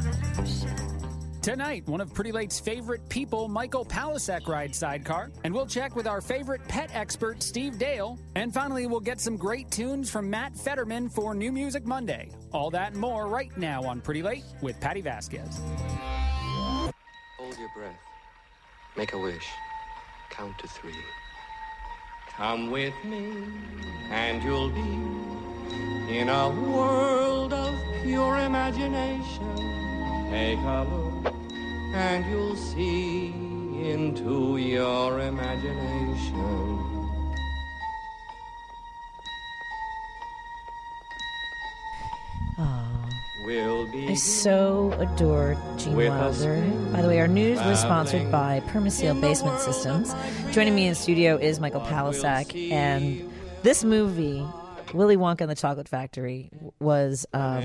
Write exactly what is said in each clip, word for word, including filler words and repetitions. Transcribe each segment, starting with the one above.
Tonight, one of Pretty Late's favorite people, Michael Palasek, rides Sidecar. And we'll check with our favorite pet expert, Steve Dale. And finally, we'll get some great tunes from Matt Fetterman for New Music Monday. All that and more right now on Pretty Late with Patty Vasquez. Hold your breath. Make a wish. Count to three. Come with me, and you'll be in a world of pure imagination. Take a look, and you'll see into your imagination. We'll be I so adore Gene Wilder. By the way, our news was sponsored by Permaseal Basement Systems. Joining me in studio is Michael Palasek, and this movie, Willy Wonka and the Chocolate Factory, was... Um,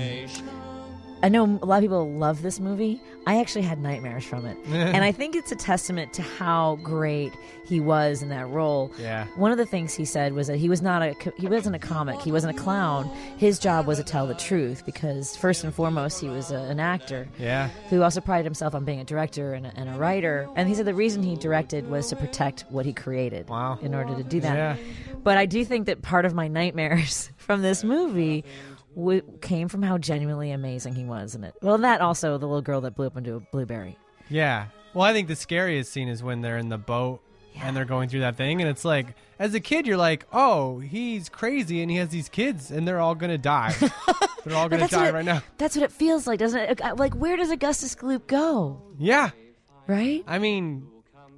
I know a lot of people love this movie. I actually had nightmares from it. And I think it's a testament to how great he was in that role. Yeah. One of the things he said was that he was not a he wasn't a comic. He wasn't a clown. His job was to tell the truth because first and foremost he was a, an actor. Yeah. Who also prided himself on being a director and a, and a writer. And he said the reason he directed was to protect what he created. Wow. In order to do that. Yeah. But I do think that part of my nightmares from this movie w- came from how genuinely amazing he was in it. Well, that also the little girl that blew up into a blueberry. Yeah. Well, I think the scariest scene is when they're in the boat yeah. and they're going through that thing. And it's like, as a kid, you're like, oh, he's crazy and he has these kids and they're all going to die. They're all going to die it, right now. That's what it feels like, doesn't it? Like, where does Augustus Gloop go? Yeah. Right? I mean...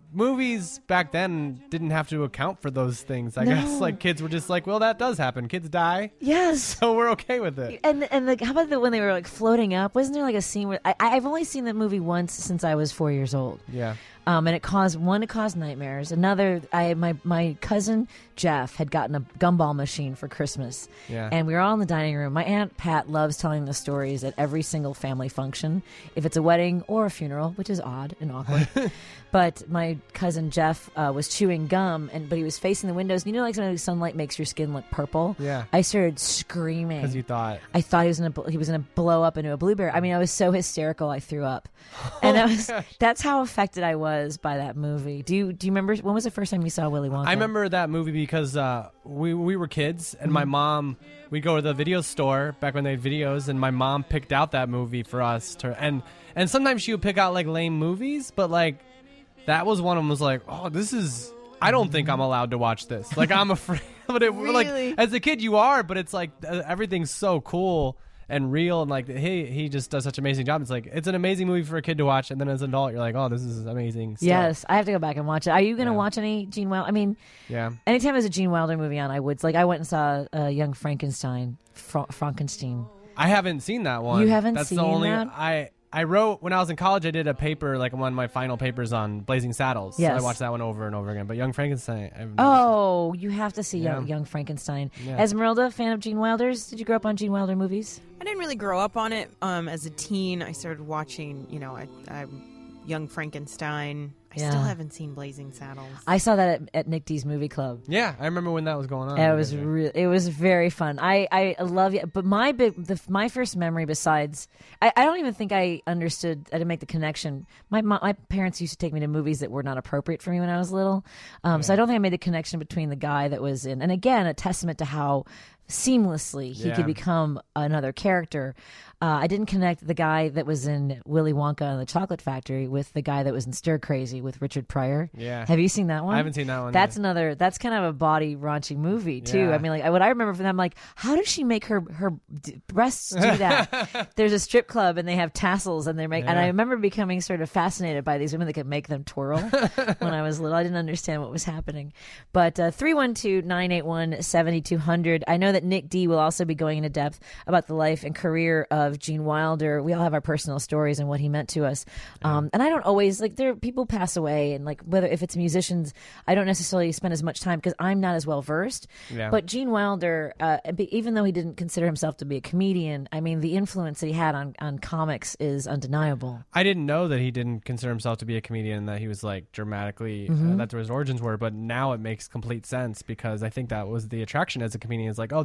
movies back then didn't have to account for those things. I no. guess like kids were just like, well, that does happen. Kids die. Yes. So we're okay with it. And and the, how about the, when they were like floating up? Wasn't there like a scene where I, I've only seen that movie once since I was four years old. Yeah. Um, and it caused one, it caused nightmares. Another, I my my cousin Jeff had gotten a gumball machine for Christmas. Yeah. And we were all in the dining room. My Aunt Pat loves telling the stories at every single family function, if it's a wedding or a funeral, which is odd and awkward. But my cousin Jeff uh, was chewing gum, and but he was facing the windows. And you know, like sometimes sunlight makes your skin look purple. Yeah. I started screaming because you thought I thought he was gonna he was gonna blow up into a blueberry. I mean, I was so hysterical, I threw up, and oh I was gosh. That's how affected I was by that movie. Do you do you remember when was the first time you saw Willy Wonka? I remember that movie because uh, we we were kids, and mm-hmm. my mom. We'd go to the video store back when they had videos, and my mom picked out that movie for us to, and and sometimes she would pick out like lame movies, but like. That was one of them was like, oh, this is, I don't think I'm allowed to watch this. Like, I'm afraid. But it, really? like, as a kid, you are, but it's like uh, everything's so cool and real. And like, he, he just does such an amazing job. It's like, it's an amazing movie for a kid to watch. And then as an adult, you're like, oh, this is amazing stuff. Yes, I have to go back and watch it. Are you going to yeah. watch any Gene Wilder? I mean, yeah. anytime there's a Gene Wilder movie on, I would. Like, I went and saw uh, Young Frankenstein, Fra- Frankenstein. I haven't seen that one. You haven't That's seen the only, that? I. I wrote, when I was in college, I did a paper, like one of my final papers on Blazing Saddles. Yes. So I watched that one over and over again. But Young Frankenstein. I've oh, you have to see yeah. Young, Young Frankenstein. Yeah. Esmeralda, fan of Gene Wilder's? Did you grow up on Gene Wilder movies? I didn't really grow up on it. Um, as a teen, I started watching, you know, I, I, Young Frankenstein. I yeah. still haven't seen Blazing Saddles. I saw that at, at Nick D's Movie Club. Yeah, I remember when that was going on. It was re- it was very fun. I, I love it. But my big, the, my first memory besides, I, I don't even think I understood, I didn't make the connection. My, my my parents used to take me to movies that were not appropriate for me when I was little. Um, yeah. So I don't think I made the connection between the guy that was in, and again, a testament to how seamlessly he yeah. could become another character. Uh, I didn't connect the guy that was in Willy Wonka and the Chocolate Factory with the guy that was in Stir Crazy with Richard Pryor. Yeah. Have you seen that one? I haven't seen that one. That's yet. another, that's kind of a body raunchy movie too. Yeah. I mean, like what I remember from them, like, how does she make her, her d- breasts do that? There's a strip club and they have tassels and they're make, yeah. and I remember becoming sort of fascinated by these women that could make them twirl when I was little. I didn't understand what was happening. But uh, three one two, nine eight one, seven two zero zero. I know that Nick D will also be going into depth about the life and career of Gene Wilder. We all have our personal stories and what he meant to us. Um, and I don't always, like, there people pass away, and like whether if it's musicians, I don't necessarily spend as much time because I'm not as well versed. Yeah. But Gene Wilder, uh, even though he didn't consider himself to be a comedian, I mean, the influence that he had on, on comics is undeniable. I didn't know that he didn't consider himself to be a comedian, that he was like dramatically, Mm-hmm. uh, that's where his origins were. But now it makes complete sense because I think that was the attraction as a comedian. Is like, oh,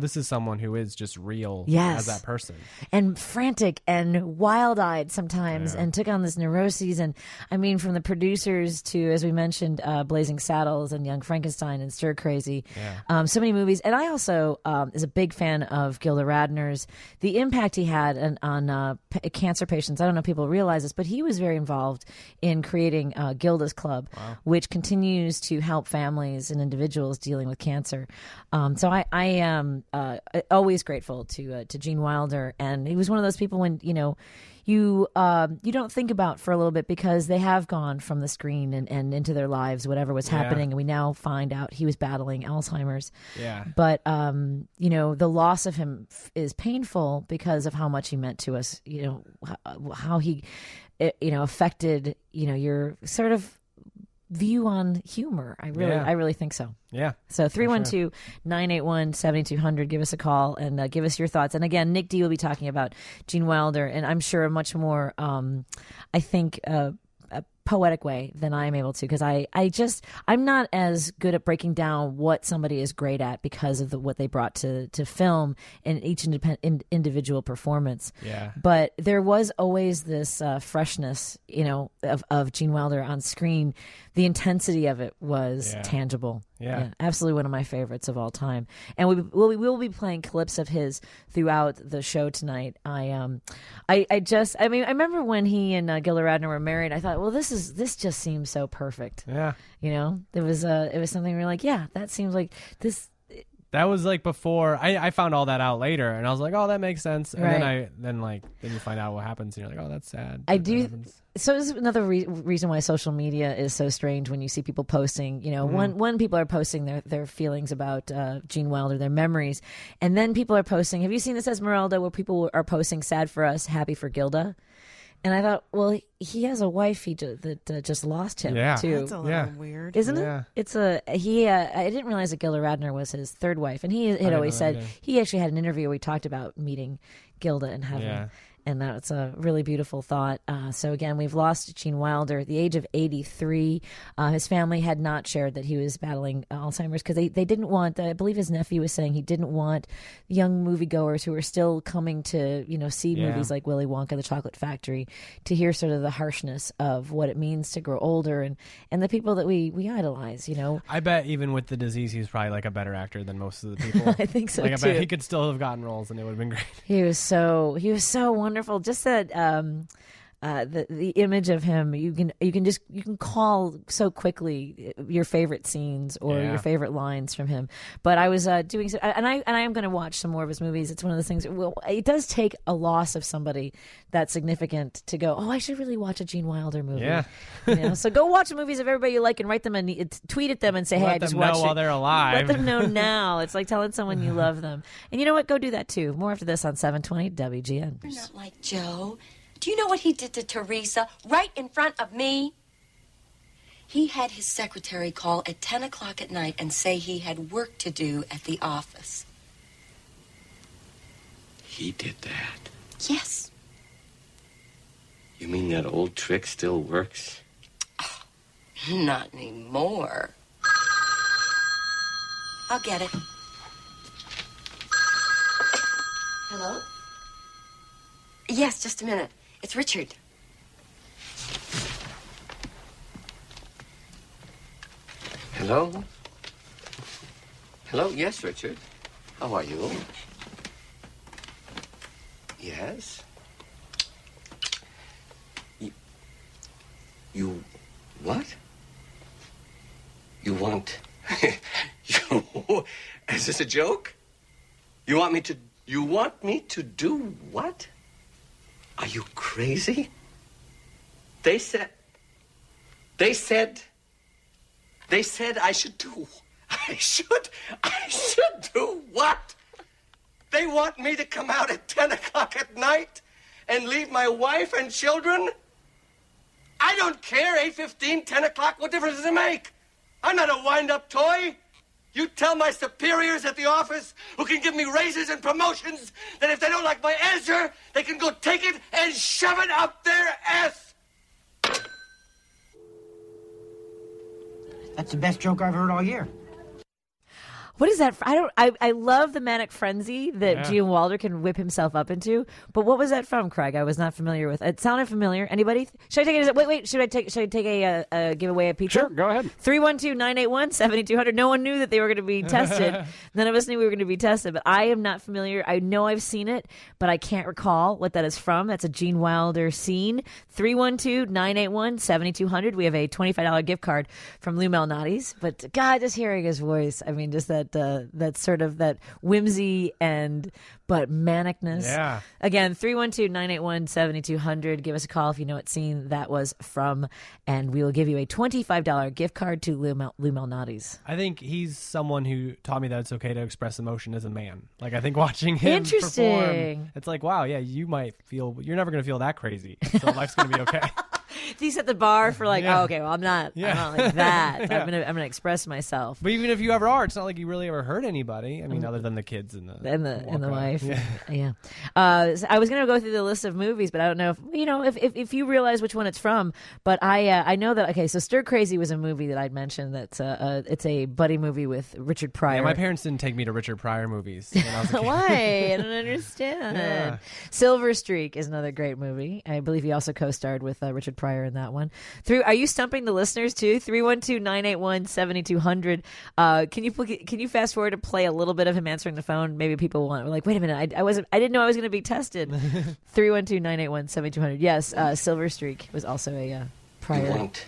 this is someone who is just real Yes. as that person. And frantic and wild-eyed sometimes, Yeah. and took on this neuroses. And I mean, from the producers to, as we mentioned, uh, Blazing Saddles and Young Frankenstein and Stir Crazy, Yeah. um, so many movies. And I also um, is a big fan of Gilda Radner's, the impact he had on, on uh, p- cancer patients. I don't know if people realize this, but he was very involved in creating uh, Gilda's Club, which continues to help families and individuals dealing with cancer. Um, so I, I am uh, always grateful to uh, to Gene Wilder, and he was one of those people when you know you um, you don't think about for a little bit because they have gone from the screen and, and into their lives, whatever was Yeah. happening, and we now find out he was battling Alzheimer's. Yeah. But um, you know, the loss of him f- is painful because of how much he meant to us. You know, how, how he, it, you know, affected you know your sort of view on humor. I really, Yeah. I really think so. Yeah. So three one two, nine eight one, seven two zero zero, give us a call and uh, give us your thoughts. And again, Nick D will be talking about Gene Wilder, and I'm sure a much more, um, I think, uh, a poetic way than I'm able to, because I, I just, I'm not as good at breaking down what somebody is great at because of the, what they brought to, to film in each independent in, individual performance. Yeah. But there was always this uh, freshness, you know, of, of Gene Wilder on screen. The intensity of it was Yeah. tangible. Yeah. Absolutely one of my favorites of all time. And we will we will be playing clips of his throughout the show tonight. I um, I, I just I mean I remember when he and uh, Gilda Radner were married. I thought, well, this is this just seems so perfect. Yeah. You know, there was uh, it was something we're like, yeah, that seems like this. That was like before I, I found all that out later, and I was like, oh, that makes sense. And then Right. I then like then you find out what happens, and you're like, oh, that's sad. I that do. happens. So this is another re- reason why social media is so strange when you see people posting. You know, one one people are posting their, their feelings about uh, Gene Wilder, their memories, and then people are posting. Have you seen this Esmeralda, where people are posting "sad for us, happy for Gilda"? And I thought, well, he has a wife he ju- that uh, just lost him Yeah. too. That's a little Yeah. weird. Isn't Yeah. it? It's a he. Uh, I didn't realize that Gilda Radner was his third wife, and he had didn't always know that said either. he actually had an interview where he talked about meeting Gilda in heaven. Yeah. And that's a really beautiful thought. Uh, so again, we've lost Gene Wilder at the age of eighty-three. Uh, his family had not shared that he was battling Alzheimer's because they, they didn't want, I believe his nephew was saying he didn't want young moviegoers who are still coming to, you know, see Yeah. movies like Willy Wonka, The Chocolate Factory, to hear sort of the harshness of what it means to grow older and, and the people that we, we idolize, you know. I bet even with the disease, he's probably like a better actor than most of the people. I think so, Like I too. bet he could still have gotten roles, and it would have been great. He was so he was so wonderful. Just that um, uh, the the image of him, you can you can just you can call so quickly your favorite scenes or Yeah. your favorite lines from him. But I was uh, doing so, and I and I am going to watch some more of his movies. It's one of those things. Well, it does take a loss of somebody that's significant to go, oh, I should really watch a Gene Wilder movie. Yeah. You know? So go watch the movies of everybody you like and write them and tweet at them and say, hey, Let I just them watched know it. while they're alive. Let them know now. It's like telling someone you love them. And you know what? Go do that too. More after this on seven twenty W G N. You're not like Joe. Do you know what he did to Teresa right in front of me? He had his secretary call at ten o'clock at night and say he had work to do at the office. He did that. Yes. You mean that old trick still works? Not anymore. I'll get it. Hello? Yes, just a minute. It's Richard. Hello? Hello? Yes, Richard. How are you? Yes? You... You... What? You want... you... Is this a joke? You want me to... You want me to do what? Are you crazy? They said... They said... They said I should do... I should... I should do what? They want me to come out at ten o'clock at night and leave my wife and children? I don't care, eight fifteen, ten o'clock, what difference does it make? I'm not a wind-up toy. You tell my superiors at the office, who can give me raises and promotions, that if they don't like my answer, they can go take it and shove it up their ass. That's the best joke I've heard all year. What is that? I don't. I, I love the manic frenzy that Yeah. Gene Wilder can whip himself up into. But what was that from, Craig? I was not familiar with. It sounded familiar. Anybody? Should I take it? As, wait, wait. Should I take? Should I take a, uh uh give away a pizza? Sure, go ahead. three one two, nine eight one, seven two zero zero. No one knew that they were going to be tested. None of us knew we were going to be tested. But I am not familiar. I know I've seen it, but I can't recall what that is from. That's a Gene Wilder scene. three one two, nine eight one, seven two zero zero. We have a twenty-five dollars gift card from Lou Malnati's. But God, just hearing his voice, I mean, just that uh, that sort of that whimsy and but manicness. Yeah. Again, three one two, nine eight one, seven two zero zero. Give us a call if you know what scene that was from, and we will give you a twenty-five dollars gift card to Lou, Mal- Lou Malnati's. I think he's someone who taught me that it's okay to express emotion as a man. Like, I think watching him Interesting. perform, it's like, wow, yeah, you might feel, you're never going to feel that crazy. So life's going to be okay. He set the bar for like, Yeah. oh, okay, well, I'm not, Yeah. I'm not like that. Yeah. I'm gonna, I'm gonna express myself. But even if you ever are, it's not like you really ever hurt anybody. I mean, other than the kids and the And the and the walk out. wife, Yeah. yeah. Uh, so I was gonna go through the list of movies, but I don't know if you know if, if, if you realize which one it's from. But I uh, I know that okay. So Stir Crazy was a movie that I'd mentioned. That's uh, uh, it's a buddy movie with Richard Pryor. Yeah, my parents didn't take me to Richard Pryor movies when I was a kid. Why? I don't understand. Yeah. Silver Streak is another great movie. I believe he also co-starred with uh, Richard Pryor in that one. Through, are you stumping the listeners too? three one two, nine eight one, seven two zero zero. Uh, can you pl- can you fast forward to play a little bit of him answering the phone? Maybe people want like, wait a minute, I, I wasn't, I didn't know I was going to be tested. three one two, nine eight one, seven two zero zero. Yes, uh, Silver Streak was also a uh, You Pryor. want?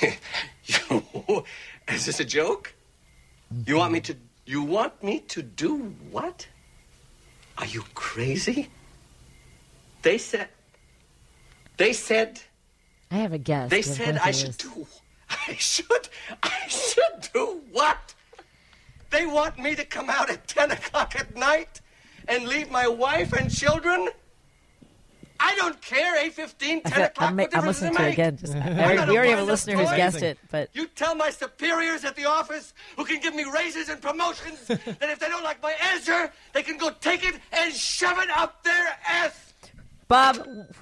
you, is this a joke? You want me to? You want me to do what? Are you crazy? They said. They said. I have a guess. They but I'm said going I through should this. do. I should. I should do what? They want me to come out at ten o'clock at night and leave my wife and children. I don't care. eight fifteen, ten o'clock. I'm, What I'm difference does listening it to it make? again. Just, I'm we not already have a wind-up listener who's toy. guessed it, but You tell my superiors at the office who can give me raises and promotions that if they don't like my answer, they can go take it and shove it up their ass. Bob,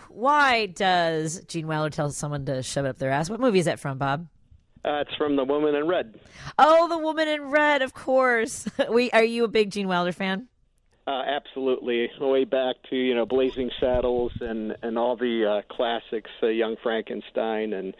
why does Gene Wilder tell someone to shove it up their ass? What movie is that from, Bob? Uh, it's from The Woman in Red. Oh, The Woman in Red, of course. we are you a big Gene Wilder fan? Uh, absolutely. Way back to, you know, Blazing Saddles and, and all the uh, classics, uh, Young Frankenstein, and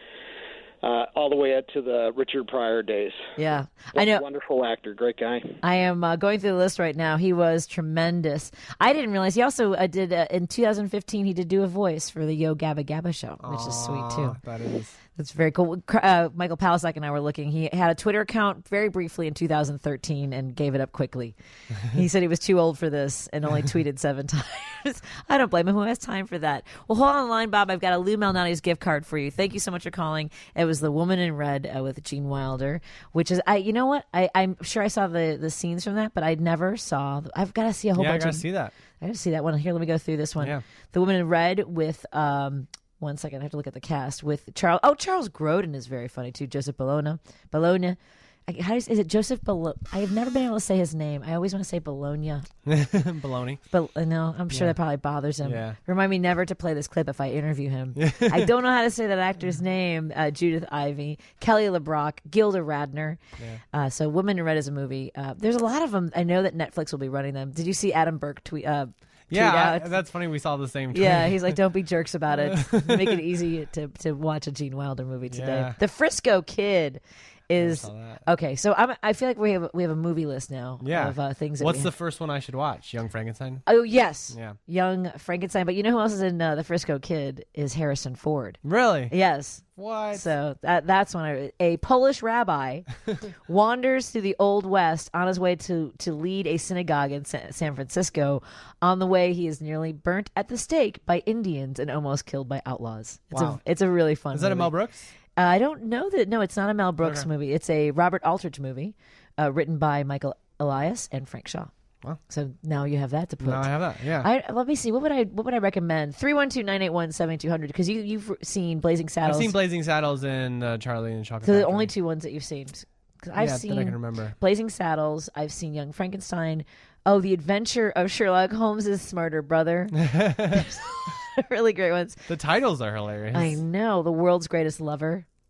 uh, all the way up to the Richard Pryor days. Yeah, I know. Wonderful actor, great guy. I am uh, going through the list right now. He was tremendous. I didn't realize he also uh, did uh, in two thousand fifteen. He did do a voice for the Yo Gabba Gabba show, which is sweet too. Aw, that is. That's very cool. Uh, Michael Palisak and I were looking. He had a Twitter account very briefly in two thousand thirteen and gave it up quickly. He said he was too old for this and only tweeted seven times. I don't blame him. Who has time for that? Well, hold on the line, Bob. I've got a Lou Malnati's gift card for you. Thank you so much for calling. It was The Woman in Red uh, with Gene Wilder, which is, I. You know what? I, I'm sure I saw the, the scenes from that, but I never saw. I've got to see a whole Yeah, I bunch gotta of. see that. I got to see that one. Here, let me go through this one. Yeah. The Woman in Red with. Um, One second, I have to look at the cast with Charles. Oh, Charles Grodin is very funny too. Joseph Bologna, Bologna. I- How is, is it Joseph Bologna? I have never been able to say his name. I always want to say Bologna, Baloney. but uh, no, I'm sure Yeah. that probably bothers him. Yeah. Remind me never to play this clip if I interview him. I don't know how to say that actor's name. Uh, Judith Ivey, Kelly LeBrock, Gilda Radner. Uh, so, Woman in Red is a movie. Uh, there's a lot of them. I know that Netflix will be running them. Did you see Adam Burke tweet? Uh, tweet Yeah, I- out? that's funny. We saw the same. Tweet. Yeah, he's like, don't be jerks about it. Make it easy to, to watch a Gene Wilder movie today. Yeah. The Frisco Kid is saw that. okay. So I'm, I feel like we have we have a movie list now. Yeah. of uh, things. That What's we the have. first one I should watch? Young Frankenstein. Oh yes, Yeah. Young Frankenstein. But you know who else is in uh, the Frisco Kid is Harrison Ford. Really? Yes. What? So that that's when I, a Polish rabbi wanders through the Old West on his way to, to lead a synagogue in Sa- San Francisco. On the way, he is nearly burnt at the stake by Indians and almost killed by outlaws. It's Wow. a it's a really fun. Is that a movie. Mel Brooks? Uh, I don't know that. No, it's not a Mel Brooks Okay. movie. It's a Robert Aldrich movie, uh, written by Michael Elias and Frank Shaw. Wow. So now you have that to put. No, I have that. Yeah. I, let me see. What would I what would I recommend? three one two, nine eight one, seven two zero zero because you you've seen Blazing I've Saddles. seen Blazing Saddles and uh, Charlie and the Chocolate So the Factory. only two ones that you've seen. 'Cause I've yeah, seen that I can remember. Blazing Saddles. I've seen Young Frankenstein. Oh, The Adventure of Sherlock Holmes' Smarter Brother. Really great ones. The titles are hilarious. I know. The World's Greatest Lover.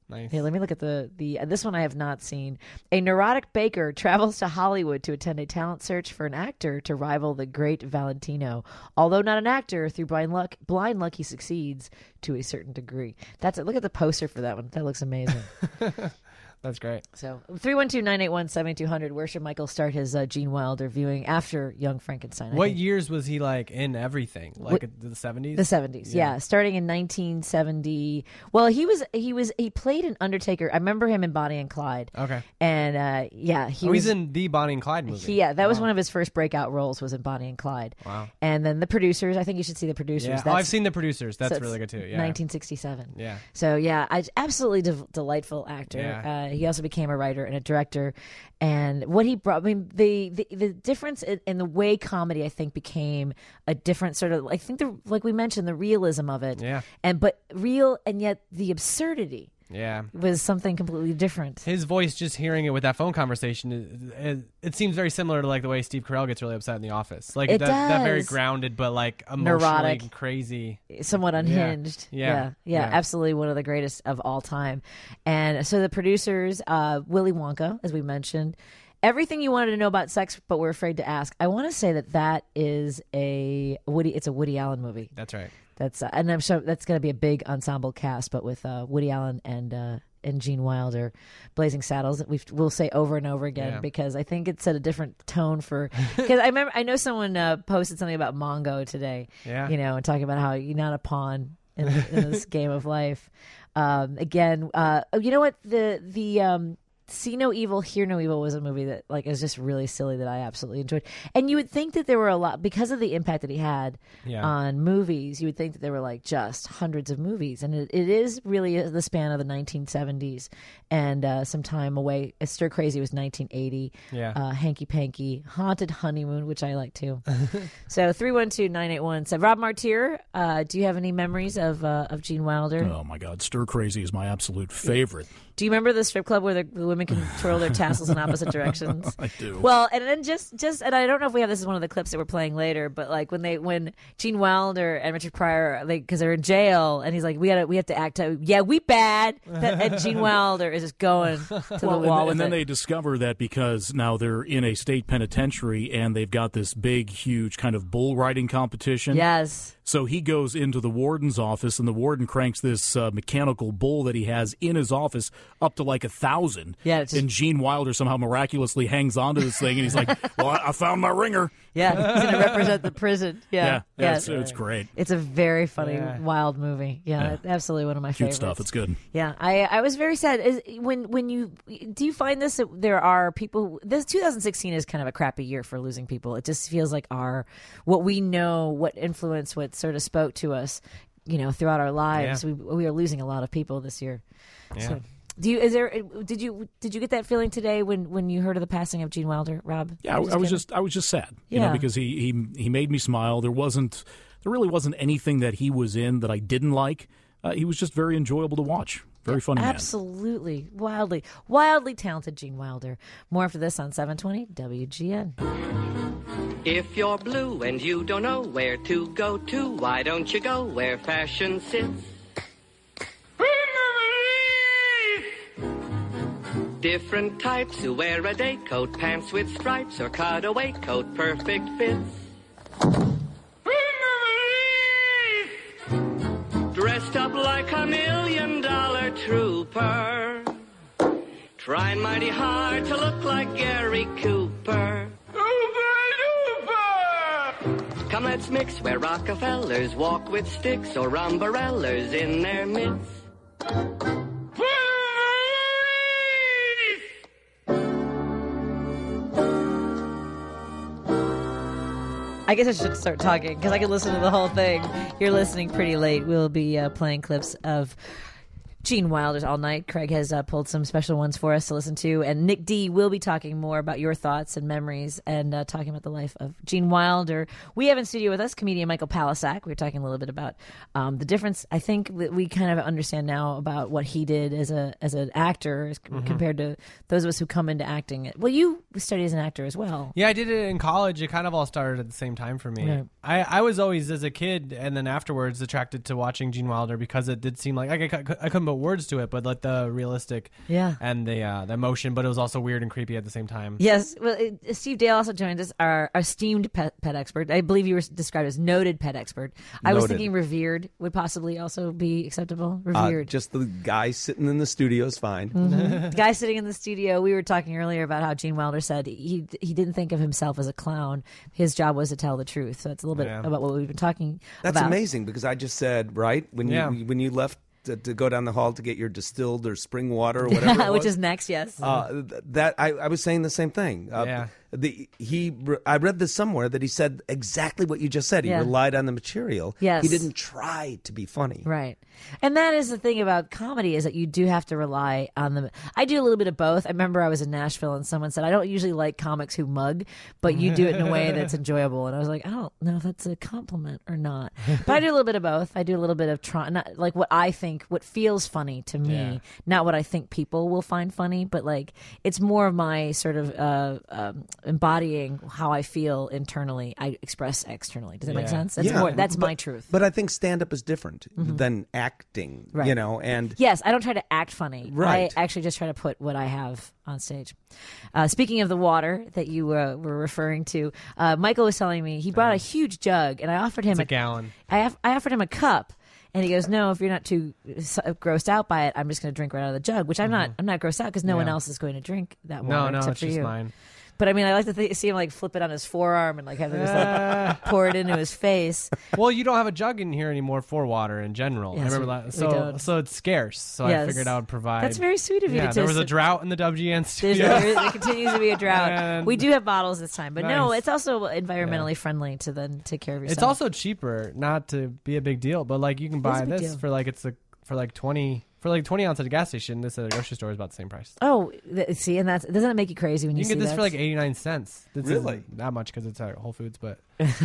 Nice. Here, let me look at the the. Uh, this one I have not seen. A neurotic baker travels to Hollywood to attend a talent search for an actor to rival the great Valentino. Although not an actor, through blind luck, blind luck he succeeds to a certain degree. That's it. Look at the poster for that one. That looks amazing. That's great. So three one two, nine eight one, seven two zero zero. Where should Michael start his uh, Gene Wilder viewing after Young Frankenstein? I What think? years was he like in everything? Like What- the seventies? The seventies, yeah. Starting in nineteen seventy. Well, he was he was he played an Undertaker. I remember him in Bonnie and Clyde. Okay. And uh, yeah, he oh, was he's in the Bonnie and Clyde movie. He, yeah, that was Wow. one of his first breakout roles was in Bonnie and Clyde. Wow. And then The Producers. I think you should see The Producers. Yeah. Oh, That's- I've seen The Producers. That's so it's really good too. Yeah. nineteen sixty-seven. Yeah. So yeah, I, absolutely de- delightful actor. Yeah. Uh, he also became a writer and a director. And what he brought, I mean, the the, the difference in, in the way comedy, I think, became a different sort of. I think the like we mentioned, the realism of it. Yeah. And but real and yet the absurdity Yeah. was something completely different. His voice, just hearing it with that phone conversation, it, it, it seems very similar to like the way Steve Carell gets really upset in The Office. Like It that, that very does. grounded, but like emotionally Neurotic. crazy. Somewhat unhinged. Yeah. Yeah. Yeah. yeah. Yeah. Absolutely one of the greatest of all time. And so the producers, uh, Willy Wonka, as we mentioned, Everything You Wanted to Know About Sex But Were Afraid to Ask. I want to say that that is a Woody, it's a Woody Allen movie. That's right. That's uh, and I'm sure that's going to be a big ensemble cast, but with uh, Woody Allen and uh, and Gene Wilder, Blazing Saddles. We we'll say over and over again Yeah. because I think it set a different tone for. Because I remember I know someone uh, posted something about Mongo today. Yeah. You know, and talking about how you're not a pawn in, in this game of life. Um, again, uh, you know what the the. Um, See No Evil, Hear No Evil was a movie that like is just really silly that I absolutely enjoyed. And you would think that there were a lot because of the impact that he had Yeah. on movies. You would think that there were like just hundreds of movies, and it, it is really the span of the nineteen seventies and uh, some time away. Stir Crazy was nineteen eighty. Yeah. Uh, Hanky Panky, Haunted Honeymoon, which I like too. So three one two, nine eight one. So Rob Martier, uh, do you have any memories of uh, of Gene Wilder? Oh my God, Stir Crazy is my absolute favorite. Do you remember the strip club where the, the women can twirl their tassels in opposite directions? I do. Well, and then just, just, and I don't know if we have this as one of the clips that we're playing later, but like when they, when Gene Wilder and Richard Pryor, like, because they're in jail, and he's like, we gotta, we have to act out. Yeah, we bad. That, and Gene Wilder is just going to well, the wall and, with and then it. they discover that because now they're in a state penitentiary and they've got this big, huge kind of bull riding competition. Yes. So he goes into the warden's office, and the warden cranks this uh, mechanical bull that he has in his office up to like a thousand. Yeah, it's just- and Gene Wilder somehow miraculously hangs onto this thing, and he's like, "Well, I, I found my ringer." Yeah, he's going to represent the prison. Yeah, Yeah, yeah, yeah. it's, it's great. It's a very funny, Yeah. wild movie. Yeah, Yeah. absolutely one of my Cute favorites. stuff. It's good. Yeah, I I was very sad. Is when when you do you find this that there are people. This two thousand sixteen is kind of a crappy year for losing people. It just feels like our what we know, what influence, what sort of spoke to us, you know, throughout our lives. Yeah. We we are losing a lot of people this year. Yeah. So, do you is there did you did you get that feeling today when when you heard of the passing of Gene Wilder, Rob? Yeah, I, I was kidding? just I was just sad, you Yeah. know, because he, he he made me smile. There wasn't there really wasn't anything that he was in that I didn't like. Uh, he was just very enjoyable to watch. Very funny man. Absolutely, wildly, wildly talented Gene Wilder. More after this on seven twenty W G N. If you're blue and you don't know where to go to, why don't you go where fashion sits? Different types who wear a day coat, pants with stripes, or cutaway coat, perfect fits. Dressed up like a million dollar trooper, trying mighty hard to look like Gary Cooper. Come, let's mix where Rockefellers walk with sticks or umbrellas in their midst. I guess I should start talking because I can listen to the whole thing. You're listening pretty late. We'll be uh, playing clips of Gene Wilder's all night. Craig has uh, pulled some special ones for us to listen to, and Nick D will be talking more about your thoughts and memories and uh, talking about the life of Gene Wilder. We have in studio with us comedian Michael Palasak. We were talking a little bit about um, the difference. I think that we kind of understand now about what he did as a as an actor as Mm-hmm. compared to those of us who come into acting. Well, you studied as an actor as well. Yeah, I did it in college. It kind of all started at the same time for me. Right. I, I was always, as a kid and then afterwards, attracted to watching Gene Wilder because it did seem like I, I, I couldn't but put words to it, but like the realistic Yeah. and the uh, the emotion, but it was also weird and creepy at the same time. Yes. Well, it, Steve Dale also joined us, our, our esteemed pet, pet expert. I believe you were described as noted pet expert. I was Noted. thinking revered would possibly also be acceptable. Uh, Revered. just the guy sitting in the studio is fine. Mhm. The guy sitting in the studio, we were talking earlier about how Gene Wilder said he he didn't think of himself as a clown. His job was to tell the truth. So it's a little bit Yeah. about what we've been talking That's about. amazing because I just said, right, when Yeah. you when you left to, to go down the hall to get your distilled or spring water or whatever it Which was, is next, yes. Uh, th- that I, I was saying the same thing. Uh, Yeah. The he I read this somewhere that he said exactly what you just said. He Yeah. relied on the material. Yes. He didn't try to be funny. Right. And that is the thing about comedy is that you do have to rely on them. I do a little bit of both. I remember I was in Nashville and someone said, I don't usually like comics who mug, but you do it in a way that's enjoyable. And I was like, I don't know if that's a compliment or not. But I do a little bit of both. I do a little bit of try, not like what I think, what feels funny to me, Yeah. not what I think people will find funny, but like it's more of my sort of uh, um, embodying how I feel internally. I express externally. Does that make Yeah. sense? That's Yeah, more, that's but- my truth. But I think stand up is different Mhm. than acting. Right. You know, and Yes, I don't try to act funny. Right. I actually just try to put what I have on stage. Uh, speaking of the water that you uh, were referring to, uh, Michael was telling me he brought a huge jug, and I offered him It's a gallon. I, have, I offered him a cup, and he goes, "No, if you're not too s- grossed out by it, I'm just going to drink right out of the jug." Which I'm not. I'm not grossed out because no one Yeah. else is going to drink that No, water no, except it's for just you. mine. But I mean, I like to th- see him like flip it on his forearm and like have him just like pour it into his face. Well, you don't have a jug in here anymore for water in general. Yes, I remember we- that. we So, don't. so it's scarce. So I Yes. figured I would provide. That's very sweet of you Yeah, to there was a just- drought in the W G N There's studio. a, there continues to be a drought. And- we do have bottles this time, but no, Nice. it's also environmentally friendly to then take care of yourself. It's also cheaper, not to be a big deal, but like you can It is a buy big this deal. for like it's a for like twenty for like twenty ounce at a gas station. This at a grocery store is about the same price. Oh, th- see, and that's doesn't it make you crazy when you, You can see get this that? for like eighty nine cents. This Really? isn't that much because it's at Whole Foods, but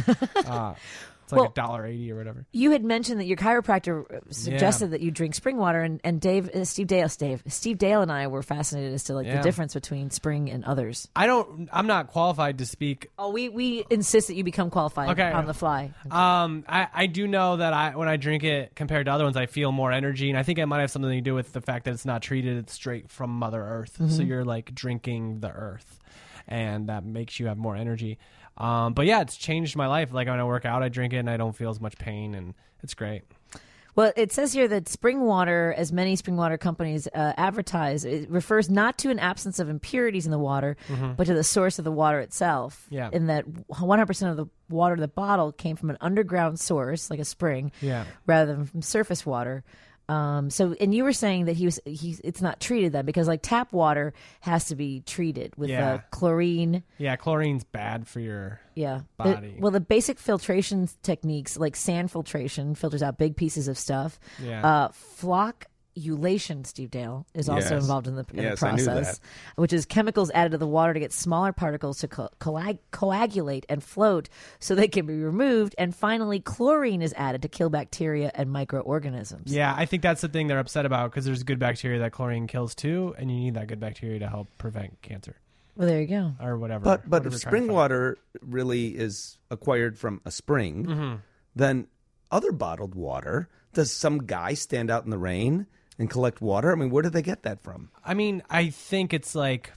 uh, it's like Well, a dollar eighty or whatever. You had mentioned that your chiropractor suggested that you drink spring water, and, and Dave, uh, Steve Dale, Steve, Steve Dale, and I were fascinated as to like Yeah. the difference between spring and others. I don't. I'm not qualified to speak. Oh, we we insist that you become qualified Okay. on the fly. Um, I, I do know that I when I drink it compared to other ones, I feel more energy, and I think it might have something to do with the fact that it's not treated; it's straight from Mother Earth. So Mhm. you're like drinking the earth, and that makes you have more energy. Um, but yeah, it's changed my life. Like when I work out, I drink it, and I don't feel as much pain, and it's great. Well, it says here that spring water, as many spring water companies uh, advertise, it refers not to an absence of impurities in the water, Mhm. but to the source of the water itself. Yeah. In that one hundred percent of the water in the bottle came from an underground source, like a spring, Yeah. rather than from surface water. Um, so, and you were saying that he was he it's not treated then because like tap water has to be treated with Yeah. uh, chlorine. Yeah, chlorine's bad for your Yeah. The- body. well, the basic filtration techniques like sand filtration filters out big pieces of stuff. Yeah. Uh, flocculation, Steve Dale, is also Yes. involved in the, in Yes, the I knew process, that. which is chemicals added to the water to get smaller particles to co- coag- coagulate and float so they can be removed. And finally, chlorine is added to kill bacteria and microorganisms. Yeah, I think that's the thing they're upset about because there's good bacteria that chlorine kills too, and you need that good bacteria to help prevent cancer Well, there you go. or whatever. But but whatever if we're trying to spring fight. water really is acquired from a spring, Mhm. then other bottled water, does some guy stand out in the rain and collect water? I mean, where do they get that from? I mean, I think it's like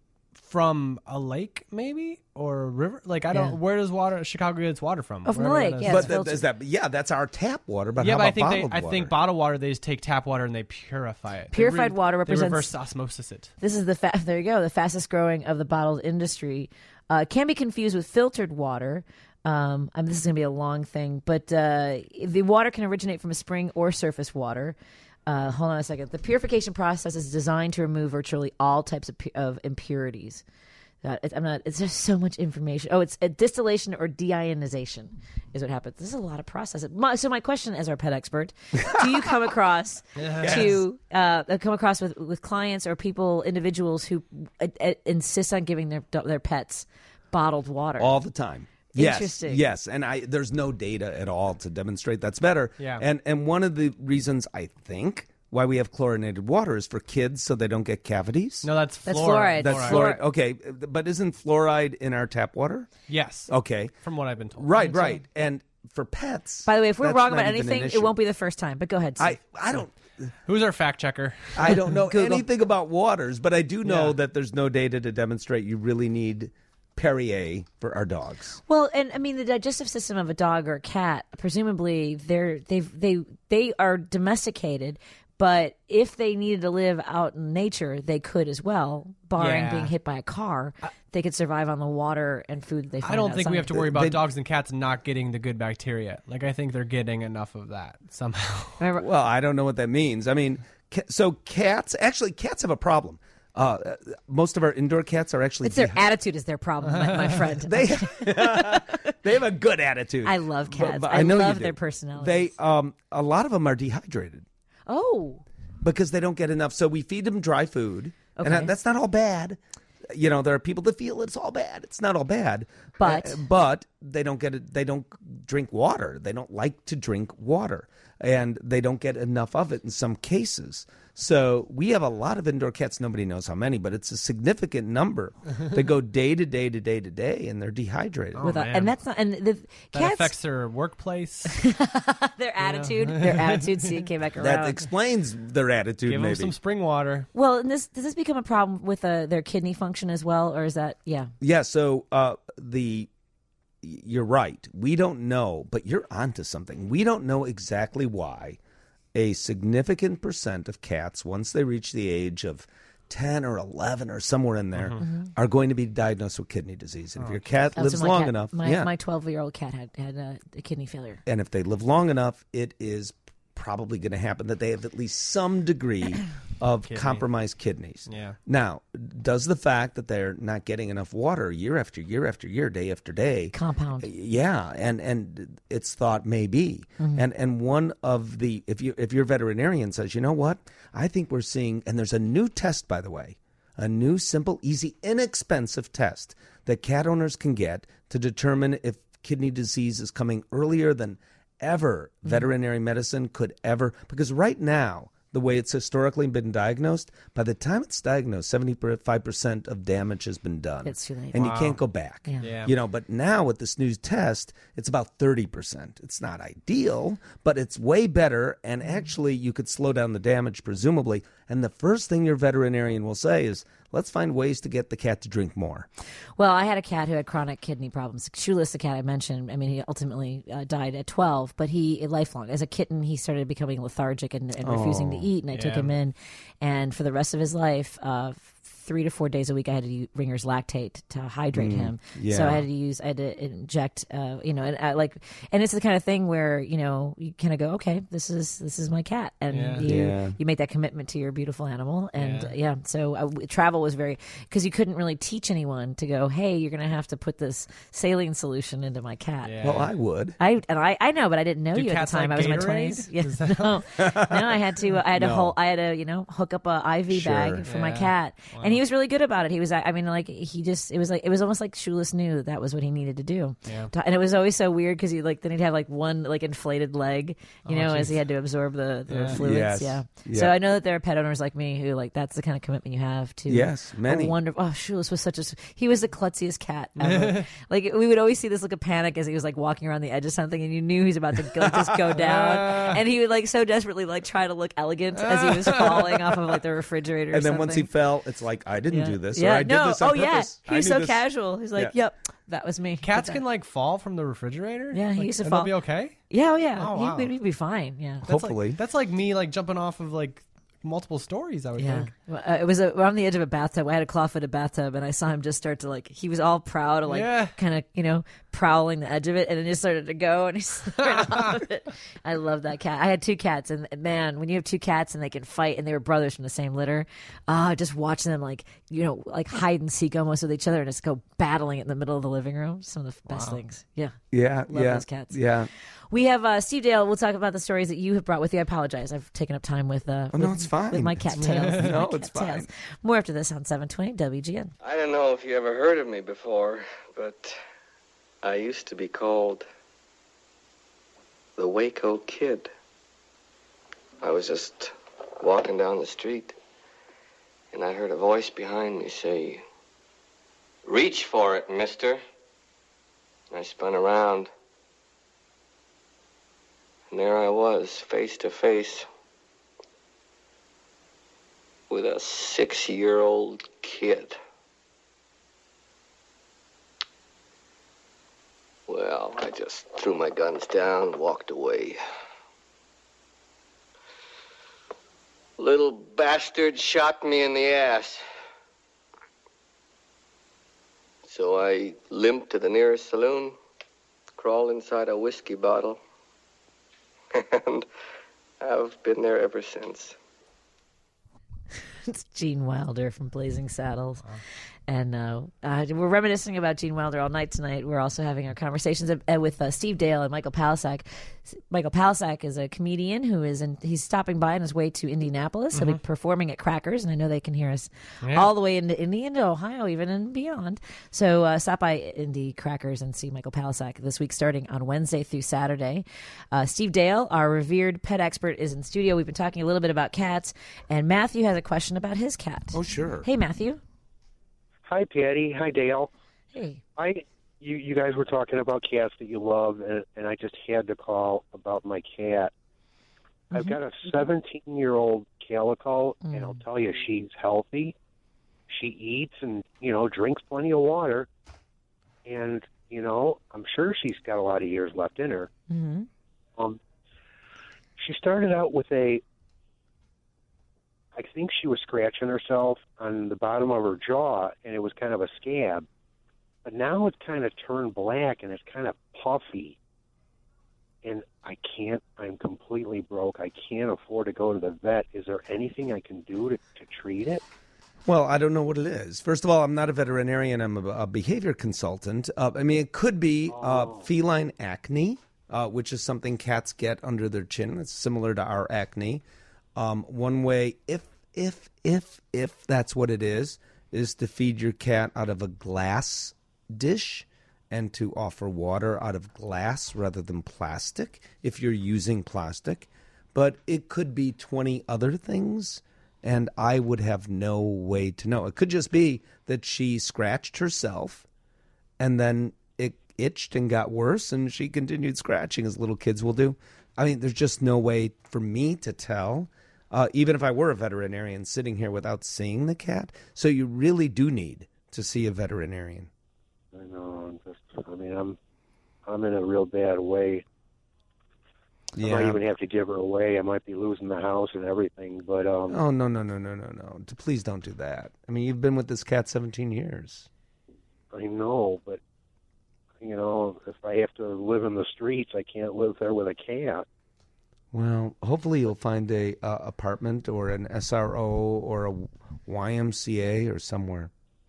from a lake, maybe, or a river. Like I don't. Yeah. Where does water? Chicago gets water from? Oh, from the Wherever lake, that is. yeah. but it's th- filtered. is that yeah, that's our tap water. But yeah, how but I about think they, bottled I water? think bottled water. They just take tap water and they purify it. They Purified re- water They represents- reverse osmosis it. This is the fa- there you go. The fastest growing of the bottled industry uh, can be confused with filtered water. Um, I mean, this is going to be a long thing, but uh, the water can originate from a spring or surface water. Uh, hold on a second. The purification process is designed to remove virtually all types of, pu- of impurities. God, it, I'm not. It's just so much information. Oh, it's a distillation or deionization is what happens. This is a lot of process. My, so my question, as our pet expert, do you come across Yes. to uh, come across with, with clients or people, individuals who uh, uh, insist on giving their their pets bottled water? all the time. Yes, Interesting. yes, and I there's no data at all to demonstrate that's better. Yeah. and and one of the reasons I think why we have chlorinated water is for kids so they don't get cavities. No, that's That's fluoride. fluoride. That's Fluoride. fluoride. Okay, but isn't fluoride in our tap water? Yes. Okay, From what I've been told. right, right. And for pets, By the way, if we're that's wrong not about even an anything, it issue. won't be the first time. But go ahead, Steve. I I don't. Who's our fact checker? I don't know Google. anything about waters, but I do know Yeah. that there's no data to demonstrate you really need Perrier for our dogs. Well, and I mean the digestive system of a dog or a cat, presumably they're they've they they are domesticated, but if they needed to live out in nature, they could as well, barring Yeah. being hit by a car. They could survive on the water and food they find I don't think we outside. have to worry about They- dogs and cats not getting the good bacteria. Like I think they're getting enough of that somehow. Remember, Well, I don't know what that means. I mean, ca- so cats actually cats have a problem. Uh, most of our indoor cats are actually it's their dehy- attitude is their problem, my, my friend. they they have a good attitude. I love But- cats. but I know you love do. their personalities. They um a lot of them are dehydrated oh, because they don't get enough. So we feed them dry food, and Okay. that's not all bad. You know, there are people that feel it's all bad. It's not all bad, But- Uh, but they don't get it. They don't drink water. They don't like to drink water, and they don't get enough of it in some cases. So we have a lot of indoor cats. Nobody knows how many, but it's a significant number. They go day to day to day to day, and they're dehydrated. with a, man. and that's not and the That cats affects their workplace. their attitude. Their attitude. See, it came back around. That explains their attitude. Give maybe them some spring water. Well, and this does this become a problem with uh, their kidney function as well, or is that yeah? Yeah, so uh, the you're right. We don't know, but you're onto something. We don't know exactly why a significant percent of cats, once they reach the age of ten or eleven or somewhere in there, are going to be diagnosed with kidney disease. And if your cat That's lives what my long cat- enough, My yeah, my twelve year old cat had had uh, a kidney failure. and if they live long enough, it is probably going to happen that they have at least some degree of Kidney. compromised kidneys. Yeah. Now, does the fact that they're not getting enough water year after year after year, day after day, Compound. yeah, and and it's thought maybe, and and one of the if you if your veterinarian says, you know what, I think we're seeing, and there's a new test, by the way, a new simple, easy, inexpensive test that cat owners can get to determine if kidney disease is coming earlier than ever veterinary medicine could ever, because right now, the way it's historically been diagnosed, by the time it's diagnosed, seventy-five percent of damage has been done. It's too late. And Wow. you can't go back. Yeah. Yeah. You know, but now with this new test, it's about thirty percent. It's not ideal, but it's way better. And actually, you could slow down the damage, presumably. And the first thing your veterinarian will say is, let's find ways to get the cat to drink more. Well, I had a cat who had chronic kidney problems. Shoeless, the cat I mentioned. I mean, he ultimately uh, died at twelve, but he lifelong as a kitten he started becoming lethargic and, and refusing to eat. And I took yeah. him in, and for the rest of his life, uh, three to four days a week, I had to use Ringer's lactate to hydrate him. yeah. So I had to use, I had to inject, uh, you know, and I like, and it's the kind of thing where you know you kind of go, okay, this is this is my cat, and Yeah. you Yeah. you make that commitment to your beautiful animal, and Yeah. uh, yeah. So uh, travel was very because you couldn't really teach anyone to go, hey, you're going to have to put this saline solution into my cat. Yeah. Well, I would. I and I, I know, but I didn't know Do you at the cats time. like I was in my Gatorade? twenties. Yeah, Is that- no, no, I had to. I had to No. hold. I had to, you know, hook up a I V Sure. bag for my Yeah. cat, and he was really good about it. He was. I mean, like he just. It was like it was almost like Shoeless knew that was what he needed to do. Yeah. And it was always so weird because he like then he'd have like one like inflated leg, you Oh, know, as jeez. he had to absorb the, the Yeah. fluids. Yes. Yeah. Yeah. So I know that there are pet owners like me who like that's the kind of commitment you have to. Yes, many. A wonderful. Oh, Shoeless was such a. He was the klutziest cat ever. Like we would always see this look of panic as he was like walking around the edge of something, and you knew he was about to go, just go down, and he would like so desperately like try to look elegant as he was falling off of like the refrigerator. Or And then once he something. fell, it's like, I didn't yeah. do this. Yeah. Or I did no. this on oh yeah. purpose. He I was knew so this. casual. He's like, Yeah. yep, that was me. Cats Did can that. like fall from the refrigerator. Yeah, he Like, used to and fall. They'll be okay. Yeah. Oh yeah. Oh, He- wow. He'd be fine. Yeah. That's Hopefully. like, that's like me like jumping off of like multiple stories. I would Yeah, think. Well, uh, it was a, we're on the edge of a bathtub. I had a claw-footed bathtub, and I saw him just start to like. He was all proud of like, Yeah. kind of you know prowling the edge of it, and it just started to go, and he slid off of it. I love that cat. I had two cats, and man, when you have two cats and they can fight, and they were brothers from the same litter, uh, just watching them like you know like hide and seek almost with each other, and just go battling in the middle of the living room. Some of the best things. Yeah. Yeah, Love yeah, those cats. yeah. We have uh, Steve Dale. We'll talk about the stories that you have brought with you. I apologize. I've taken up time with. Uh, Oh, no, with- it's fine. With my It's cat fine. tails. With No, my it's cat tails. fine. More after this on seven twenty W G N. I don't know if you ever heard of me before, but I used to be called the Waco Kid. I was just walking down the street, and I heard a voice behind me say, "Reach for it, mister." I spun around, and there I was, face to face with a six-year-old kid. Well, I just threw my guns down and walked away. Little bastard shot me in the ass. So I limped to the nearest saloon, crawled inside a whiskey bottle, and I've been there ever since. It's Gene Wilder from Blazing Saddles. Wow. And uh, uh, we're reminiscing about Gene Wilder all night tonight. We're also having our conversations uh, with uh, Steve Dale and Michael Palasak. Michael Palasak is a comedian who is in, he's stopping by on his way to Indianapolis. Mm-hmm. He'll be performing at Crackers, and I know they can hear us yeah. all the way into Indy, into Ohio, even and beyond. So uh, stop by Indy Crackers and see Michael Palasak this week, starting on Wednesday through Saturday. Uh, Steve Dale, our revered pet expert, is in studio. We've been talking a little bit about cats, and Matthew has a question about his cat. Oh, sure. Hey, Matthew. Hi, Patty. Hi, Dale. Hey. I, you, you guys were talking about cats that you love, and, and I just had to call about my cat. Mm-hmm. I've got a seventeen-year-old calico, mm. and I'll tell you, she's healthy. She eats and, you know, drinks plenty of water. And, you know, I'm sure she's got a lot of years left in her. Mm-hmm. Um, she started out with a... I think she was scratching herself on the bottom of her jaw, and it was kind of a scab. But now it's kind of turned black, and it's kind of puffy. And I can't, I'm completely broke. I can't afford to go to the vet. Is there anything I can do to, to treat it? Well, I don't know what it is. First of all, I'm not a veterinarian. I'm a, a behavior consultant. Uh, I mean, it could be uh, feline acne, uh, which is something cats get under their chin. It's similar to our acne. Um, one way, if if if if that's what it is, is to feed your cat out of a glass dish and to offer water out of glass rather than plastic if you're using plastic. But it could be twenty other things, and I would have no way to know. It could just be that she scratched herself and then it itched and got worse, and she continued scratching as little kids will do. I mean, there's just no way for me to tell. Uh, even if I were a veterinarian sitting here without seeing the cat. So you really do need to see a veterinarian. I know. I'm just, I mean, I'm I'm in a real bad way. Yeah. I might even have to give her away. I might be losing the house and everything. But um, Oh, no, no, no, no, no, no. Please don't do that. I mean, you've been with this cat seventeen years. I know, but, you know, if I have to live in the streets, I can't live there with a cat. Well, hopefully you'll find a uh, apartment or an S R O or a Y M C A or somewhere.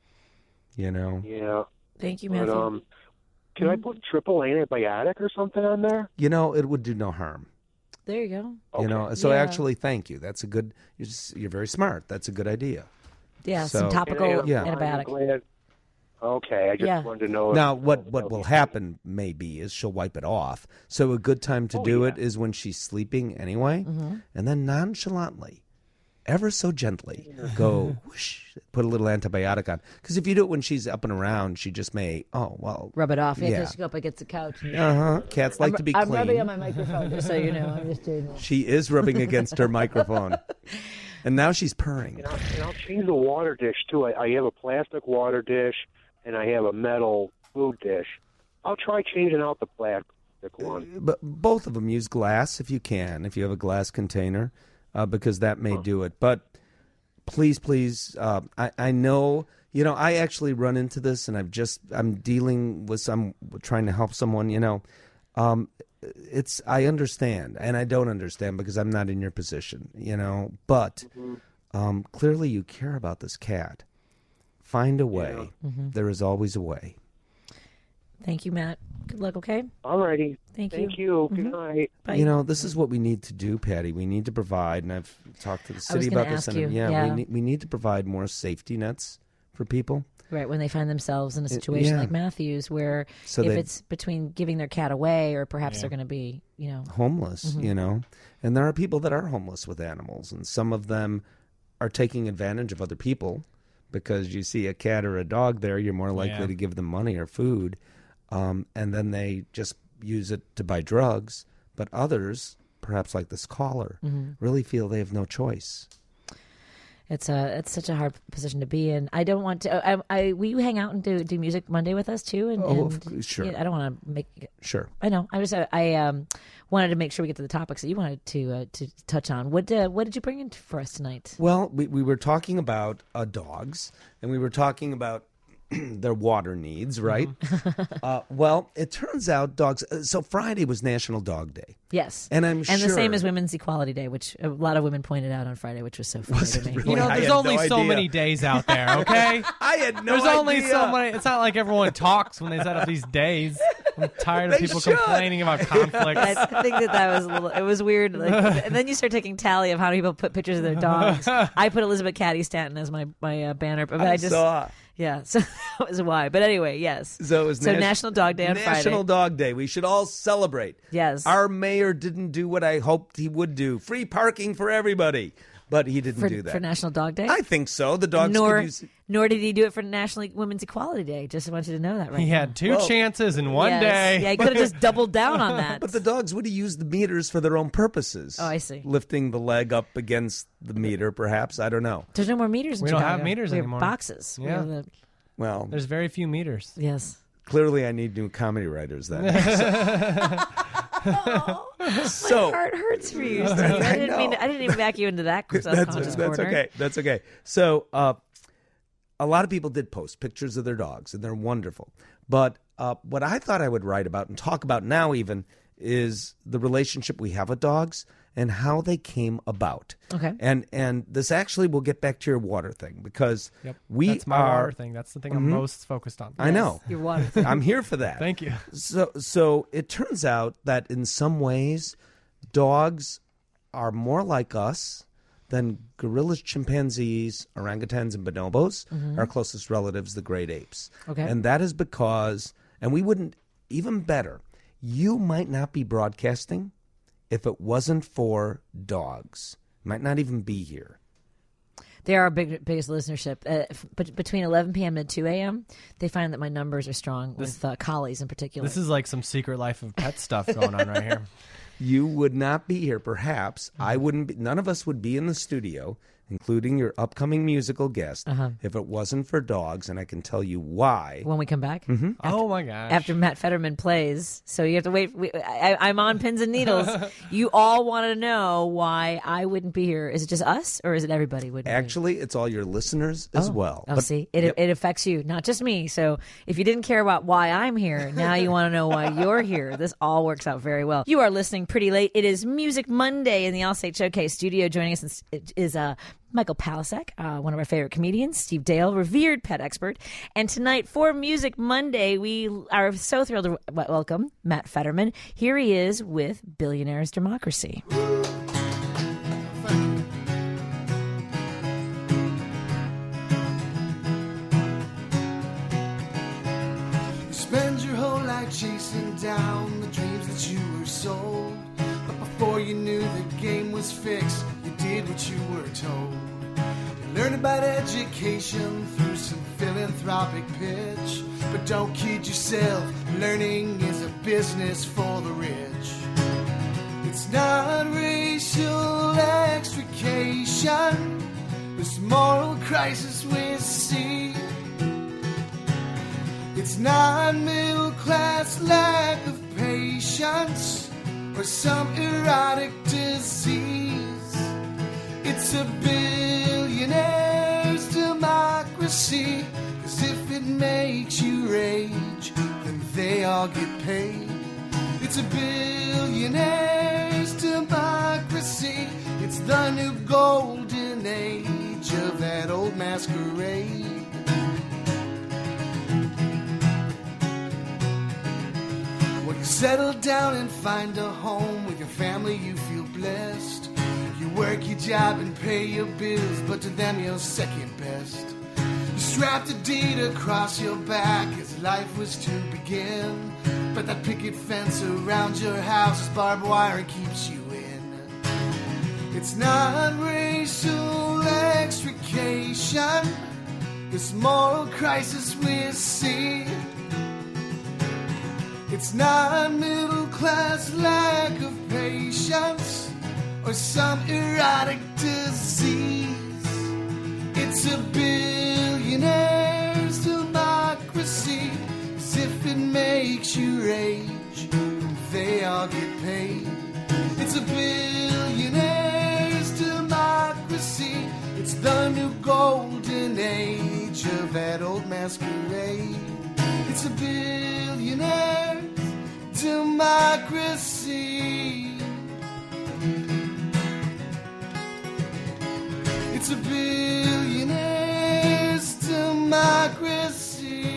You know. Yeah. Thank you, Matthew. But, um, can mm-hmm. I put triple antibiotic or something on there? You know, it would do no harm. There you go. Okay. You know, so yeah. actually, thank you. That's a good. You're, just, you're very smart. That's a good idea. Yeah, so, some topical yeah. antibiotic. Okay, I just yeah. wanted to know. Now, what, what will happen maybe is she'll wipe it off. So a good time to oh, do yeah. it is when she's sleeping anyway, mm-hmm. and then nonchalantly, ever so gently, go whoosh, put a little antibiotic on. Because if you do it when she's up and around, she just may, oh, well. Rub it off. Yeah, yeah. just go up against the couch. Uh-huh. Cats like I'm, to be I'm clean. rubbing on my microphone, just so you know. I'm just doing that. She is rubbing against her microphone. And now she's purring. And I'll, and I'll change the water dish, too. I, I have a plastic water dish, and I have a metal food dish. I'll try changing out the plastic one. But both of them use glass if you can, if you have a glass container, uh, because that may huh. do it. But please, please, uh, I, I know, you know, I actually run into this, and I've just, I'm dealing with some, trying to help someone, you know. Um, it's, I understand, and I don't understand because I'm not in your position, you know. But mm-hmm. um, clearly you care about this cat. Find a way. Yeah. Mm-hmm. There is always a way. Thank you, Matt. Good luck, okay? All righty. Thank you. Thank you. Good night. Bye. You know, this is what we need to do, Patty. We need to provide, and I've talked to the city about this. And you. Yeah, yeah. We, need, we need to provide more safety nets for people. Right, when they find themselves in a situation yeah. like Matthew's, where so if they, it's between giving their cat away or perhaps yeah. they're going to be, you know. homeless, mm-hmm. you know. And there are people that are homeless with animals, and some of them are taking advantage of other people. Because you see a cat or a dog there, you're more likely yeah. to give them money or food. Um, and then they just use it to buy drugs. But others, perhaps like this caller, mm-hmm. really feel they have no choice. It's a it's such a hard position to be in. I don't want to. I, I will you hang out and do do Music Monday with us too? And, Oh, and sure. yeah, I don't want to make. Sure. I know. I just I, I um wanted to make sure we get to the topics that you wanted to uh, to touch on. What uh, what did you bring in for us tonight? Well, we, we were talking about uh, dogs, and we were talking about their water needs, right? uh, well, it turns out dogs. Uh, so Friday was National Dog Day. Yes, and I'm and sure the same as Women's Equality Day, which a lot of women pointed out on Friday, which was so funny Was to it me. really? You know, I there's had only no so idea. many days out there, okay? I had no There's idea. only so many. It's not like everyone talks when they set up these days. I'm tired of They people should. complaining about conflicts. I think that that was a little. It was weird. Like, and then you start taking tally of how many people put pictures of their dogs. I put Elizabeth Cady Stanton as my my uh, banner, but I, I just saw. yeah. So that was why. But anyway, yes. So it was so Nas- National Dog Day on National Friday. Dog Day. We should all celebrate. Yes. Our mayor didn't do what I hoped he would do: free parking for everybody. But he didn't for, do that. for National Dog Day. I think so. The dogs nor could use. nor did he do it for National Women's Equality Day. Just want you to know that right He now. had two Well, chances in one Yes. day. Yeah, he could have just doubled down on that. But the dogs would have used the meters for their own purposes. Oh, I see. Lifting the leg up against the meter, perhaps. I don't know. There's no more meters in We don't Chicago. have meters we have anymore. boxes. We Yeah. have the- Well, There's very few meters. yes. clearly I need new comedy writers then. Oh, So- my heart hurts for you. Steve. I I didn't mean. know. To, I didn't even back you into that that's subconscious that's corner. okay. That's okay. So, uh, a lot of people did post pictures of their dogs, and they're wonderful. But uh, what I thought I would write about and talk about now, even, is the relationship we have with dogs and how they came about. Okay. And and this actually will get back to your water thing because Yep. we That's my are. water thing. That's the thing I'm most focused on. I know. Your water thing. I'm here for that. Thank you. So, so it turns out that in some ways, dogs are more like us than gorillas, chimpanzees, orangutans, and bonobos, our closest relatives, the great apes. Okay. And that is because, and we wouldn't, even better, you might not be broadcasting if it wasn't for dogs. Might not even be here. They are our big, biggest listenership. Uh, f- but between eleven p.m. and two a.m., they find that my numbers are strong with uh, collies in particular. This is like some secret life of pet stuff going on right here. You would not be here, perhaps. I wouldn't be, none of us would be in the studio, including your upcoming musical guest, Uh-huh. if it wasn't for dogs, and I can tell you why. when we come back. Mm-hmm. Oh my gosh. After Matt Fetterman plays, so you have to wait. We, I, I'm on pins and needles. You all want to know why I wouldn't be here. Is it just us, or is it everybody would? Actually, it's all your listeners as well. Oh, But- see, it Yep. it affects you, not just me. So if you didn't care about why I'm here, now you want to know why you're here. This all works out very well. You are listening pretty late. It is Music Monday in the Allstate Showcase studio. Joining us is, is uh, Michael Palasek, uh, one of our favorite comedians, Steve Dale, revered pet expert. And tonight for Music Monday, we are so thrilled to w- welcome Matt Fetterman. Here he is with Billionaire's Democracy. You spend your whole life chasing down the dreams that you were sold. But before you knew the game was fixed, you did what you were told. You learned about education through some philanthropic pitch. But don't kid yourself, learning is a business for the rich. It's not racial extrication, this moral crisis we see. It's not middle class lack of patience or some erotic disease. It's a billionaire's democracy. 'Cause if it makes you rage, then they all get paid. It's a billionaire's democracy. It's the new golden age of that old masquerade. When you settle down and find a home with your family, you feel blessed. You work your job and pay your bills, but to them you're second best. You strapped a deed across your back as life was to begin. But that picket fence around your house is barbed wire and keeps you in. It's not racial extrication, this moral crisis we see. It's not middle class lack of patience or some erotic disease. It's a billionaire's democracy. As if it makes you rage, they all get paid. It's a billionaire's democracy. It's the new golden age of that old masquerade. It's a billionaire's democracy. It's a billionaire's democracy.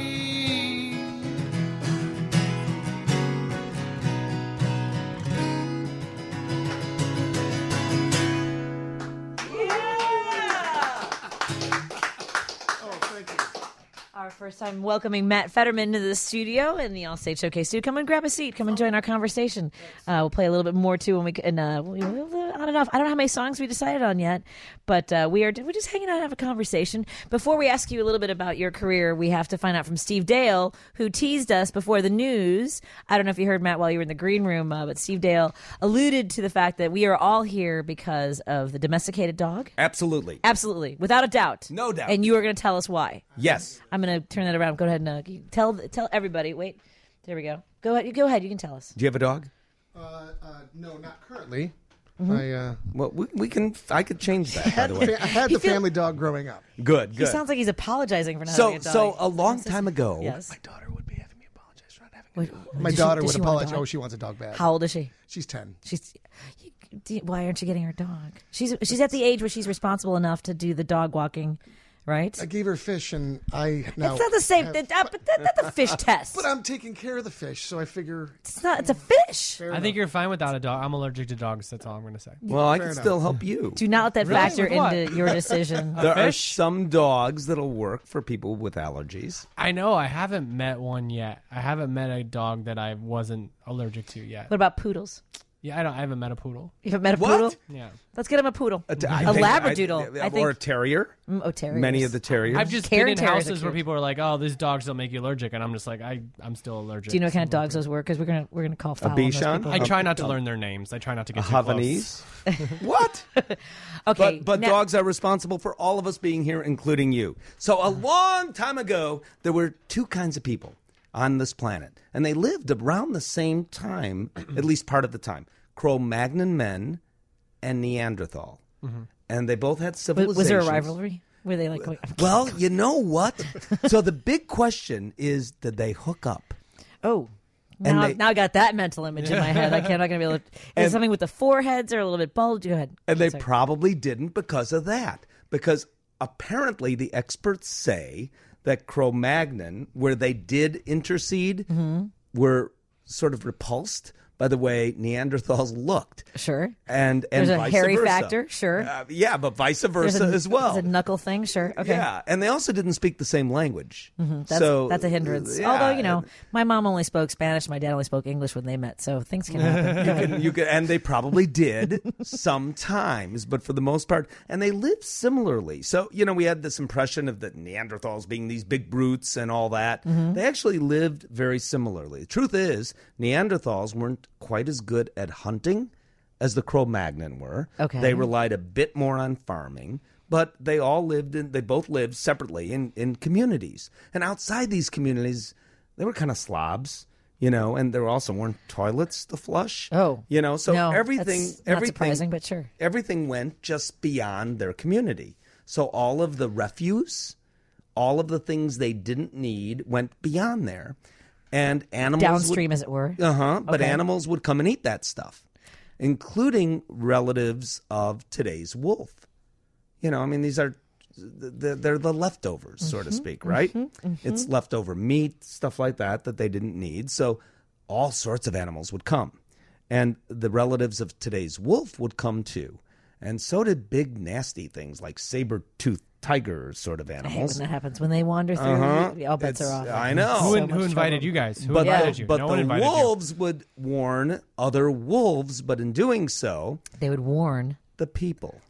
Our first time welcoming Matt Fetterman to the studio in the Allstate Showcase studio. Come and grab a seat. Come and join our conversation. Uh, we'll play a little bit more too when we and uh, we, we'll, on and off. I don't know how many songs we decided on yet, but uh, we are we're just hanging out and have a conversation. Before we ask you a little bit about your career, we have to find out from Steve Dale, who teased us before the news. I don't know if you heard, Matt, while you were in the green room, uh, but Steve Dale alluded to the fact that we are all here because of the domesticated dog. Absolutely. Absolutely, without a doubt. No doubt. And you are going to tell us why. Yes. I'm going to turn that around. Go ahead and uh, you tell tell everybody. Wait, there we go. Go ahead. You go ahead. You can tell us. Do you have a dog? Uh, uh, no, not currently. Mm-hmm. I uh, Well, we, we can. I could change that. By the way, I had He the feel- family dog growing up. good. He Good. sounds like he's apologizing for not so, having a dog. so a long time ago, Yes. My daughter would be having me apologize for not having Wait, a dog. My does she- daughter does would she want a apologize. dog? Oh, she wants a dog bad. How old is she? She's ten. She's. You, do- why aren't you getting her dog? She's she's at the age where she's responsible enough to do the dog walking, right? I gave her fish, and I now. It's not the same. have- That, uh, but that, that's a fish test. But I'm taking care of the fish, so I figure. It's not. It's a fish. Fair I enough. think you're fine without a dog. I'm allergic to dogs. That's all I'm going to say. well, I Fair can enough. still help you. Do not let that Really? factor With what? into your decision. There are fish? some dogs that'll work for people with allergies. I know. I haven't met one yet. I haven't met a dog that I wasn't allergic to yet. What about poodles? Yeah, I don't. I haven't met a poodle. You haven't met a What? poodle? Yeah, Let's get him a poodle. A, A labradoodle, I think. or a terrier. Mm, oh, terriers. Many of the terriers. I've just Karen been in terriers are houses where cute. people are like, "Oh, these dogs don't make you allergic," and I'm just like, "I, I'm still allergic." Do you know what kind of So- dogs those were? Because we're gonna we're gonna call foul on those Bichon? people. I try not to learn their names. I try not to a get too close. Havanese. What? Okay, But, but now- dogs are responsible for all of us being here, including you. So a long time ago, there were two kinds of people on this planet, and they lived around the same time, at least part of the time. Cro-Magnon men and Neanderthal. And they both had Was, civilizations. was there a rivalry? Were they like? Going, Well, you know what? So the big question is, did they hook up? oh. And Now, they- now I got that mental image in my head. I can't, I'm not going to be able to. Is And- it something with the foreheads or a little bit bulge? Go ahead. And they Sorry. probably didn't because of that. Because apparently the experts say that Cro-Magnon, where they did intercede, Mm-hmm. were sort of repulsed by the way Neanderthals looked. Sure. And and There's a vice hairy versa. factor, sure. Uh, yeah, but vice There's versa a, as well. There's a knuckle thing, sure. Okay. Yeah, and they also didn't speak the same language. Mm-hmm. That's, so that's a hindrance. yeah, Although, you know, my mom only spoke Spanish. My dad only spoke English when they met. So things can happen. you can, you can, and they probably did sometimes, but for the most part, and they lived similarly. So, you know, we had this impression of the Neanderthals being these big brutes and all that. Mm-hmm. They actually lived very similarly. The truth is, Neanderthals weren't quite as good at hunting as the Cro-Magnon were. Okay. They relied a bit more on farming, but they all lived in, they both lived separately in, in communities. And outside these communities, they were kind of slobs. You know, and there also weren't toilets to flush. Oh. You know, so No, everything, that's not everything, surprising, but sure. everything went just beyond their community. So all of the refuse, all of the things they didn't need went beyond there, and animals Downstream, would, as it were. Uh huh. But Okay. animals would come and eat that stuff, including relatives of today's wolf. You know, I mean, these are they're, they're the leftovers, so Mm-hmm, to speak, right? It's leftover meat, stuff like that, that they didn't need. So all sorts of animals would come. And the relatives of today's wolf would come too. And so did big, nasty things like saber-toothed tiger sort of I hate animals. when that happens. When they wander through, Uh-huh. all bets It's- are off. I know. Who, So in, who much invited trouble. you guys? Who But, invited the, you? but no one the invited wolves would warn other wolves, but in doing so, They would warn. the people.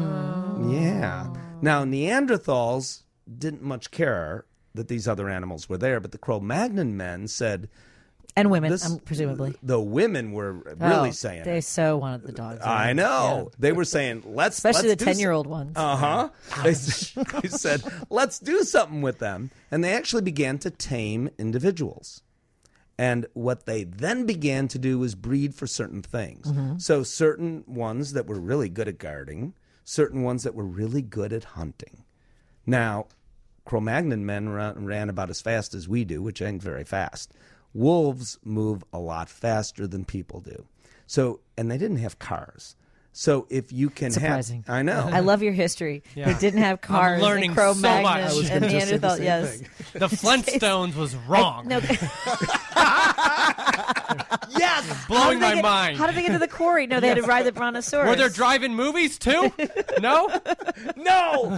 Yeah. Now, Neanderthals didn't much care that these other animals were there, but the Cro-Magnon men said, And women, this- um, presumably. The women were really Oh, saying they it. so wanted the dogs. I know. They were saying, let's Especially let's the do ten-year-old some- ones. Uh-huh. They, they said, let's do something with them. And they actually began to tame individuals. And what they then began to do was breed for certain things. Mhm. So certain ones that were really good at guarding, certain ones that were really good at hunting. Now, Cro-Magnon men ran, ran about as fast as we do, which ain't very fast. Wolves move a lot faster than people do. So, and they didn't have cars. So if you can Surprising. have, I know. I love your history. Yeah. They didn't have cars. I'm learning and so Cro-Magnon much. I was and gonna just say the Neanderthal. same Yes, thing. The Flintstones was wrong. I, no. Yes, blowing How did they my get- mind. How did they get to the quarry? No, they had to ride the brontosaurus. Were there drive-in movies too? No, no.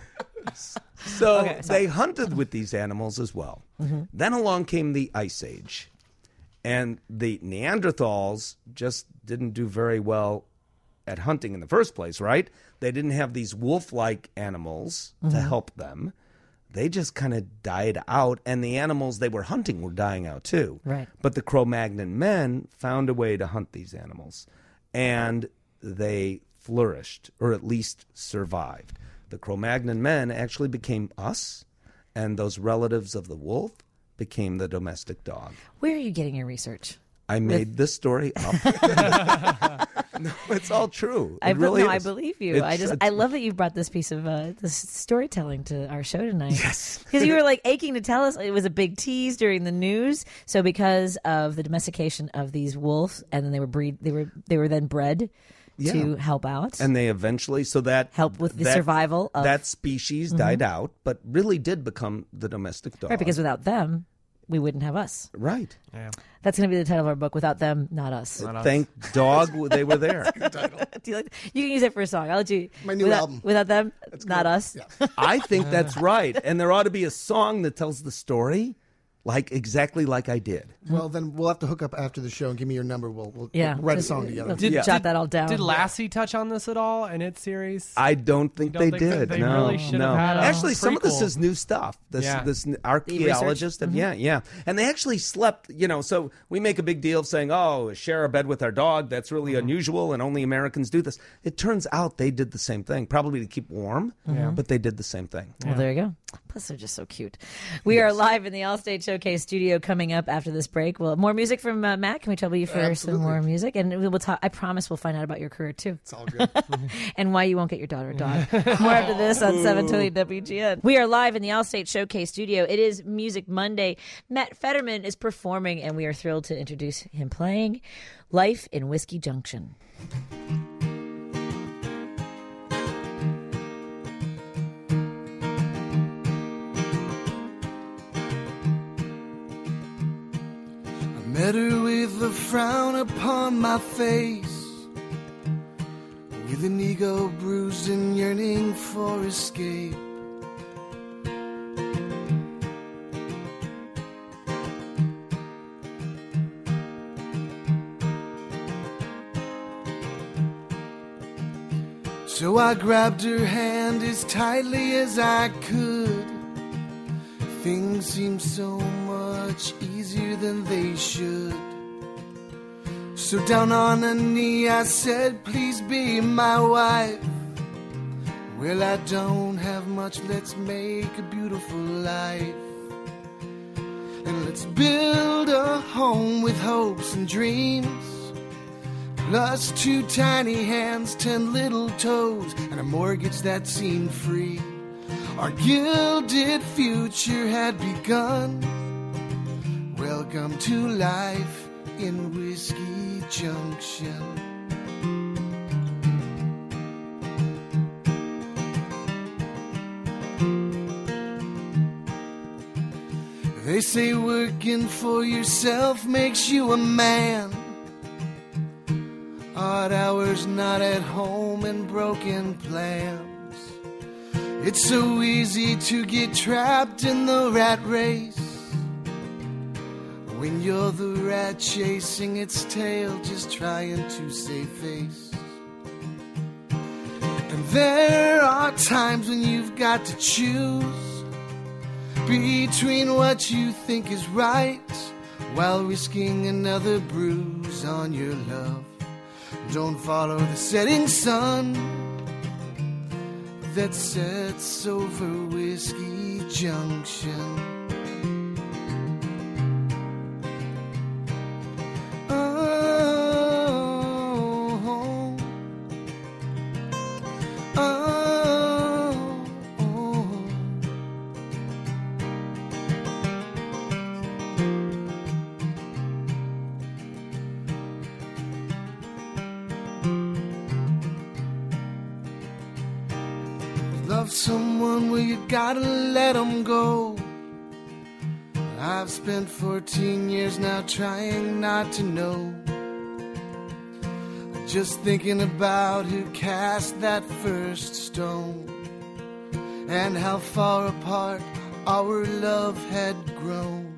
So Okay, sorry. they hunted with these animals as well. Mhm. Then along came the Ice Age. And the Neanderthals just didn't do very well at hunting in the first place, right? They didn't have these wolf-like animals to Mhm. help them. They just kind of died out, and the animals they were hunting were dying out too. Right. But the Cro-Magnon men found a way to hunt these animals, and they flourished, or at least survived. The Cro-Magnon men actually became us, and those relatives of the wolf became the domestic dog. Where are you getting your research? I made this story up. No, it's all true. It I, be- really no, I is. believe you. It's- I just, it's- I love that you brought this piece of uh, this storytelling to our show tonight. Yes, because you were like aching to tell us. It was a big tease during the news. So because of the domestication of these wolves, and then they were breed, they were they were then bred Yeah. to help out. And they eventually, so that help with the that- survival of that species Mhm. died out, but really did become the domestic dog. right, because without them, we wouldn't have us. Right. Yeah. That's going to be the title of our book. Without them, not us. Thank dog they were there. Do you, like, you can use it for a song. I'll let you. My new without, album. Without them, not us. I think that's right. And there ought to be a song that tells the story like exactly like I did. Well, then we'll have to hook up after the show and give me your number. We'll, we'll, Yeah. we'll write a Just- song together. Did- Yeah. jot that all down. Did Lassie touch on this at all in its series? I don't think You don't they think that did. they no, really should no. have had a Actually, some of this prequel? is new stuff. This Yeah. this archaeologist, have, yeah, yeah, and they actually slept. You know, so we make a big deal of saying, "Oh, share a bed with our dog." That's really unusual, and only Americans do this. It turns out they did the same thing, probably to keep warm. Yeah. But they did the same thing. Well, there you go. Plus, they're just so cute. We are live in the Allstate Showcase studio. Coming up after this break, well, more music from uh, Matt. Can we trouble you for Absolutely. some more music? And we will talk. I promise we'll find out about your career too. It's all good. And why you won't get your daughter a dog. More after this on seven twenty W G N. We are live in the Allstate Showcase studio. It is Music Monday. Matt Fetterman is performing, and we are thrilled to introduce him playing Life in Whiskey Junction. Met her with a frown upon my face, with an ego bruised and yearning for escape. So I grabbed her hand as tightly as I could. Things seem so much easier than they should. So down on a knee I said, please be my wife. Well, I don't have much, let's make a beautiful life. And let's build a home with hopes and dreams. Plus two tiny hands, ten little toes, and a mortgage that seemed free. Our gilded future had begun. Welcome to life in Whiskey Junction. They say working for yourself makes you a man. Odd hours, not at home, and broken plans. It's so easy to get trapped in the rat race, when you're the rat chasing its tail, just trying to save face. And there are times when you've got to choose between what you think is right, while risking another bruise on your love. Don't follow the setting sun that sets over Whiskey Junction. Love someone, well, you gotta let them go. I've spent fourteen years now trying not to know. Just thinking about who cast that first stone and how far apart our love had grown.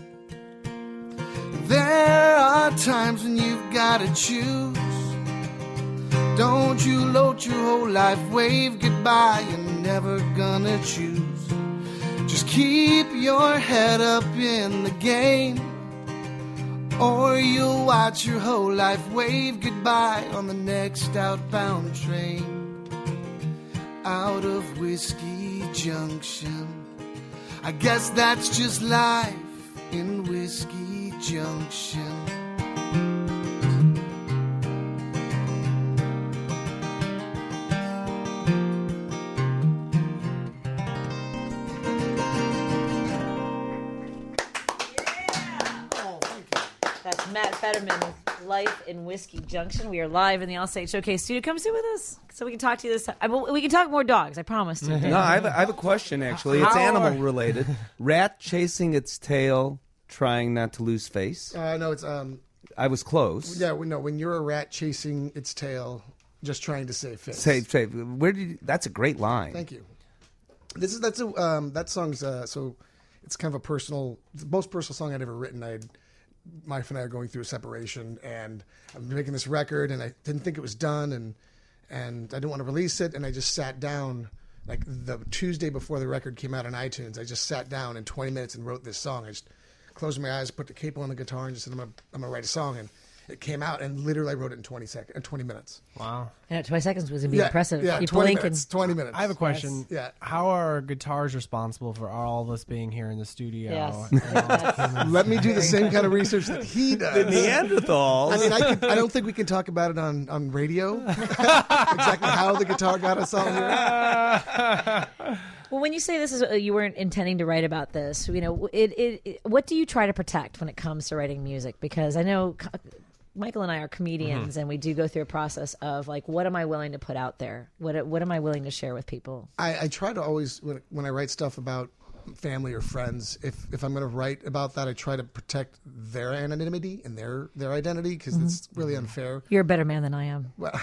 There are times when you've gotta choose. Don't you load your whole life, wave goodbye, you're never gonna choose. Just keep your head up in the game, or you'll watch your whole life wave goodbye on the next outbound train out of Whiskey Junction. I guess that's just life in Whiskey Junction. Matt Fetterman with Life in Whiskey Junction. We are live in the Allstate Showcase studio. Come sit with us so we can talk to you this time. I, we can talk more dogs, I promise. To. No, I have, a, I have a question, actually. It's animal related. Rat chasing its tail, trying not to lose face. Uh, no, it's... um. I was close. Yeah, no, when you're a rat chasing its tail, just trying to save face. Save, save. Where did you, that's a great line. Thank you. This is, that's a, um, that song's, uh, so it's kind of a personal, the most personal song I'd ever written. I had... My wife and I are going through a separation, and I'm making this record, and I didn't think it was done, and and I didn't want to release it, and I just sat down, like the Tuesday before the record came out on iTunes, I just sat down in twenty minutes and wrote this song. I just closed my eyes, put the capo on the guitar, and just said, I'm gonna, I'm gonna write a song, and it came out, and literally I wrote it in twenty seconds, in twenty minutes. Wow. Yeah, twenty seconds was gonna be yeah, impressive. Yeah, you twenty blink minutes. And... Twenty minutes. I have a question. Yes. Yeah. How are guitars responsible for all of us being here in the studio? Yes. Let me do the same kind of research that he does. The Neanderthals. I mean, I, could, I don't think we can talk about it on, on radio. Exactly how the guitar got us all here. Well, when you say this is you weren't intending to write about this, you know, it, it, it what do you try to protect when it comes to writing music? Because I know Michael and I are comedians, mm-hmm. and we do go through a process of like, what am I willing to put out there? What what am I willing to share with people? I, I try to always when when I write stuff about family or friends, if if I'm going to write about that, I try to protect their anonymity and their their identity because mm-hmm. it's really unfair. You're a better man than I am. Well,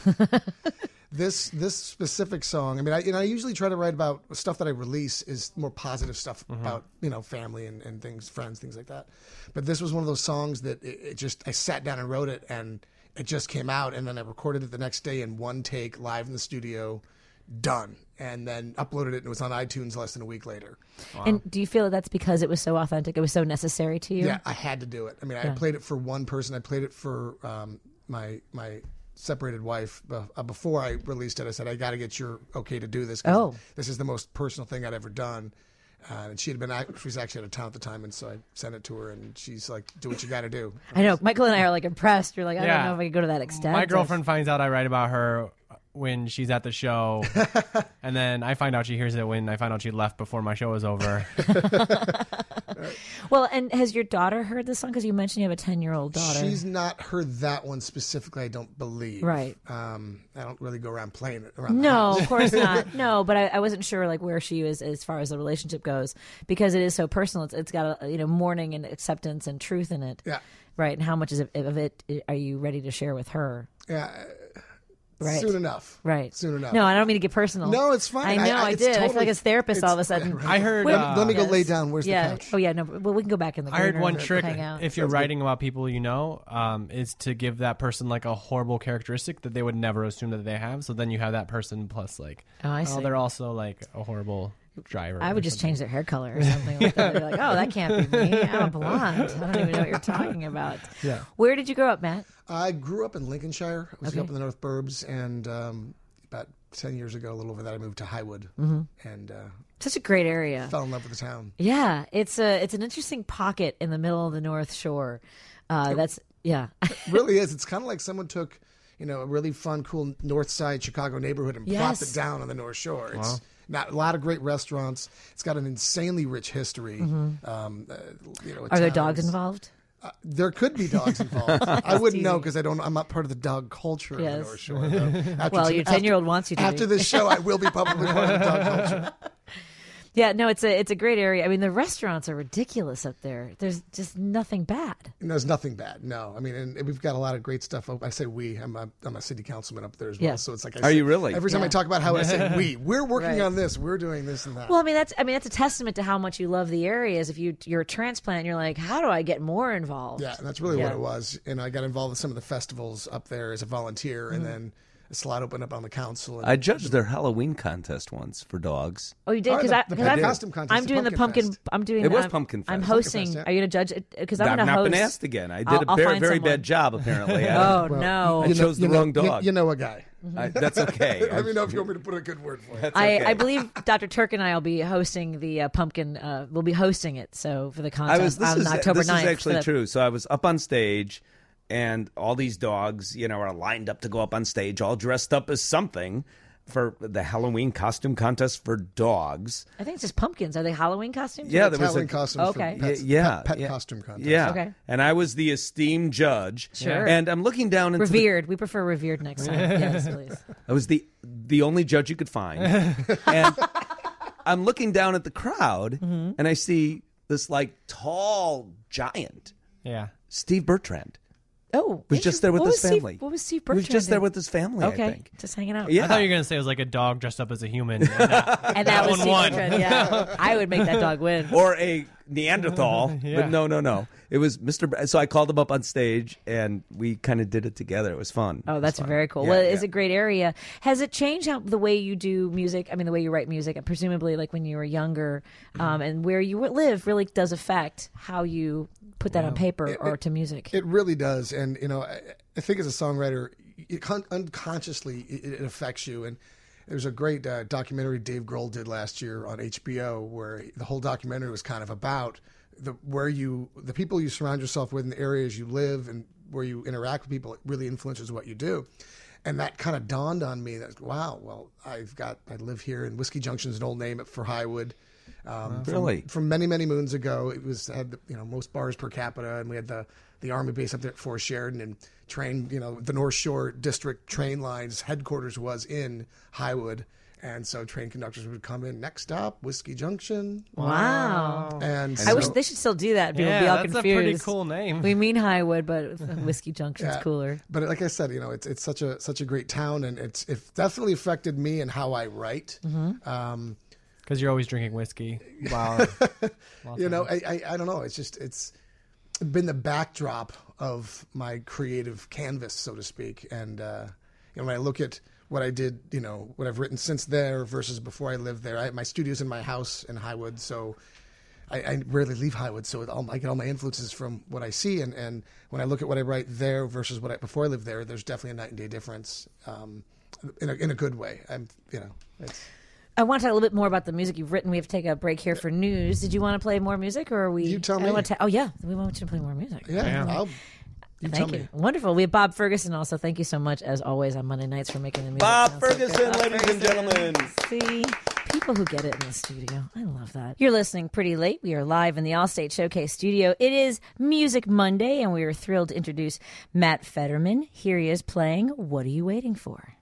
this this specific song, I mean, I, you know, I usually try to write about stuff that I release is more positive stuff mm-hmm. about, you know, family and, and things, friends, things like that. But this was one of those songs that it, it just, I sat down and wrote it, and it just came out, and then I recorded it the next day in one take, live in the studio, done, and then uploaded it, and it was on iTunes less than a week later. Wow. And do you feel that that's because it was so authentic? It was so necessary to you? Yeah, I had to do it. I mean, yeah. I played it for one person. I played it for um, my my separated wife. Uh, before I released it, I said, I got to get your okay to do this. 'Cause oh. This is the most personal thing I'd ever done. Uh, and she had been, she was actually out of town at the time, and so I sent it to her, and she's like, do what you got to do. I know. Michael and I are like impressed. You're like, I yeah. don't know if I could go to that extent. My girlfriend finds out I write about her when she's at the show, and then I find out she hears it when I find out she left before my show was over. Well, and has your daughter heard this song? Because you mentioned you have a ten-year-old daughter. She's not heard that one specifically, I don't believe. Right. Um, I don't really go around playing it around No, the house. of course not. No, but I, I wasn't sure like where she was as far as the relationship goes, because it is so personal. It's, it's got a, you know, mourning and acceptance and truth in it. Yeah. Right. And how much is it, of it are you ready to share with her? Yeah. Right. Soon enough. Right. Soon enough. No, I don't mean to get personal. No, it's fine. I know, I, I, I did. Totally, I feel like as therapist all of a sudden. Right. I heard. Wait, uh, let me go yes. lay down. Where's yeah. the couch? Oh, yeah. No, well, we can go back in the I heard one and trick hang out. if you're Sounds writing good. about people you know, um, is to give that person like a horrible characteristic that they would never assume that they have. So then you have that person plus like, oh, I see. oh, they're also like a horrible. driver. I would or just something. change their hair color or something like that. They'd be like, oh, that can't be me. I'm a blonde. I don't even know what you're talking about. Yeah. Where did you grow up, Matt? I grew up in Lincolnshire. I was Okay. up in the North Burbs, and um, about ten years ago, a little over that, I moved to Highwood, Mhm. and uh, Such a great area. fell in love with the town. Yeah, it's a it's an interesting pocket in the middle of the North Shore. Uh, that's yeah. It really is. It's kind of like someone took, you know, a really fun, cool North Side Chicago neighborhood and plopped Yes. it down on the North Shore. It's Wow. not a lot of great restaurants. It's got an insanely rich history. Mhm. Um, uh, you know, Are there towns. dogs involved? Uh, there could be dogs involved. I wouldn't know teasing. because I don't. I'm not part of the dog culture of Yes. the North Shore. though. After Well, t- your ten-year-old wants you to After be. this show, I will be publicly part of the dog culture. Yeah, no, it's a it's a great area. I mean, the restaurants are ridiculous up there. There's just nothing bad. And there's nothing bad. No, I mean, and we've got a lot of great stuff. op- I say we. I'm a, I'm a city councilman up there as well. Yeah. So it's like, I Are say- you really? Every time Yeah. I talk about how I say we, we're working Right. on this. We're doing this and that. Well, I mean, that's I mean that's a testament to how much you love the area. Is if you you're a transplant, and you're like, how do I get more involved? Yeah, and that's really Yeah. what it was. And I got involved with some of the festivals up there as a volunteer, and Mhm. then a slot opened up on the council. And I judged their Halloween contest once for dogs. Oh, you did Oh, because the- I the because pet I'm, costume contest, I'm the doing the Pumpkin pumpkin. Fest. I'm doing. It was I'm, Pumpkin I'm Fest. hosting. Pumpkin Fest, Are you going to judge it? Because I'm I've going to not host. been asked again. I did I'll- a I'll very, find very someone. bad job, apparently. I- Oh Well, no! I you know- chose the you know- wrong you- dog. You, know a guy. I, that's okay. Let me know if you want me to put a good word for it. That's I, okay. I believe Doctor Turk and I will be hosting the uh, pumpkin. Uh, we'll be hosting it. So for the I contest was. This on is October this ninth. is actually for the- true. So I was up on stage, and all these dogs, you know, are lined up to go up on stage, all dressed up as something for the Halloween costume contest for dogs. I think it's just pumpkins. Are they Halloween costumes? Yeah, Or- there was Halloween a costumes for Okay. pets, yeah, pet, pet yeah. costume contest. Yeah. Okay. And I was the esteemed judge. Sure. And I'm looking down into the- revered. We prefer revered next time. Yes, please. I was the the only judge you could find. And I'm looking down at the crowd, Mm-hmm. and I see this like tall giant, Yeah. Steve Bertrand. Oh, Was just there with what his was Steve- family. what was Steve He was Bertrand just there in? with his family, Okay, I think. just hanging out. Yeah. I thought you were going to say it was like a dog dressed up as a human. And that, And that was one Steve won. Bertrand. Yeah, I would make that dog win. Or a Neanderthal. Yeah. But no, no, no. It was Mister Br- So I called him up on stage, and we kind of did it together. It was fun. Oh, It was that's fun. very cool. Yeah, well, yeah. it's a great area. Has it changed how the way you do music? I mean, the way you write music, and presumably, like when you were younger, um, and where you live, really does affect how you put that on paper It- or it- to music. It really does, and you know, I, I think as a songwriter, it con- unconsciously it, it affects you. And there's a great uh, documentary Dave Grohl did last year on H B O, where the whole documentary was kind of about the where you, the people you surround yourself with, in the areas you live, and where you interact with people. It really influences what you do. And that kind of dawned on me that, wow, well, I've got, I live here, and Whiskey Junction's an old name for Highwood. Um, from- Really? From, many, many moons ago, it was had the, you know, most bars per capita, and we had the, the Army base up there at Fort Sheridan, and train, you know, the North Shore District train lines headquarters was in Highwood. And so train conductors would come in, next stop, Whiskey Junction. Wow. And I wish so- they should still do that. People Yeah, be all that's a confused. pretty cool name. We mean Highwood, but Whiskey Junction's Yeah. cooler. But like I said, you know, it's it's such a such a great town, and it's it definitely affected me and how I write. Mm-hmm. Um, Because you're always drinking whiskey. Wow. you know, I, I I don't know. It's just it's been the backdrop of my creative canvas, so to speak. And uh, you know, when I look at what I did, you know, what I've written since there versus before I lived there, I, my studio's in my house in Highwood, so I, I rarely leave Highwood. So it all, I get all my influences from what I see, and, and when I look at what I write there versus what I before I lived there, there's definitely a night and day difference, um, in a in a good way. I'm, you know, it's. I want to talk a little bit more about the music you've written. We have to take a break here for news. Did you want to play more music, or are we? You tell I me. want to, oh yeah, we want you to play more music. Yeah, I'll, you Thank tell you. me. Wonderful. We have Bob Ferguson also. Thank you so much, as always, on Monday nights for making the music. Bob sound so good. Ferguson, Bob ladies and gentlemen. See, people who get it in the studio. I love that. You're listening Pretty Late. We are live in the Allstate Showcase studio. It is Music Monday, and we are thrilled to introduce Matt Fetterman. Here he is playing What Are You Waiting For?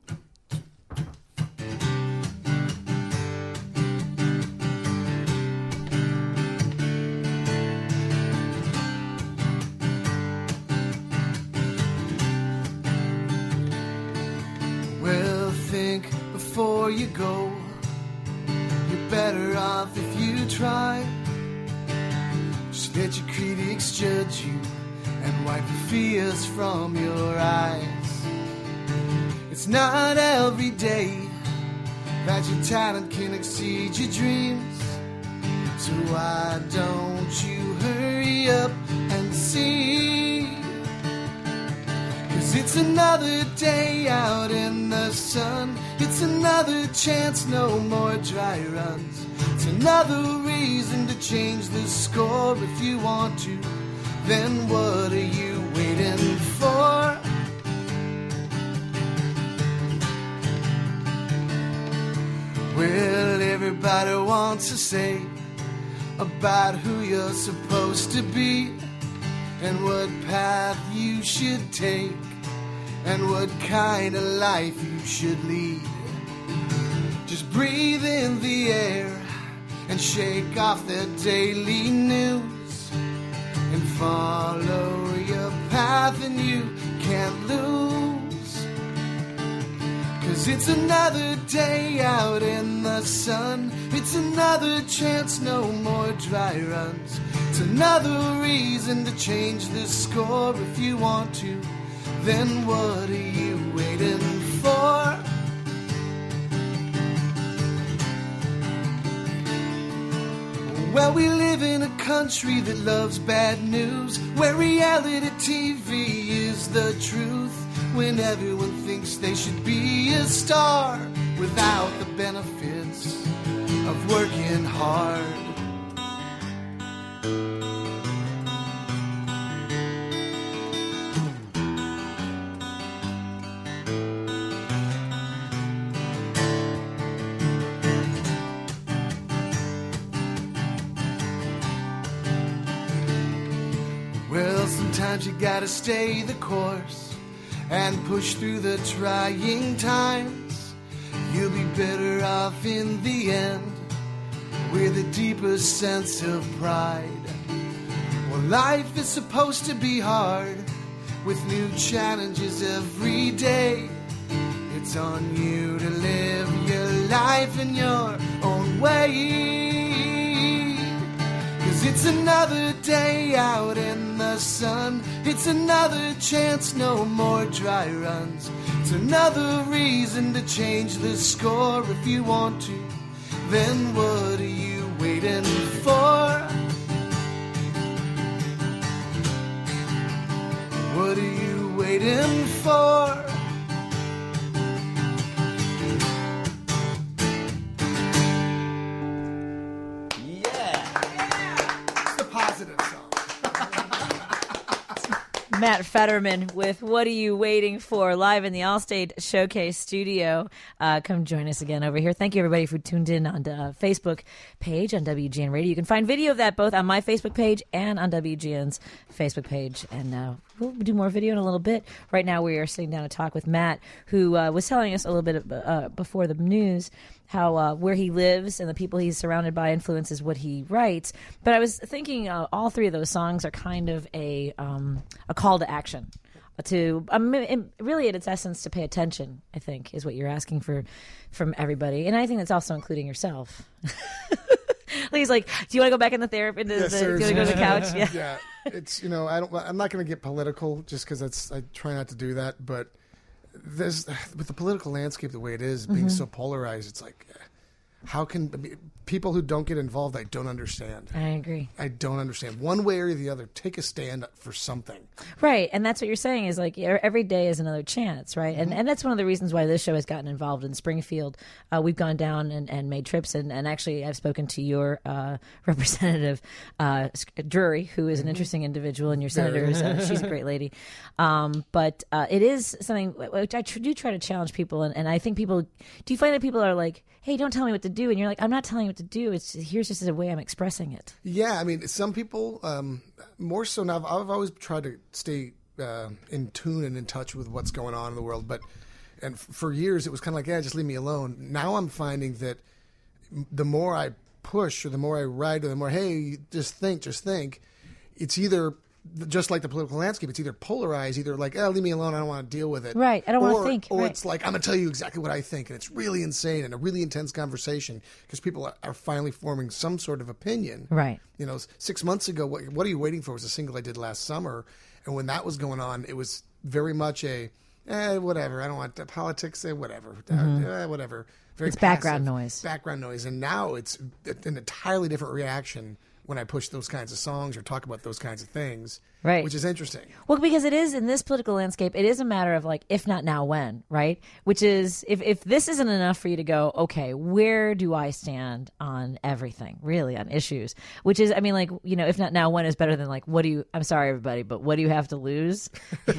Well, think before you go. You're better off if you try. Just let your critics judge you and wipe the fears from your eyes. It's not every day that your talent can exceed your dreams. So why don't you hurry up and see? 'Cause it's another day out in the sun. It's another chance, no more dry runs. It's another reason to change the score. If you want to, then what are you waiting for? Well, everybody wants to say about who you're supposed to be, and what path you should take, and what kind of life you should lead. Just breathe in the air and shake off the daily news, and follow your path, and you can't lose. 'Cause it's another day out in the sun. It's another chance, no more dry runs. It's another reason to change the score. If you want to, then what are you waiting for? Well, we live in a country that loves bad news, where reality T V is the truth, when everyone thinks they should be a star without the benefits of working hard. Well, sometimes you gotta stay the course and push through the trying times. You'll be better off in the end with a deeper sense of pride. Well, life is supposed to be hard with new challenges every day. It's on you to live your life in your own way. 'Cause it's another day out in the sun. It's another chance, no more dry runs. It's another reason to change the score. If you want to, then what are you waiting for? What are you waiting for? Matt Fetterman with What Are You Waiting For, live in the Allstate Showcase studio. Uh, come join us again over here. Thank you, everybody, for tuned in on the uh, Facebook page on W G N Radio. You can find video of that both on my Facebook page and on W G N's Facebook page. And uh, we'll do more video in a little bit. Right now, we are sitting down to talk with Matt, who uh, was telling us a little bit uh, before the news how uh, where he lives and the people he's surrounded by influences what he writes. But I was thinking uh, all three of those songs are kind of a um, a call to action. To um, really, at its essence, to pay attention, I think, is what you're asking for from everybody, and I think that's also including yourself. He's like, "Do you want to go back in the therapy? Into Yes, the, do you want to go to the couch?" Yeah, yeah. It's you know, I don't. I'm not going to get political just because that's. I try not to do that, but there's with the political landscape the way it is, being Mhm. so polarized. It's like, how can I mean, people who don't get involved? I don't understand. I agree. I don't understand. One way or the other, take a stand for something. Right, and that's what you're saying is like e- every day is another chance, right? And Mhm. and that's one of the reasons why this show has gotten involved in Springfield. Uh, we've gone down and, and made trips, and, and actually I've spoken to your uh, representative, uh, Drury, who is an Mhm. interesting individual, and your Very. senators. Uh, she's a great lady. Um, but uh, it is something which I tr- do try to challenge people, and, and I think people, do you find that people are like, hey, don't tell me what to do, and you're like, I'm not telling you what to do, it's here's just a way I'm expressing it. Yeah, I mean, some people um, more so now. I've, I've always tried to stay uh, in tune and in touch with what's going on in the world, but and f- for years it was kind of like, yeah, just leave me alone. Now I'm finding that m- the more I push, or the more I write, or the more, hey, just think, just think. It's either just like the political landscape. It's either polarized, either like, oh, leave me alone, I don't want to deal with it. Right, I don't wanna Or- think, Or right. it's like, I'm going to tell you exactly what I think, and it's really insane and a really intense conversation because people are, are finally forming some sort of opinion. Right. You know, s- six months ago, what, what Are You Waiting For was a single I did last summer, and when that was going on, it was very much a, eh, whatever. I don't want the politics. Eh, whatever. Mhm. Eh, whatever. Very It's background passive. noise. Background noise. And now it's an entirely different reaction when I push those kinds of songs or talk about those kinds of things. Right. Which is interesting. Well, because it is in this political landscape, it is a matter of like, if not now, when, right? Which is, if, if this isn't enough for you to go, okay, where do I stand on everything, really, on issues? Which is, I mean, like, you know, if not now, when is better than like, what do you, I'm sorry, everybody, but what do you have to lose?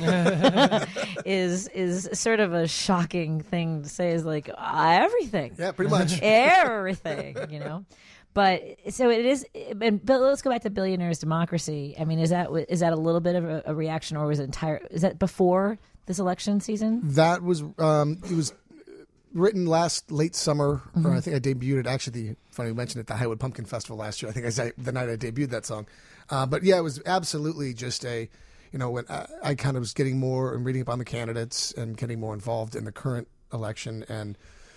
is, is sort of a shocking thing to say, is like, uh, everything. Yeah, pretty much. Everything, you know? But so it is. And but let's go back to Billionaires Democracy. I mean, is that is that a little bit of a, a reaction, or was it entire? Is that before this election season? That was um, it was written last late summer, Mm-hmm. or I think I debuted it. Actually, the, funny you mentioned it, the Highwood Pumpkin Festival last year. I think I said the night I debuted that song. Uh, but yeah, it was absolutely just a, you know, when I, I kind of was getting more and reading up on the candidates and getting more involved in the current election and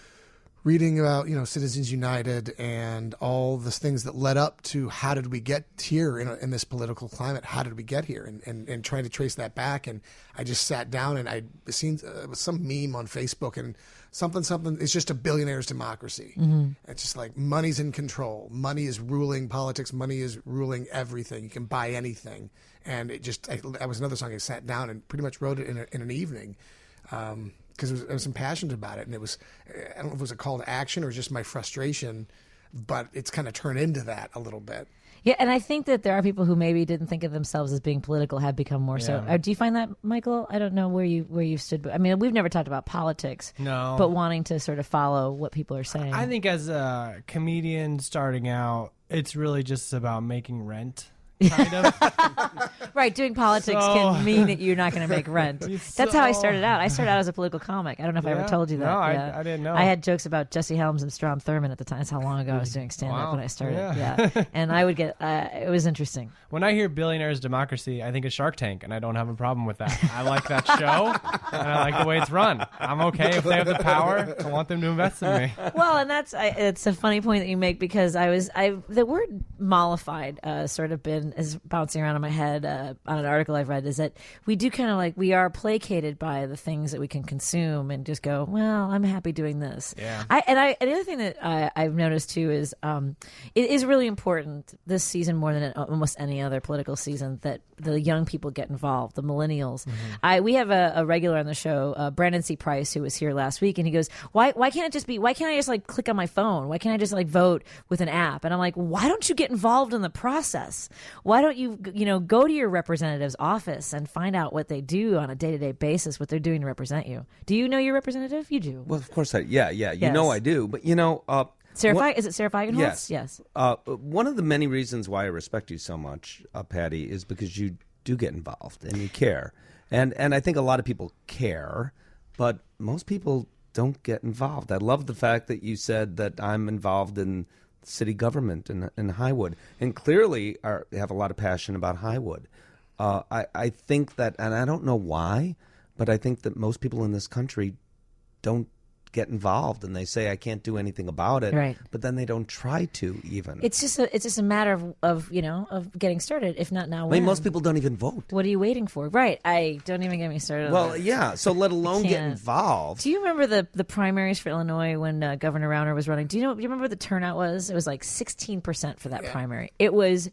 reading about, you know, Citizens United and all the things that led up to how did we get here in, a, in this political climate? How did we get here? And, and, and trying to trace that back. And I just sat down and I seen uh, some meme on Facebook and something, something, it's just a billionaire's democracy. Mm-hmm. It's just like money's in control. Money is ruling politics. Money is ruling everything. You can buy anything. And it just, I, that was another song I sat down and pretty much wrote it in, a, in an evening. Um, because I was impassioned about it, and it was, I don't know if it was a call to action or just my frustration, but it's kind of turned into that a little bit. Yeah, and I think that there are people who maybe didn't think of themselves as being political have become more so. Yeah. Uh, do you find that, Michael? I don't know where you where you stood. But I mean, we've never talked about politics. No. But wanting to sort of follow what people are saying. I think as a comedian starting out, it's really just about making rent. Kind of. Right, doing politics So- can mean that you're not going to make rent. That's how I started out. I started out as a political comic. I don't know if I ever Yeah? told you that. No, I- Yeah. I didn't know. I had jokes about Jesse Helms and Strom Thurmond at the time. That's how long ago I was doing stand-up Wow. when I started. Yeah. Yeah, and I would get. Uh, it was interesting. When I hear Billionaires Democracy, I think of Shark Tank, and I don't have a problem with that. I like that show, and I like the way it's run. I'm okay if they have the power. I want them to invest in me. Well, and that's I, it's a funny point that you make, because I was I the word mollified uh, sort of been is bouncing around in my head uh, on an article I've read, is that we do kind of like we are placated by the things that we can consume and just go, well, I'm happy doing this. Yeah. I and I and the other thing that I, I've noticed too is um, it is really important this season more than almost any other political season that the young people get involved, the millennials. I we have a, a regular on the show, uh, Brandon C. Price, who was here last week, and he goes, why why can't it just be? Why can't I just like click on my phone? Why can't I just like vote with an app? And I'm like, why don't you get involved in the process? Why don't you you know go to your representative's office and find out what they do on a day to day basis, what they're doing to represent you? Do you know your representative? You do. Well, of course I. Yeah, yeah. You Yes. know I do. But you know, uh, Sarah, one- Fe- is it Sarah Feigenholz? Yes. Yes. Uh, one of the many reasons why I respect you so much, uh, Patty, is because you do get involved and you care, and and I think a lot of people care, but most people don't get involved. I love the fact that you said that I'm involved in city government in in Highwood, and clearly are, have a lot of passion about Highwood. Uh, I I think that, and I don't know why, but I think that most people in this country don't get involved, and they say I can't do anything about it, Right. but then they don't try to even. It's just a it's just a matter of, of you know of getting started. If not now, I when? mean, most people don't even vote. What are you waiting for? Right. I don't even get me started. on Well, that. yeah. So let alone get Can't. involved. Do you remember the the primaries for Illinois when uh, Governor Rauner was running? Do you know? Do you remember what the turnout was? It was like sixteen percent for that primary. It was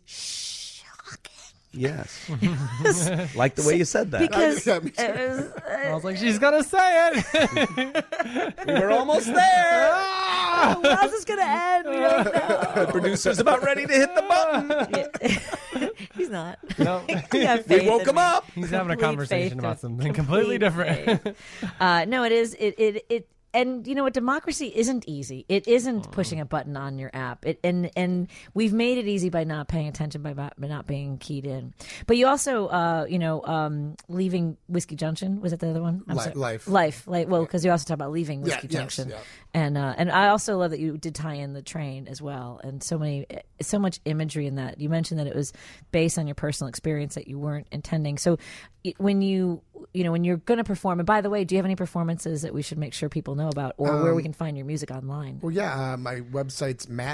Yes. Like the way you said that. because Yeah, me too. it was, I was like, she's gonna say it. We're almost there. oh, how's this gonna end? We don't know. The producer's about ready to hit the button. He's not. No. You have We faith woke in him me. up. He's having a Complete conversation faith about to- something completely complete different. faith. Uh, no, it is. It, it it and you know what? Democracy isn't easy. It isn't pushing a button on your app. It and and we've made it easy by not paying attention, by, by not being keyed in. But you also, uh, you know, um, leaving Whiskey Junction. Was that the other one? I'm Li- sorry. Life. Life. Like, well, because you also talk about leaving Whiskey Yeah, yes, Junction. yeah. And uh, and I also love that you did tie in the train as well, and so many, so much imagery in that. You mentioned that it was based on your personal experience that you weren't intending. So it, when you you know when you're going to perform, and by the way, do you have any performances that we should make sure people know about, or where we can find your music online? Well, yeah, uh, my website's matt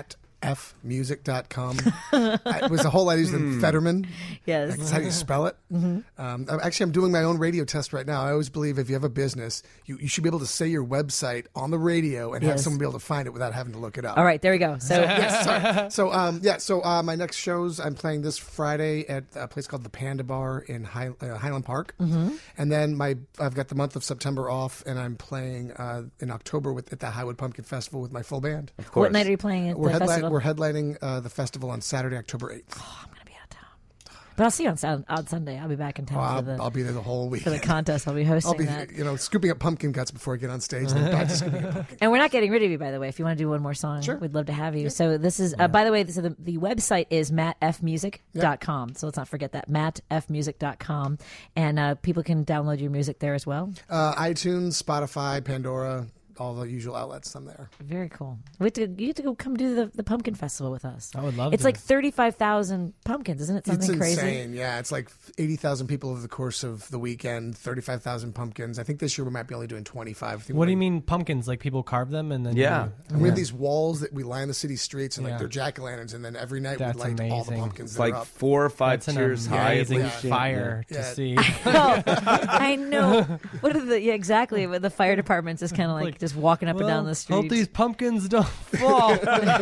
f music dot com. It was a whole lot easier than Fetterman. Yes. That's how you spell it. Mm-hmm. Um, I'm- actually, I'm doing my own radio test right now. I always believe if you have a business, you, you should be able to say your website on the radio and have Yes. someone be able to find it without having to look it up. All right, there we go. So yes, sorry. So um, yeah, so uh, my next shows I'm playing this Friday at a place called the Panda Bar in High, uh, Highland Park, Mhm. and then my I've got the month of September off, and I'm playing uh, in October with at the Highwood Pumpkin Festival with my full band. Of What night are you playing at we're the headline- festival? We're headlining uh, the festival on Saturday, October eighth. But I'll see you on, Sun- on Sunday. I'll be back in town Oh, I'll, for the I'll be there the whole week for the contest. I'll be hosting I'll be, that. you know, scooping up pumpkin guts before I get on stage. And then back to scooping up pumpkin. And we're not getting rid of you, by the way. If you want to do one more song, we'd love to have you. So this is, uh, by the way, so the, the website is matt f music dot com. So let's not forget that, matt f music dot com. And uh, people can download your music there as well. Uh, iTunes, Spotify, Pandora, all the usual outlets. I'm there. Very cool. We have to, you have to go come do the, the pumpkin festival with us. I would love It's to. like thirty-five thousand pumpkins, isn't it? Something It's crazy. insane. Yeah, it's like eighty thousand people over the course of the weekend, thirty-five thousand pumpkins. I think this year we might be only doing twenty-five. I think What do we're- you mean pumpkins? Like people carve them and then Yeah. you- And we have these walls that we line the city streets, and Yeah. like they're jack-o'-lanterns, and then every night That's we light all the amazing. pumpkins It's that are like up. four or five That's an tiers high. amazing Yeah. fire to Yeah. see. Oh, I know. What are the yeah, exactly? But the fire department's just kind of like, just walking up and down the street. Hope these pumpkins don't fall.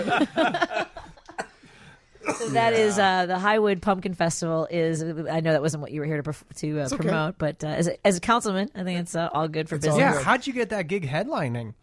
So that is uh, the Highwood Pumpkin Festival. Is I know that wasn't what you were here to perf- to uh, It's okay. promote, but uh, as, a, as a councilman, I think it's uh, all good for business. yeah, how'd you get that gig headlining?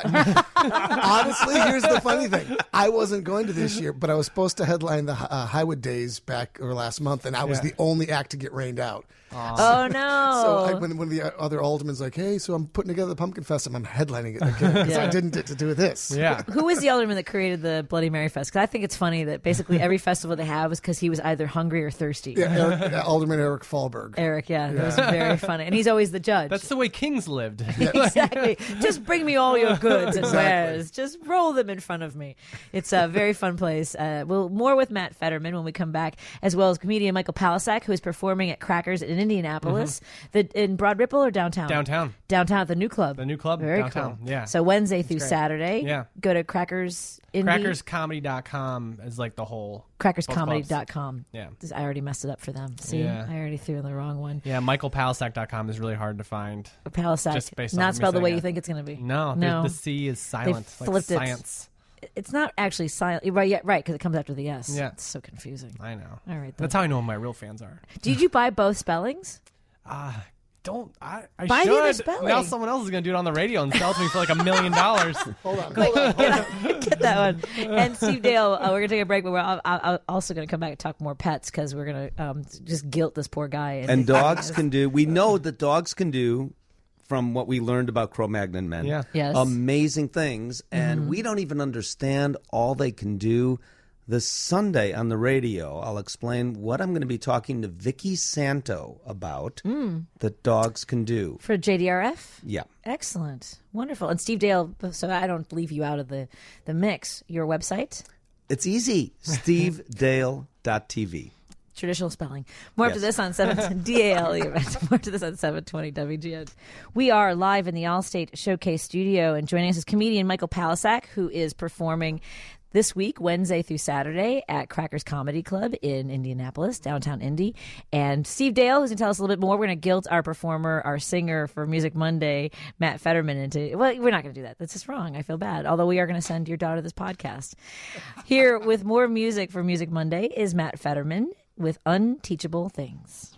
Honestly, here's the funny thing. I wasn't going to this year, but I was supposed to headline the uh, Highwood Days back or last month, and I was Yeah. the only act to get rained out. Oh no! So I, when one of the other aldermen's like, "Hey, so I'm putting together the Pumpkin Fest, and I'm headlining it again." So Yeah. I didn't get to do this. Yeah. Who was the alderman that created the Bloody Mary Fest? Because I think it's funny that basically every festival they have is because he was either hungry or thirsty. Yeah, Eric, uh, Alderman Eric Fallberg. Eric, yeah, that was very funny, and he's always the judge. That's the way kings lived. Exactly. Just bring me all your goods and Exactly. wares. Just roll them in front of me. It's a very fun place. Uh, we'll more with Matt Fetterman when we come back, as well as comedian Michael Palasak, who is performing at Crackers in Indianapolis, the, in Broad Ripple or downtown. Downtown. Downtown at the new club. The new club Very downtown. cool. Yeah. So Wednesday through great. Saturday. Yeah. Go to Crackers Indie. Crackers Comedy dot com is like the whole Crackers both Comedy clubs. dot com. Yeah. I already messed it up for them. See, Yeah. I already threw in the wrong one. Yeah, Michael Palasak dot com is really hard to find. Palasak. Just based on Not me spelled the saying way it. you think it's going to be. No, no. the, the C is silent. They like flipped it. science. It's not actually silent. Right, yeah, right, because it comes after the S. Yeah. It's so confusing. I know. All right. That's then. how I know who my real fans are. Did you buy both spellings? Uh, don't I? I Buy the other should. spelling. Now someone else is going to do it on the radio and sell it to me for like a million dollars. Hold on, hold on. Get that one. And Steve Dale, uh, we're going to take a break, but we're al- al- also going to come back and talk more pets because we're going to um, just guilt this poor guy. And, And dogs can do. We know that dogs can do, from what we learned about Cro-Magnon men, Yeah. Yes. amazing things, and we don't even understand all they can do. This Sunday on the radio, I'll explain what I'm going to be talking to Vicky Santo about that dogs can do. For J D R F? Yeah. Excellent. Wonderful. And Steve Dale, so I don't leave you out of the, the mix, your website? It's easy. steve dale dot t v. Traditional spelling. More Yes. after this on seven D A L E event. More after this on seven twenty W G N. We are live in the Allstate Showcase studio, and joining us is comedian Michael Palasak, who is performing this week, Wednesday through Saturday, at Crackers Comedy Club in Indianapolis, downtown Indy. And Steve Dale, who's going to tell us a little bit more. We're going to guilt our performer, our singer for Music Monday, Matt Fetterman, into. Well, we're not going to do that. That's just wrong. I feel bad. Although we are going to send your daughter this podcast. Here with more music for Music Monday is Matt Fetterman with Unteachable Things.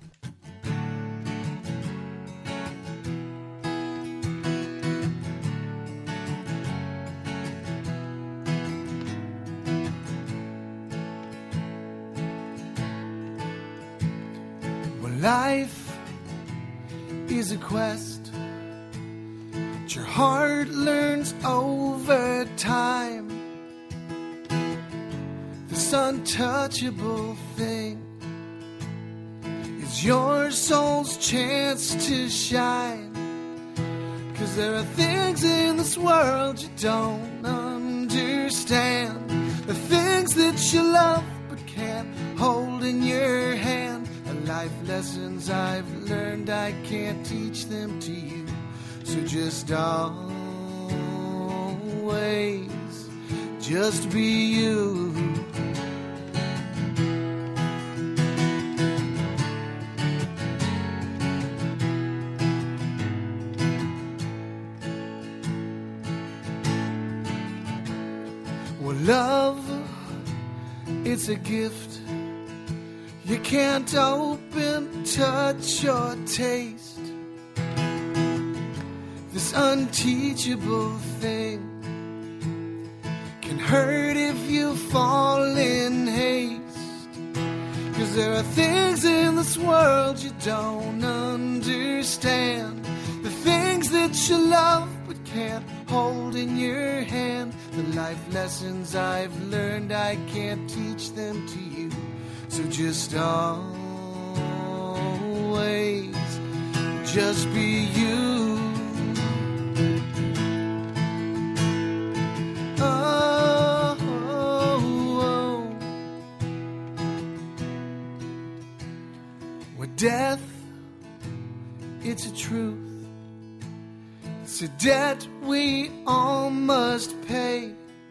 Well, life is a quest that your heart learns over time. This untouchable thing is your soul's chance to shine. 'Cause there are things in this world you don't understand. The things that you love but can't hold in your hand. The life lessons I've learned, I can't teach them to you. So just always just be you. Well, love, it's a gift you can't open, touch, or taste. This unteachable thing can hurt if you fall in haste. 'Cause there are things in this world you don't understand. The things that you love but can't hold in your hand. The life lessons I've learned, I can't teach them to you. So just always just be you. Oh, oh, oh. With death, it's a truth. It's a debt we all must pay.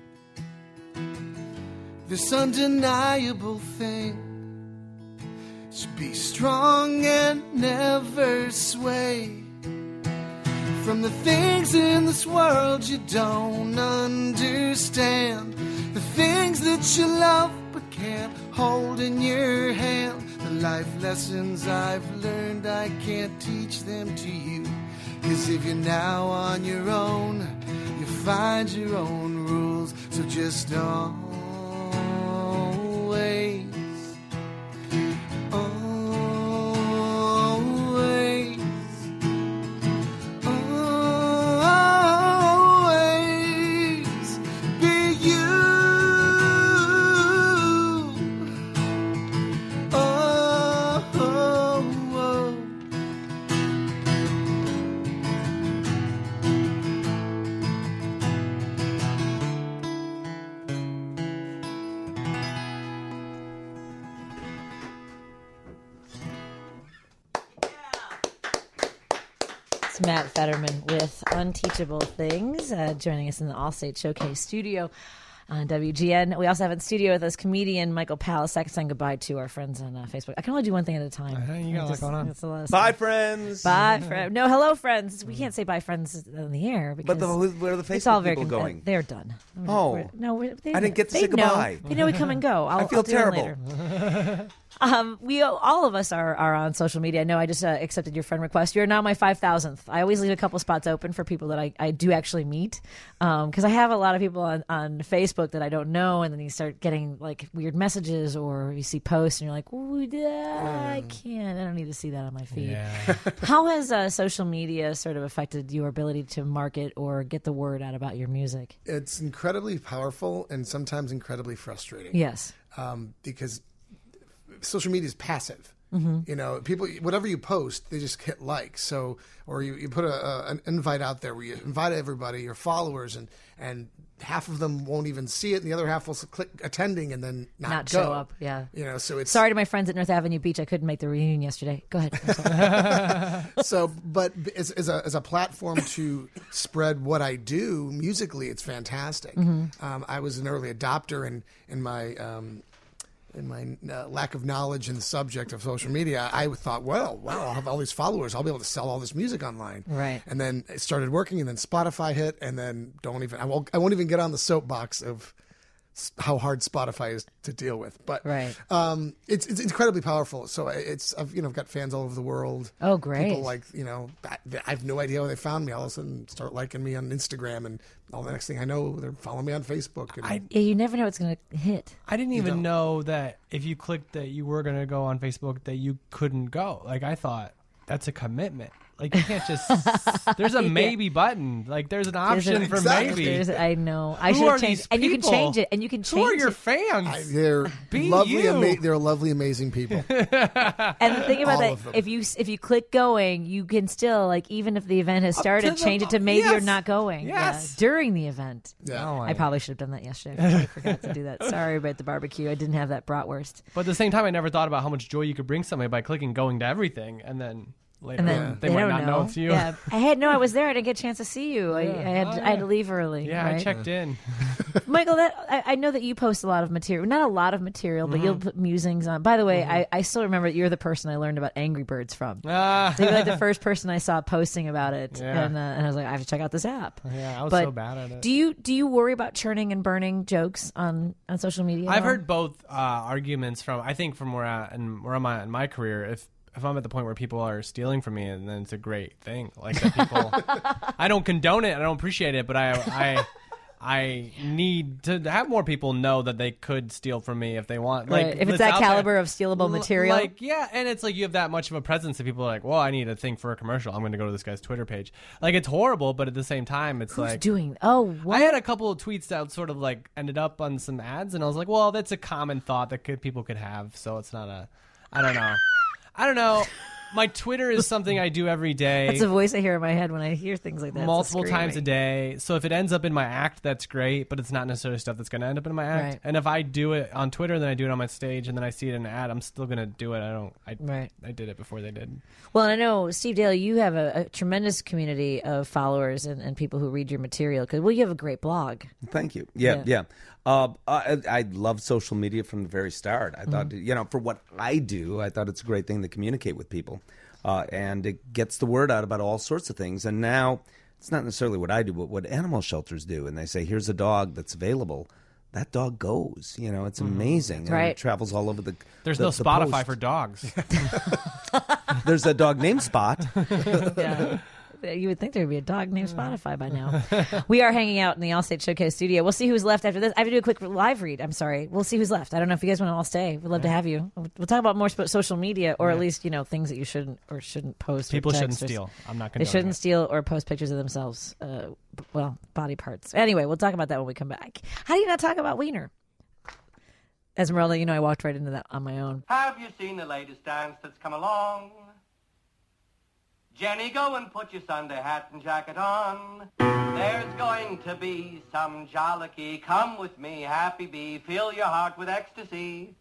This undeniable thing. So be strong and never sway from the things in this world you don't understand. The things that you love but can't hold in your hand. The life lessons I've learned, I can't teach them to you. 'Cause if you're now on your own, you find your own rules. So just always, always, always be you. Oh, oh, oh. It's Matt Fetterman with Unteachable Things, uh, joining us in the Allstate Showcase studio on W G N. We also have in studio with us comedian Michael Palasek, saying goodbye to our friends on uh, Facebook. I can only do one thing at a time. Uh, you got a lot going on. It's a lot of Bye, stuff. friends. Bye, friend. No, hello, friends. We can't say bye, friends, on the air because But the, who- where are the it's all Facebook very people con- going? They're done. Oh. We're- no, we're, they I didn't get to they say know. goodbye. They know we come and go. I'll, I feel I'll do it terrible. later. Um, we all of us are, are on social media. I know I just uh, accepted your friend request. You're now my five thousandth. I always leave a couple spots open for people that I, I do actually meet because um, I have a lot of people on, on Facebook that I don't know, and then you start getting like weird messages or you see posts and you're like, ooh, yeah, I can't. I don't need to see that on my feed. Yeah. How has uh, social media sort of affected your ability to market or get the word out about your music? It's incredibly powerful and sometimes incredibly frustrating. Yes. Um, because social media is passive. Mm-hmm. You know, people, whatever you post, they just hit like. So, or you, you put a, a, an invite out there where you invite everybody, your followers, and, and half of them won't even see it, and the other half will click attending and then not, Not go. show up, yeah. You know, so it's Sorry to my friends at North Avenue Beach. I couldn't make the reunion yesterday. Go ahead. I'm sorry. so, but as, as a as a platform to spread what I do musically, it's fantastic. Mm-hmm. Um, I was an early adopter, and in my um, in my uh, lack of knowledge in the subject of social media, I thought, well, wow, I'll have all these followers. I'll be able to sell all this music online. Right. And then it started working, and then Spotify hit, and then don't even I won't I won't even get on the soapbox of s- how hard Spotify is to deal with. But Right. um, it's it's incredibly powerful. So it's I've you know I've got fans all over the world. Oh, great. People like you know I, I have no idea how they found me. All of a sudden, start liking me on Instagram, and all the next thing I know, they're following me on Facebook. And, I- Yeah, you never know what's going to hit. I didn't even don't. know that if you clicked that you were going to go on Facebook that you couldn't go. Like I thought that's a commitment. Like you can't just. There's a Yeah. maybe button. Like there's an option There's a- for Exactly. maybe. There's- I know. I Who should are have changed, these and you can people? change it, and you can change Who are your it. fans? I, they're Be lovely. you. Ama- they're lovely, amazing people. And the thing about All that, of them. if you if you click going, you can still like even if the event has Up started, to the- change it to maybe yes. you're not going. Yes. Yeah, during the event. Yeah. Oh, I probably should have done that yesterday. I totally forgot to do that. Sorry about the barbecue. I didn't have that bratwurst. But at the same time, I never thought about how much joy you could bring somebody by clicking going to everything and then later And then on. They, they might don't not know. it's you. Yeah, I had no, I was there. I didn't get a chance to see you. I, I had Oh, I had yeah. to leave early. Yeah, I right? checked in. Michael, that I, I know that you post a lot of material. Not a lot of material, but Mm-hmm. you'll put musings on. By the way, I, I still remember that you're the person I learned about Angry Birds from. Ah. So you're like the first person I saw posting about it, Yeah. and, uh, and I was like, I have to check out this app. Yeah, I was But so bad at it. Do you do you worry about churning and burning jokes on, on social media? at I've all? heard both uh, arguments from. I think from where I and where I'm at in my career, if if I'm at the point where people are stealing from me, and then it's a great thing. Like that people, I don't condone it. I don't appreciate it, but I I I need to have more people know that they could steal from me if they want. Like Right. If it's that out there. caliber of stealable material. Like yeah, and it's like you have that much of a presence that people are like, well, I need a thing for a commercial. I'm going to go to this guy's Twitter page. Like it's horrible, but at the same time, it's Who's like doing? Oh, what? I had a couple of tweets that sort of like ended up on some ads, and I was like, well, that's a common thought that could, people could have, so it's not a, I don't know. I don't know. My Twitter is something I do every day. That's a voice I hear in my head when I hear things like that. It's multiple the times a screaming. day. So if it ends up in my act, that's great, but it's not necessarily stuff that's going to end up in my act. Right. And if I do it on Twitter, then I do it on my stage, and then I see it in an ad, I'm still going to do it. I don't. I, Right. I did it before they did. Well, and I know, Steve Dale, you have a, a tremendous community of followers and, and people who read your material. Cause, well, you have a great blog. Thank you. Yeah, Yeah. yeah. Uh, I, I love social media from the very start. I thought, Mm-hmm. you know, for what I do, I thought it's a great thing to communicate with people. Uh, and it gets the word out about all sorts of things. And now it's not necessarily what I do, but what animal shelters do. And they say, here's a dog that's available. That dog goes. You know, it's amazing. And Right. it travels all over the There's the- no the Spotify post. for dogs. There's a dog named Spot. Yeah. You would think there would be a dog named Spotify by now. We are hanging out in the Allstate Showcase studio. We'll see who's left after this. I have to do a quick live read. I'm sorry. We'll see who's left. I don't know if you guys want to all stay. We'd love to have you. We'll talk about more sp- social media, or at least, you know, things that you shouldn't or shouldn't post. or People shouldn't text or- steal. I'm not They condoning shouldn't it. steal or post pictures of themselves. Uh, b- well, body parts. Anyway, we'll talk about that when we come back. How do you not talk about Wiener? Esmeralda, you know I walked right into that on my own. Have you seen the latest dance that's come along? Jenny, go and put your Sunday hat and jacket on. There's going to be some jollity. Come with me, happy bee. Fill your heart with ecstasy.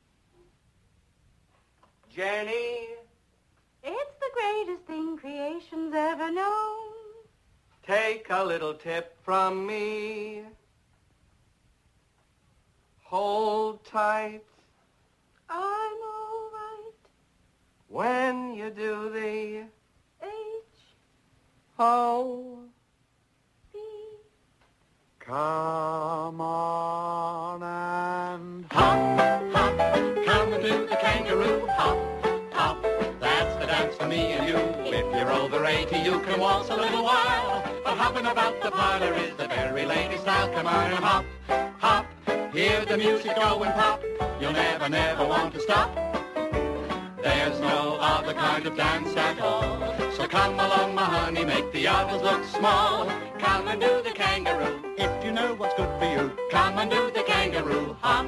Jenny, It's the greatest thing creation's ever known. take a little tip from me. Hold tight I'm all right. when you do the H O. B. Come on and hop, hop, come and do the kangaroo hop, hop. That's the dance for me and you. If you're over eighty, you can waltz a little while. But hopping about the parlor is the very latest style. Come on and hop, hop. Hear the music go and pop. You'll never, never want to stop. There's no other kind of dance at all. So come along, my honey, make the others look small. Come and do the kangaroo, if you know what's good for you. Come and do the kangaroo hop.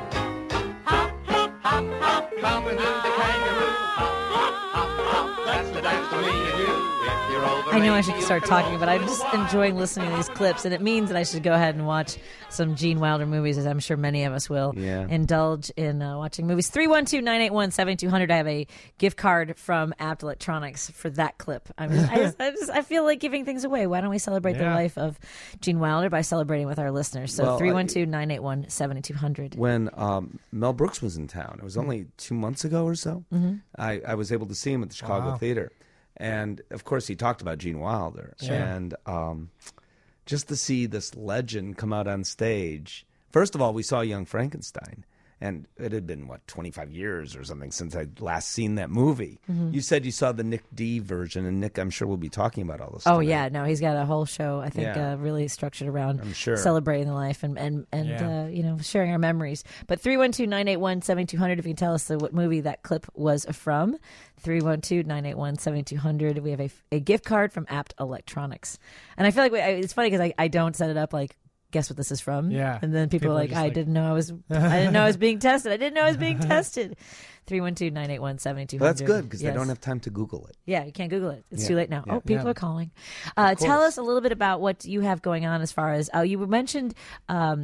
Hop, hop, hop, hop. Come and do the kangaroo hop, hop, hop, hop. That's the dance for me and you. If you're over I know I eighty, should you start can talking, waltz but a I'm little just while. enjoying listening to these clips, and it means that I should go ahead and watch some Gene Wilder movies, as I'm sure many of us will. Yeah. Indulge in uh, watching movies. three one two, nine eight one, seven two zero zero. I have a gift card from Apt Electronics for that clip. I mean, I just, I just I feel like giving things away. Why don't we celebrate the Yeah. life of Gene Wilder by celebrating with our listeners? So Well, I- three one two, nine eight one, seven two zero zero. When um, Mel Brooks was in town, it was only two months ago or so, Mhm. I, I was able to see him at the Chicago Wow. Theater. And, of course, he talked about Gene Wilder. Sure. And um, just to see this legend come out on stage. First of all, we saw Young Frankenstein. And it had been, what, twenty-five years or something since I'd last seen that movie. Mhm. You said you saw the Nick D version, and Nick, I'm sure, will be talking about all this Oh tonight. yeah, no, he's got a whole show. I think Yeah. uh, really structured around I'm sure. celebrating the life and and and Yeah. uh, you know, sharing our memories. But three one two, nine eight one, seven two zero zero. If you can tell us the, what movie that clip was from, three one two, nine eight one, seven two zero zero. We have a, a gift card from Apt Electronics, and I feel like we, I, it's funny because I, I don't set it up like. Guess what this is from? Yeah. And then people, People are are like, just I like- didn't know I was, I didn't know I was being tested. I didn't know I was being tested. three one two, nine eight one, seven two zero zero. Well, that's good because Yes. they don't have time to Google it. Yeah, you can't Google it. It's Yeah. too late now. Yeah. Oh, people Yeah. are calling. Uh, Of tell course. us a little bit about what you have going on as far as uh, you mentioned um, uh, E. uh, Vicky Santos and yeah, uh, J D R yeah. F. So, so um,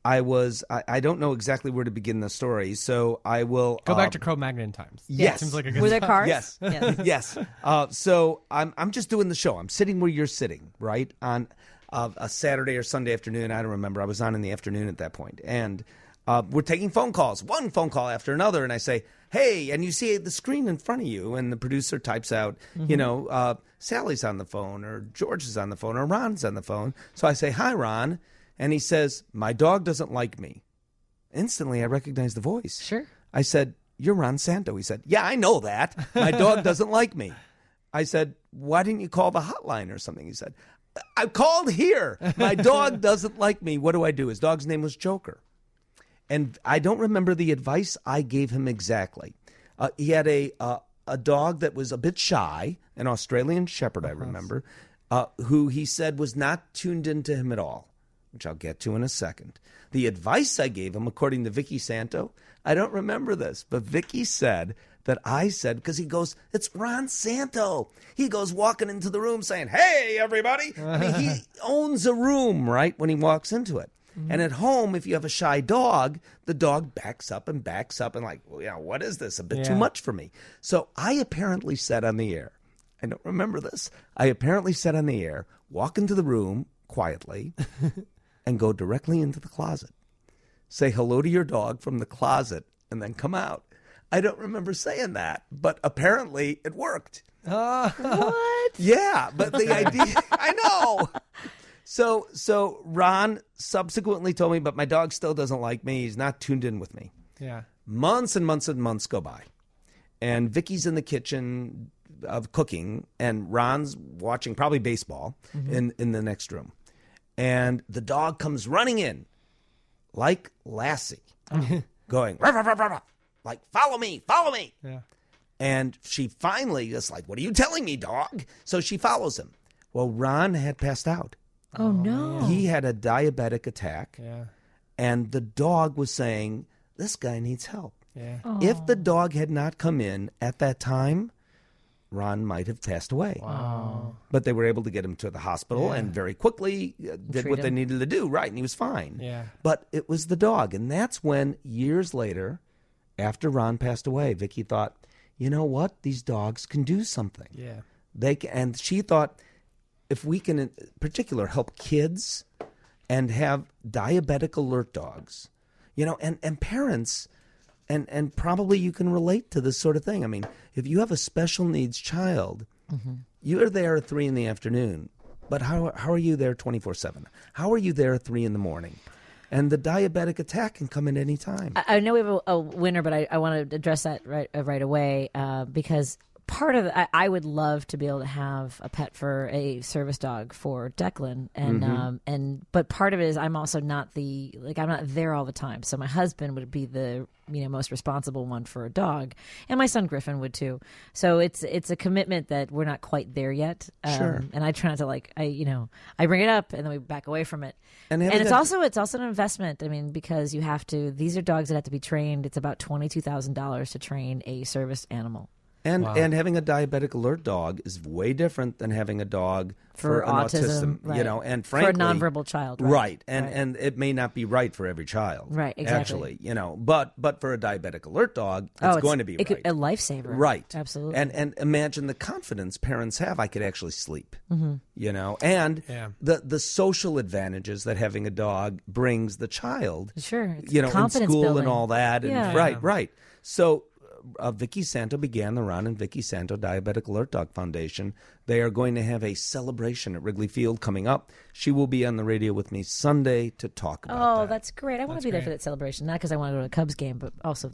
I was I, I don't know exactly where to begin the story, so I will Go back um, to Cro-Magnon times. Yes, Seems like a good Were there time. cars? Yes, Yes. yes. Uh, so I'm I'm just doing the show. I'm sitting where you're sitting, right, on uh, a Saturday or Sunday afternoon. I don't remember. I was on in the afternoon at that point, and uh, we're taking phone calls, one phone call after another, and I say, "Hey," and you see the screen in front of you, and the producer types out, Mm-hmm. you know, uh, Sally's on the phone, or George is on the phone, or Ron's on the phone. So I say, "Hi, Ron," and he says, "My dog doesn't like me." Instantly, I recognize the voice. Sure. I said, "You're Ron Santo." He said, "Yeah, I know that. My dog doesn't like me." I said, "Why didn't you call the hotline or something?" He said, "I called here. My dog doesn't like me. What do I do?" His dog's name was Joker. And I don't remember the advice I gave him exactly. Uh, he had a uh, a dog that was a bit shy, an Australian Shepherd, I remember, uh, who he said was not tuned into him at all, which I'll get to in a second. The advice I gave him, according to Vicky Santo, I don't remember this, but Vicky said that I said, because he goes, "It's Ron Santo." He goes walking into the room saying, "Hey, everybody." I mean, he owns a room, right, when he walks into it. Mm-hmm. And at home, if you have a shy dog, the dog backs up and backs up and like, well, you know, what is this? A bit Yeah. too much for me. So I apparently said on the air, I don't remember this. I apparently said on the air, walk into the room quietly and go directly into the closet. Say hello to your dog from the closet and then come out. I don't remember saying that, but apparently it worked. What? Yeah, but the idea, I know. So, so Ron subsequently told me, but my dog still doesn't like me. He's not tuned in with me. Yeah. Months and months and months go by. And Vicky's in the kitchen of cooking, and Ron's watching probably baseball Mm-hmm. in, in the next room. And the dog comes running in like Lassie, going, "Ruff, ruff, ruff, ruff," like, "Follow me, follow me." Yeah. And she finally is like, "What are you telling me, dog?" So she follows him. Well, Ron had passed out. Oh, no. He had a diabetic attack, Yeah. and the dog was saying, "This guy needs help." Yeah. If the dog had not come in at that time, Ron might have passed away. Wow. But they were able to get him to the hospital Yeah. and very quickly uh, did Treat what they him. needed to do, right, and he was fine. Yeah. But it was the dog, and that's when, years later, after Ron passed away, Vicky thought, you know what? These dogs can do something. Yeah. They can, and she thought, if we can, in particular, help kids and have diabetic alert dogs, you know, and, and parents, and, and probably you can relate to this sort of thing. I mean, if you have a special needs child, Mm-hmm. you're there at three in the afternoon, but how, how are you there twenty-four seven? How are you there at three in the morning? And the diabetic attack can come at any time. I, I know we have a, a winner, but I, I want to address that right uh, right away uh, because part of I, I would love to be able to have a pet for a service dog for Declan, and Mhm. um, and but part of it is I'm also not the like I'm not there all the time. So my husband would be the you know most responsible one for a dog, and my son Griffin would too. So it's it's a commitment that we're not quite there yet. Um, Sure. And I try not to like I you know I bring it up and then we back away from it. And And, having it's a- also it's also an investment. I mean, because you have to. These are dogs that have to be trained. It's about twenty two thousand dollars to train a service animal. And Wow. and having a diabetic alert dog is way different than having a dog for, For an autism, autism, you right. know, and For a frankly, nonverbal child, right. right? And Right. and it may not be right for every child, Right, exactly. Actually, you know, but but for a diabetic alert dog, it's, Oh, it's- going to be it right. could- a lifesaver. right? Absolutely. And and imagine the confidence parents have. I could actually sleep, Mhm. you know, and Yeah. the the social advantages that having a dog brings the child, Sure, it's you know, in confidence school building. and all that, and Yeah. right, Yeah. right. So. Uh, Vicky Santo began the Ron and Vicky Santo Diabetic Alert Dog Foundation. They are going to have a celebration at Wrigley Field coming up. She will be on the radio with me Sunday to talk about Oh, that. that's great. I want That's to be there great. for that celebration. Not because I want to go to a Cubs game, but also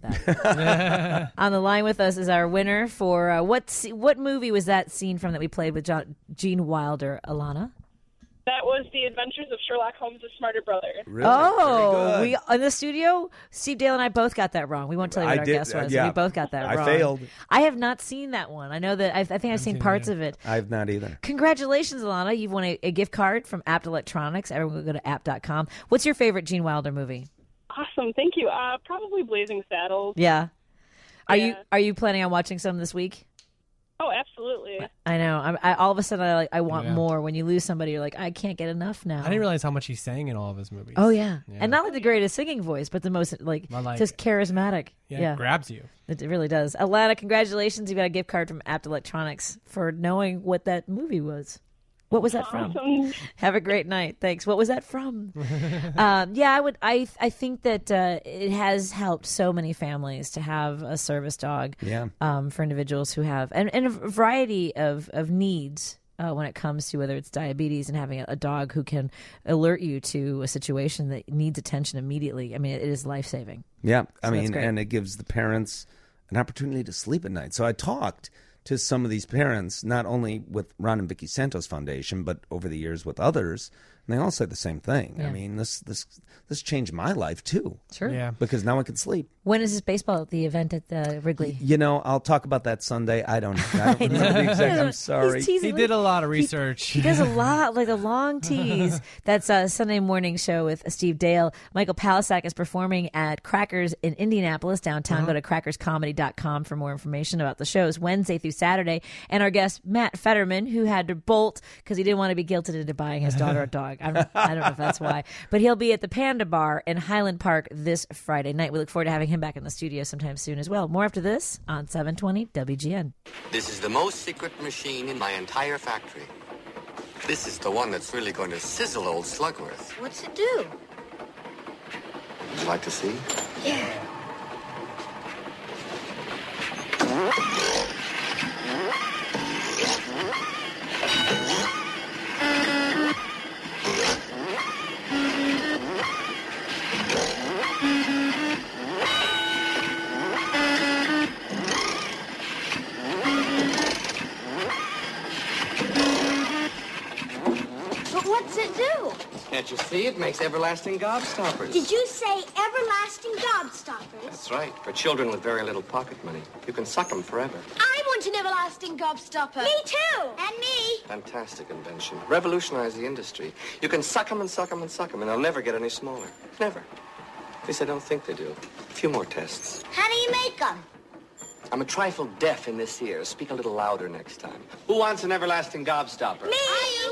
that. On the line with us is our winner for uh, what se- what movie was that scene from that we played with John, Gene Wilder, Alana? That was The Adventures of Sherlock Holmes' Smarter Brother. Oh, we in the studio. Steve Dale and I both got that wrong. We won't tell you what I our did, guess uh, was. yeah. We both got that I wrong. failed. I have not seen that one. I know that. I've, I think I've seen parts of it. I've not either. Congratulations, Alana! You've won a, a gift card from Apt Electronics. Everyone will go to apt dot com. What's your favorite Gene Wilder movie? Awesome, thank you. Uh, probably Blazing Saddles. Yeah. Are you Yeah. are you planning on watching some this week? Oh, absolutely. I know. I, I all of a sudden I like I want Yeah. more. When you lose somebody, you're like, I can't get enough now. I didn't realize how much he sang in all of his movies. Oh yeah. Yeah. And not like the greatest singing voice, but the most like, I like just it. charismatic. Yeah, Yeah, it grabs you. It really does. Alana, congratulations! You got a gift card from Apt Electronics for knowing what that movie was. What was that from? Awesome. Have a great night. Thanks. What was that from? um, yeah, I would. I I think that uh, it has helped so many families to have a service dog. Yeah. Um, for individuals who have and, and a variety of of needs. Uh, when it comes to whether it's diabetes and having a, a dog who can alert you to a situation that needs attention immediately. I mean, it is life saving. Yeah, I So that's mean, great. and it gives the parents an opportunity to sleep at night. So I talked to some of these parents, not only with Ron and Vicky Santos Foundation, but over the years with others, and they all say the same thing. I Yeah. mean, this this this changed my life too. Sure. Yeah. Because now I can sleep. When is this baseball the event at the Wrigley? You know, I'll talk about that Sunday. I don't, I don't remember the exact. I'm sorry. He's teasing He me. did a lot of research. He does a lot, like a long tease. That's a Sunday morning show with Steve Dale. Michael Palisak is performing at Crackers in Indianapolis, downtown. Uh-huh. Go to crackers comedy dot com for more information about the shows Wednesday through Saturday. And our guest, Matt Fetterman, who had to bolt because he didn't want to be guilted into buying his daughter a dog. I'm, I don't know if that's why. But he'll be at the Panda Bar in Highland Park this Friday night. We look forward to having him back in the studio sometime soon as well. More after this on seven twenty W G N. This is the most secret machine in my entire factory. This is the one that's really going to sizzle old Slugworth. What's it do? Would you like to see? Yeah. But what's it do? Can't you see? It makes everlasting gobstoppers. Did you say everlasting gobstoppers? That's right. For children with very little pocket money. You can suck them forever. I want an everlasting gobstopper. Me too. And me. Fantastic invention. Revolutionized the industry. You can suck them and suck them and suck them, and they'll never get any smaller. Never. At least I don't think they do. A few more tests. How do you make them? I'm a trifle deaf in this ear. Speak a little louder next time. Who wants an everlasting gobstopper? Me.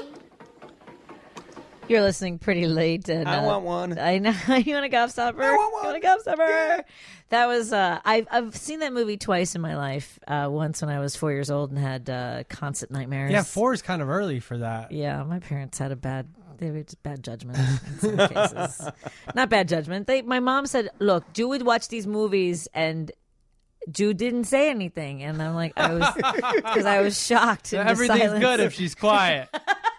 You're listening pretty late. And, I uh, want one. I know. You want a gobstopper? I want one. You want a gobstopper? Yeah. That was, uh, I've, I've seen that movie twice in my life. Uh, once when I was four years old and had uh, constant nightmares. Yeah, four is kind of early for that. Yeah, my parents had a bad, they were just bad judgment in some cases. Not bad judgment. They, my mom said, look, Jude would watch these movies and Jude didn't say anything. And I'm like, I was, because I was shocked. So into everything's silence. good if she's quiet.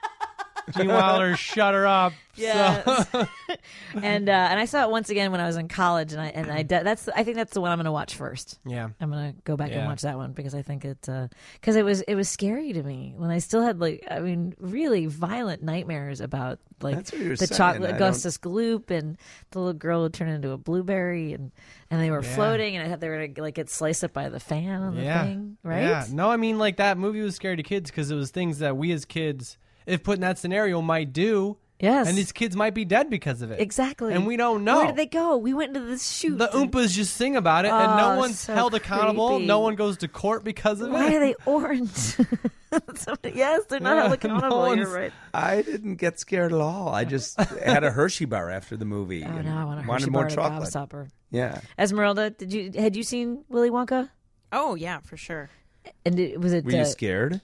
Gene Wilder, shut her up. Yes. So. and uh, and I saw it once again when I was in college, and I and I that's I think that's the one I'm going to watch first. Yeah, I'm going to go back and Yeah. watch that one because I think it because it was it was scary to me when I still had like I mean really violent nightmares about like That's what you were the saying. chocolate I Augustus Gloop and the little girl would turn into a blueberry and and they were Yeah. floating and I thought they were going to like get sliced up by the fan on the yeah. thing, right? Yeah. No, I mean like that movie was scary to kids because it was things that we as kids, if put in that scenario, might do. Yes. And these kids might be dead because of it. Exactly. And we don't know. Where did they go? We went into this shoot. The Oompas just sing about it, and no Oh, one's so held accountable. creepy. No one goes to court because of Why it. are they orange? Somebody- yes, they're not Yeah, held no accountable. one's- You're right. I didn't get scared at all. I just had a Hershey bar after the movie. Oh and no, I want a wanted Hershey more bar and a chocolate. gobstopper. Yeah. Esmeralda, did you had you seen Willy Wonka? Oh yeah, for sure. And it, was it? Were you uh, scared?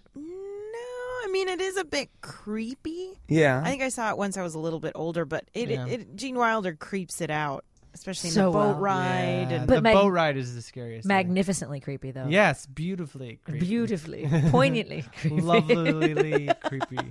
I mean, it is a bit creepy. Yeah. I think I saw it once I was a little bit older, but it, Yeah. it, it Gene Wilder creeps it out, especially in So the boat well. ride. Yeah, And But the mag- boat ride is the scariest. thing. magnificently creepy though. Yes, beautifully creepy. Beautifully, poignantly creepy. Lovely creepy.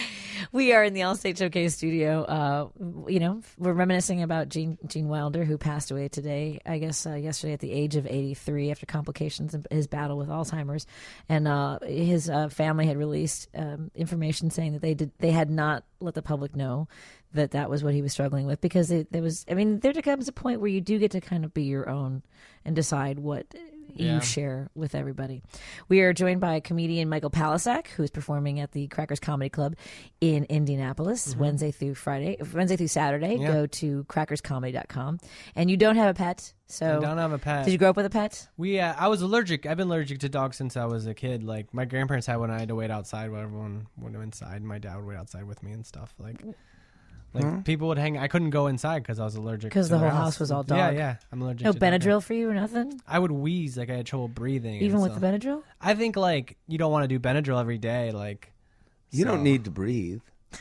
We are in the Allstate Showcase studio. Uh, you know, we're reminiscing about Gene Gene Wilder, who passed away today. I guess uh, yesterday at the age of eighty-three after complications in his battle with Alzheimer's, and uh, his uh, family had released um, information saying that they did they had not let the public know that that was what he was struggling with because it, there was. I mean, there comes a point where you do get to kind of be your own and decide what you Yeah. share with everybody. We are joined by comedian Michael Palasak, who is performing at the Crackers Comedy Club in Indianapolis Mhm. Wednesday through Friday, Wednesday through Saturday. Yeah. Go to crackers comedy dot com. And you don't have a pet, so I don't have a pet. Did you grow up with a pet? We, uh, I was allergic. I've been allergic to dogs since I was a kid. Like my grandparents had one. I had to wait outside while everyone went inside. My dad would wait outside with me and stuff. Like, like Huh? people would hang. I couldn't go inside because I was allergic. Because to the whole their house was all dog. Yeah, yeah. I'm allergic. No to dog. Benadryl for you or nothing? I would wheeze. Like I had trouble breathing. Even and with stuff. the Benadryl? I think like you don't want to do Benadryl every day. Like You so. don't need to breathe.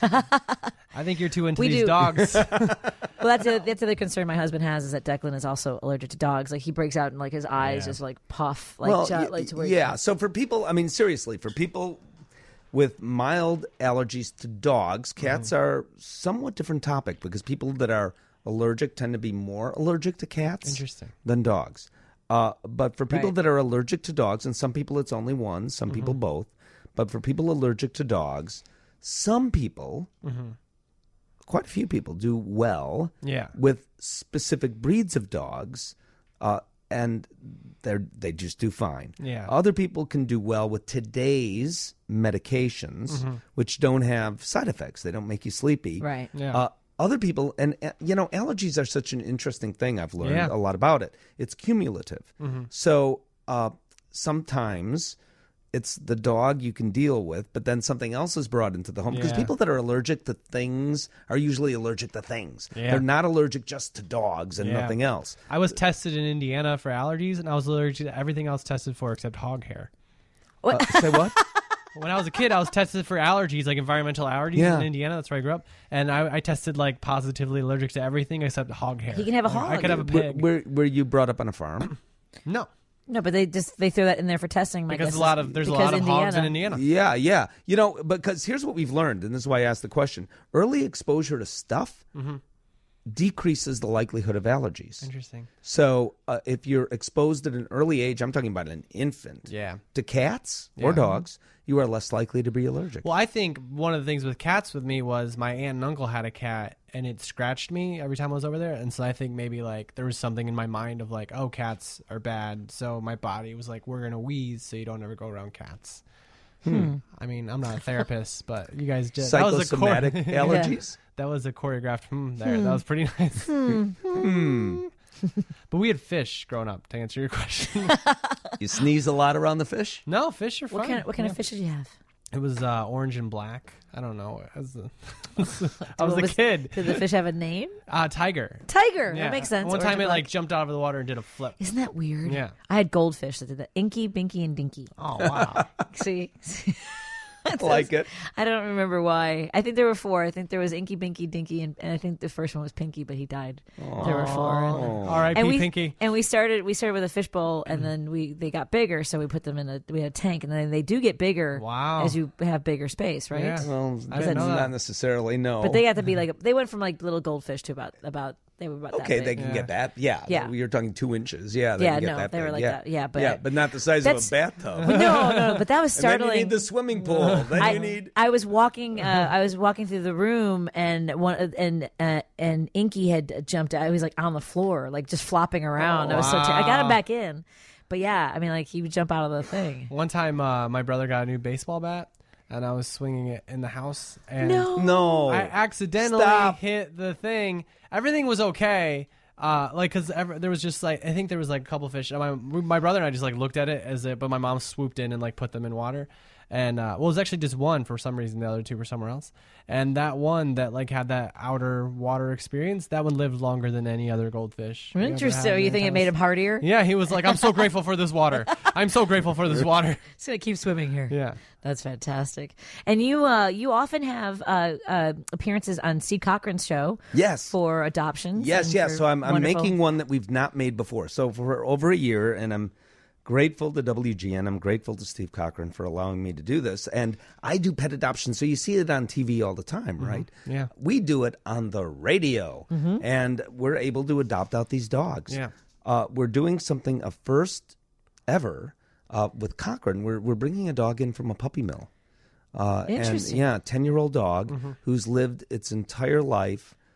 I think you're too into We these do. dogs. Well, that's a, that's the other concern my husband has is that Declan is also allergic to dogs. Like he breaks out and like his eyes Yeah. just like puff, like, well, ju- y- like to where yeah. So for people, I mean, seriously, for people with mild allergies to dogs, cats Mm-hmm. are somewhat different topic because people that are allergic tend to be more allergic to cats Interesting. than dogs. Uh, but for people Right. that are allergic to dogs, and some people it's only one, some people Mhm. both, but for people allergic to dogs, some people, Mhm. quite a few people, do well Yeah. with specific breeds of dogs, uh, and they they just do fine. Yeah. Other people can do well with today's medications, Mhm. which don't have side effects. They don't make you sleepy. Right. Yeah. Uh, other people, and uh, you know, allergies are such an interesting thing. I've learned Yeah. a lot about it. It's cumulative. Mhm. So uh, sometimes it's the dog you can deal with, but then something else is brought into the home because Yeah. people that are allergic to things are usually allergic to things. Yeah. They're not allergic just to dogs and Yeah. nothing else. I was tested in Indiana for allergies, and I was allergic to everything I was tested for except hog hair. What? Uh, say what? When I was a kid, I was tested for allergies, like environmental allergies Yeah. in Indiana. That's where I grew up, and I, I tested like positively allergic to everything except hog hair. He can have a Like, I hog. could have a Were, pig. were, were you brought up on a farm? No, No, but they just they throw that in there for testing. My because guess a lot is of there's a because lot of hogs in Indiana. Yeah, yeah. You know, because here's what we've learned, and this is why I asked the question. Early exposure to stuff Mhm. decreases the likelihood of allergies. Interesting. So uh, if you're exposed at an early age, I'm talking about an infant, Yeah. to cats or Yeah. dogs, you are less likely to be allergic. Well, I think one of the things with cats with me was my aunt and uncle had a cat, and it scratched me every time I was over there. And so I think maybe like there was something in my mind of like, oh, cats are bad. So my body was like, we're gonna wheeze, so you don't ever go around cats. Hmm. I mean, I'm not a therapist, but you guys did. That was a Psychosomatic chore- allergies? That was a choreographed hmm there. Hmm. That was pretty nice. Hmm. Hmm. But we had fish growing up. To answer your question, You sneeze a lot around the fish? no, fish are What fine. kind of, what kind Yeah. of fish did you have? It was uh, orange and black. I don't know. I was a, I was What a kid. Did the fish have a name? Uh, tiger. Tiger. Yeah. That makes sense. One Orange time and it black. like jumped out of the water and did a flip. Isn't that weird? Yeah. I had goldfish that did that. Inky, Binky, and Dinky. Oh wow. See, Like it. I don't remember why. I think there were four. I think there was Inky, Binky, Dinky, and, and I think the first one was Pinky, but he died. There were four. And, R I P and we Pinky. and we started we started with a fishbowl, and then we they got bigger, so we put them in a we had a tank, and then they do get bigger Wow. as you have bigger space, right? Yeah. Well, I didn't know not that. necessarily, no. But they got to be like they went from like little goldfish to about about they were about Okay, that they big. can Yeah. get that. Yeah. Yeah. You're talking two inches. Yeah. They Yeah, can get no, that they were big. like yeah. that. Yeah, but yeah, but not the size of a that's- bathtub. no, no, but that was And then startling. you need the swimming pool. Then I, you need. I was walking. Uh, I was walking through the room, and one and uh, and Inky had jumped out. He was like on the floor, like just flopping around. I was so. Ter- I got him Wow. back in, but yeah, I mean, like he would jump out of the thing. One time, uh, my brother got a new baseball bat, and I was swinging it in the house, and No. No. I accidentally Stop. hit the thing. Everything was okay. Uh, like, cause ever, there was just like I think there was like a couple fish. And my my brother and I just like looked at it as it, but my mom swooped in and like put them in water. And uh, well, it was actually just one for some reason. The other two were somewhere else. And that one that like had that outer water experience, that one lived longer than any other goldfish. we ever Interesting. had in You our think it house. made him hardier? Yeah, he was like, "I'm so grateful for this water. I'm so grateful for this water." He's gonna keep swimming here. Yeah. That's fantastic. And you uh, you often have uh, uh, appearances on Steve Cochran's show. Yes. For adoptions. Yes, and yes. for So I'm, I'm wonderful- making one that we've not made before. So for over a year, and I'm grateful to W G N. I'm grateful to Steve Cochran for allowing me to do this. And I do pet adoption, so you see it on T V all the time, right? Yeah. We do it on the radio, and we're able to adopt out these dogs. Yeah. Uh, we're doing something a first ever uh, with Cochran. We're we're bringing a dog in from a puppy mill. Uh, and Interesting. yeah, ten-year-old dog who's lived its entire life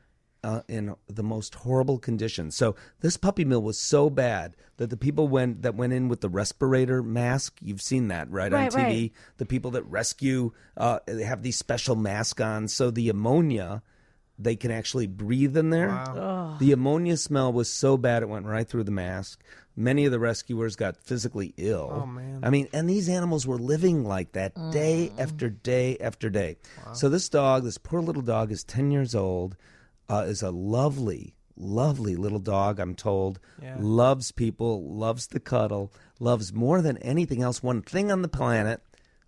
uh, in the most horrible conditions. So this puppy mill was so bad that the people went that went in with the respirator mask. You've seen that, right, Right, on T V. right. The people that rescue uh, they have these special masks on, so the ammonia. They can actually breathe in there. Wow. The ammonia smell was so bad it went right through the mask. Many of the rescuers got physically ill. Oh, man. I mean, and these animals were living like that day after day after day. So this dog, this poor little dog, is ten years old, uh, is a lovely, lovely little dog, I'm told. Yeah. Loves people, loves to cuddle, loves more than anything else one thing on the planet,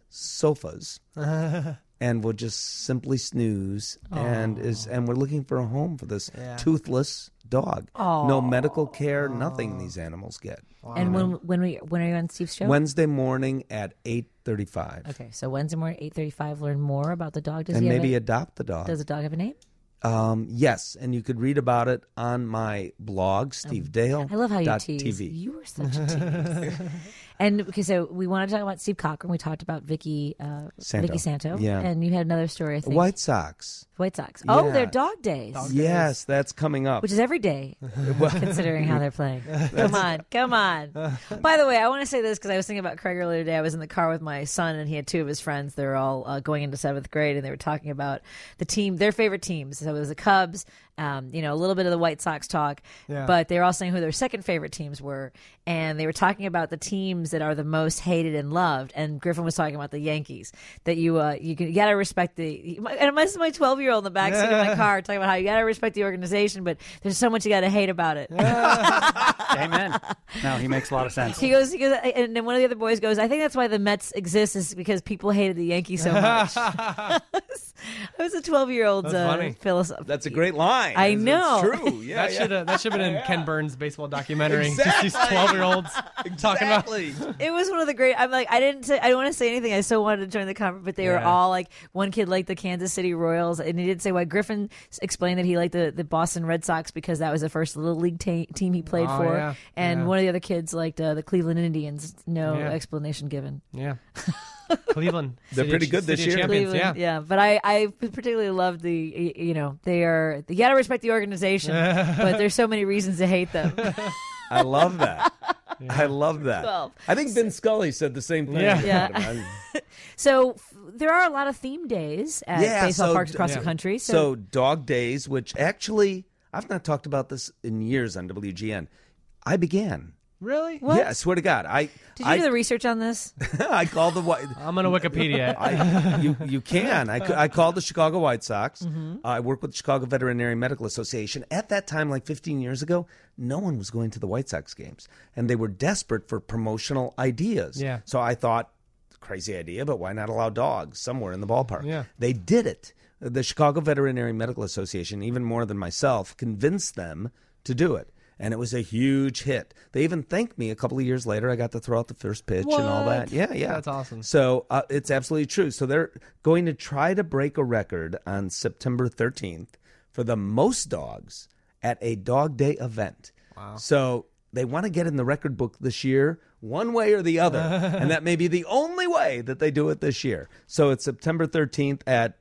sofas. And will just simply snooze, and is and we're looking for a home for this Yeah. toothless dog. No medical care, nothing these animals get. And when when we when are you on Steve's show? Wednesday morning at eight thirty-five. Okay, so Wednesday morning, eight thirty-five. Learn more about the dog. Does And he have maybe a, adopt the dog. Does the dog have a name? Um, yes, and you could read about it on my blog, Steve Dale. I love how you dot tease. T V. You are such a tease. And okay, so we want to talk about Steve Cochran. We talked about Vicky, uh, Santo. Vicky Santo. Yeah. And you had another story, I think. White Sox. White Sox. Oh, Yeah. they're dog days. Yes, that's coming up. Which is every day, considering how they're playing. Come on, come on. By the way, I want to say this because I was thinking about Craig earlier today. I was in the car with my son, and he had two of his friends. They were all uh, going into seventh grade, and they were talking about the team, their favorite teams. So it was the Cubs, um, you know, a little bit of the White Sox talk, Yeah. but they were all saying who their second favorite teams were, and they were talking about the teams that are the most hated and loved. And Griffin was talking about the Yankees. That you uh, you, can, you got to respect the. And this is my twelve year old in the back seat of my car talking about how you got to respect the organization, but there's so much you got to hate about it. Amen. No, he makes a lot of sense. He goes, he goes, and then one of the other boys goes, I think that's why the Mets exist is because people hated the Yankees so much. I was a twelve-year-old That's uh, funny. philosopher. That's a great line. I It's- know. It's true. Yeah, that yeah. should have that should have been in Ken Burns' baseball documentary. Just Exactly. these twelve year olds talking about. It was one of the great. I'm like, I didn't say, I don't want to say anything. I still wanted to join the conference, but they were Yeah. all like, one kid liked the Kansas City Royals, and he did say why Griffin s- explained that he liked the, the Boston Red Sox because that was the first little league ta- team he played Oh, for, yeah. and Yeah. one of the other kids liked uh, the Cleveland Indians. No Yeah. explanation given. Yeah. Cleveland. They're City pretty of- good this City of year. Champions, Cleveland, yeah. yeah. But I, I particularly love the, y- you know, they are, you got to respect the organization, but there's so many reasons to hate them. I love that. I love that. twelve. I think Vin Scully said the same thing. Yeah. Yeah. about him. So f- there are a lot of theme days at baseball so- parks across yeah. the country. So, So Dog Days, which actually I've not talked about this in years on W G N. I began. Really? What? Yeah, I swear to God. I did you I, do the research on this? I called the White. I'm gonna Wikipedia. it. I, you you can. I, c- I called the Chicago White Sox. Mm-hmm. Uh, I work with the Chicago Veterinary Medical Association. At that time, like fifteen years ago, no one was going to the White Sox games, and they were desperate for promotional ideas. Yeah. So I thought, crazy idea, but why not allow dogs somewhere in the ballpark? Yeah. They did it. The Chicago Veterinary Medical Association, even more than myself, convinced them to do it. And it was a huge hit. They even thanked me a couple of years later. I got to throw out the first pitch and all that. What? Yeah, yeah. That's awesome. So uh, it's absolutely true. So they're going to try to break a record on September thirteenth for the most dogs at a Dog Day event. Wow. So they want to get in the record book this year, one way or the other. And that may be the only way that they do it this year. So it's September thirteenth at,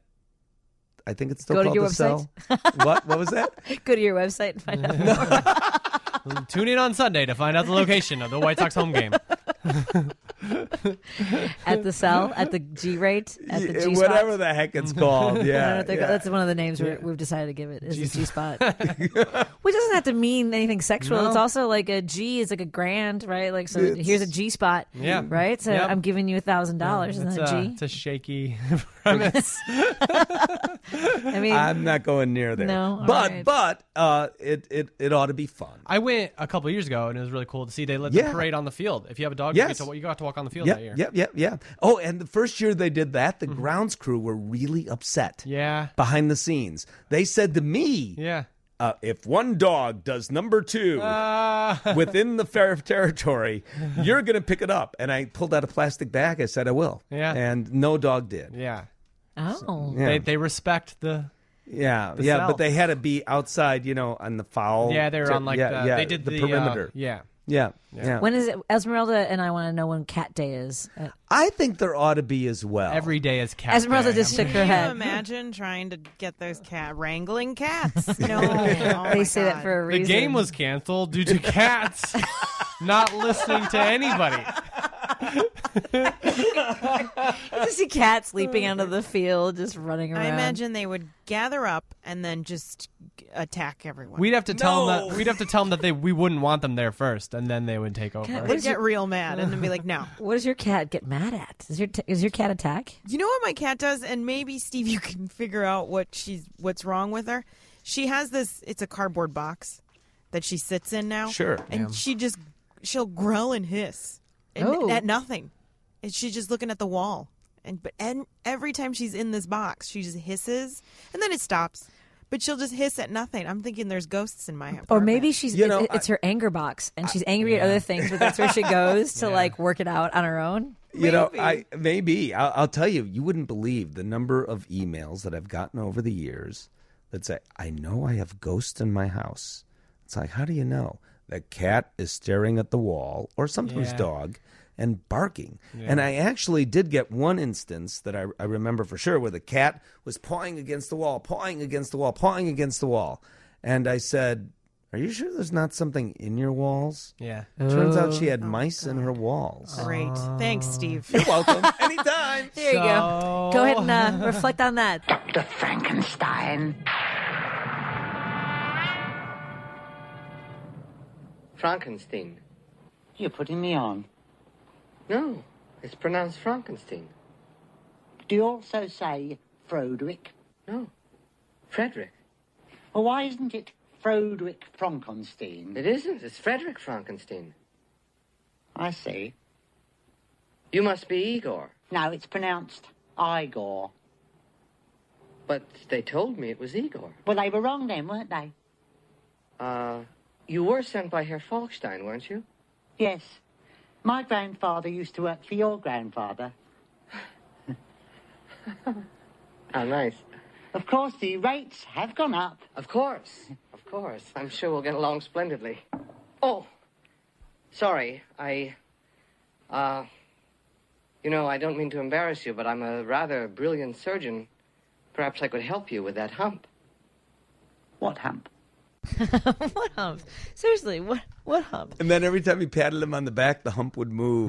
I think it's still Go to called your the Cell. website. What? What was that? Go to your website and find out more. Tune in on Sunday to find out the location of the White Sox home game. At the Cell, at the G rate, at the Yeah, G spot. whatever the heck it's called. I don't know Yeah, what they're- yeah. That's one of the names we're, we've decided to give it. Is the G spot, which doesn't have to mean anything sexual. No. It's also like a G is like a grand, right? Like so, It's- here's a G spot, Yeah. right? So Yep. I'm giving you a thousand dollars, isn't It's that a a, G? it's a shaky premise. I mean, I'm not going near there. No, all but right. but uh, it, it it ought to be fun. I went a couple of years ago, and it was really cool to see they let Yeah. the parade on the field. If you have a dog, Yes. you, get to, you got to walk on the field Yeah, that year. yeah, yeah, yeah. Oh, and the first year they did that, the grounds crew were really upset. Yeah. Behind the scenes, they said to me, Yeah. uh, "If one dog does number two Uh, within the fair territory, you're going to pick it up." And I pulled out a plastic bag. I said, "I will." Yeah. And no dog did. yeah. oh, Yeah. They they respect the. Yeah, cell. yeah, but they had to be outside, you know, on the foul. Yeah, they were on like yeah, the. yeah, they did the, the, perimeter. Uh, yeah. Yeah, yeah. When is it? Esmeralda and I want to know when Cat Day is. Uh, I think there ought to be as well. Every day is cat Esmeralda day. just shook her Can you head. imagine trying to get those cat wrangling cats? No, oh They my say that God. for a The reason. game was canceled due to cats not listening to anybody. You see cats leaping out of the field, just running around. I imagine they would gather up and then just g- attack everyone. We'd have to tell them No. that we'd have to tell them that they we wouldn't want them there first, and then they would take over. Cat, They'd get real mad and then be like, "No." What does your cat get mad at? Is your t- is your cat attack? You know what my cat does, and maybe Steve, you can figure out what she's what's wrong with her. She has this. It's a cardboard box that she sits in now. Sure. and Yeah. she just she'll growl and hiss and, Oh. at nothing, and she's just looking at the wall. And but and every time she's in this box, she just hisses, and then it stops. But she'll just hiss at nothing. I'm thinking there's ghosts in my apartment. Or maybe she's You it- know, it's her anger box, and she's angry at other things, but that's where she goes to like work it out on her own. You know, I maybe I'll, I'll tell you. You wouldn't believe the number of emails that I've gotten over the years that say, "I know I have ghosts in my house." It's like, how do you know? The cat is staring at the wall, or sometimes Yeah. dog, and barking. Yeah. And I actually did get one instance that I, I remember for sure, where the cat was pawing against the wall, pawing against the wall, pawing against the wall, and I said, "Are you sure there's not something in your walls?" Yeah. Turns out she Oh. had mice in her walls. Great, thanks, Steve. You're welcome. Anytime. There you go. Go ahead and uh, reflect on that. Doctor Frankenstein. Frankenstein. You're putting me on. No, it's pronounced Frankenstein. Do you also say Froderick? No, Frederick. Well, why isn't it Froderick Frankenstein? It isn't. It's Frederick Frankenstein. I see. You must be Igor. No, it's pronounced Igor. But they told me it was Igor. Well, they were wrong then, weren't they? Uh, you were sent by Herr Falkstein, weren't you? Yes. My grandfather used to work for your grandfather. How nice. Of course, the rates have gone up. Of course. Of course. I'm sure we'll get along splendidly. Oh, sorry. I, uh, you know, I don't mean to embarrass you, but I'm a rather brilliant surgeon. Perhaps I could help you with that hump. What hump? What hump? Seriously, what what hump? And then every time he patted him on the back, the hump would move.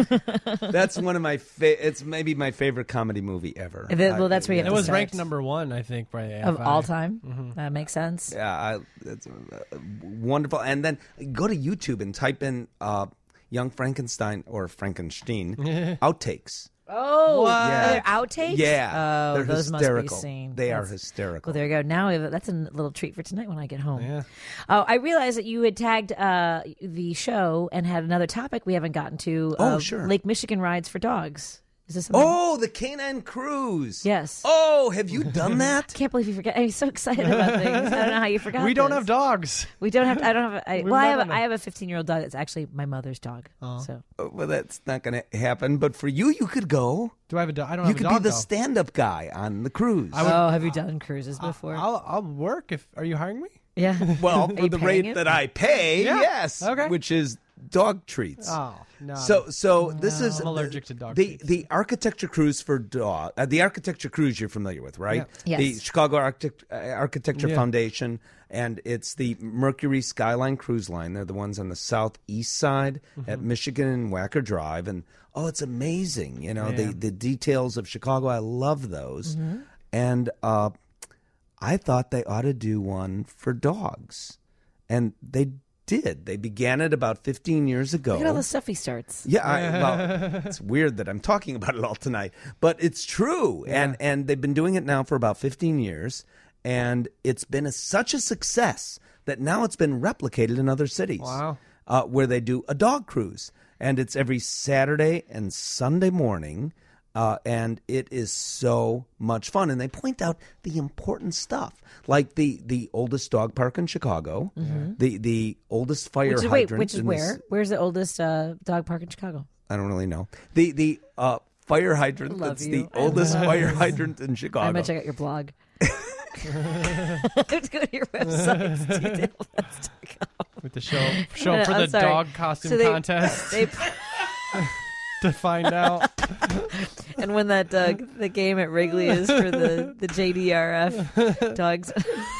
That's one of my fa- it's maybe my favorite comedy movie ever. If it- well, that's where you I- have It to was start. ranked number one, I think, by A F I. Of all time, Mhm. that makes sense. Yeah, I, it's uh, wonderful. And then go to YouTube and type in uh, Young Frankenstein or Frankenstein outtakes. Oh, What? are there outtakes? Yeah, oh, they're those hysterical. must be seen. They are That's- hysterical. Well, there you go. Now we have, that's a little treat for tonight when I get home. Yeah. Oh, I realized that you had tagged uh, the show and had another topic we haven't gotten to. Oh, of sure. Lake Michigan rides for dogs. Is this something? Oh, the Canine Cruise. Yes. Oh, have you done that? I can't believe you forgot. I'm so excited about things. I don't know how you forgot. We don't this. have dogs. We don't have. I don't have. A, I, We've well, I have. never A, I have a fifteen year old dog that's actually my mother's dog. Oh. So Oh, well, that's not going to happen. But for you, you could go. Do I have a dog? I don't You have a could dog. be the though. stand-up guy on the cruise. I would- oh, have you done cruises before? I'll, I'll work if. Are you hiring me? yeah. Well, Are for you the paying rate him? that I pay, Yeah. yes. Okay. Which is dog treats. Oh no. So, so this is I'm allergic to dog the treats. the architecture cruise for dog. Uh, the architecture cruise you're familiar with, right? Yeah. The Yes. Chicago Architect, uh, Architecture Yeah. Foundation, and it's the Mercury Skyline Cruise Line. They're the ones on the southeast side Mm-hmm. at Michigan and Wacker Drive, and oh, it's amazing. You know Yeah. the the details of Chicago. I love those, Mm-hmm. and uh, I thought they ought to do one for dogs, and they did. They began it about fifteen years ago. Look at all the stuff he starts. Yeah, I, well, it's weird that I'm talking about it all tonight, but it's true. And and they've been doing it now for about fifteen years, and it's been a, such a success that now it's been replicated in other cities. Wow. Uh, where they do a dog cruise, and it's every Saturday and Sunday morning. Uh, and it is so much fun. And they point out the important stuff, like the, the oldest dog park in Chicago, the the oldest fire Which is, hydrant. wait, which is in where? this- Where's the oldest uh, dog park in Chicago? I don't really know. The the uh, fire hydrant I love that's you. the I oldest love fire you. hydrant in Chicago. I'm gonna check out your blog. Let's go to your website. Steve Dale Fest dot com. with the show show Uh, for I'm the sorry. dog costume So they- contest they- to find out. And when that uh, the game at Wrigley is for the, the J D R F dogs.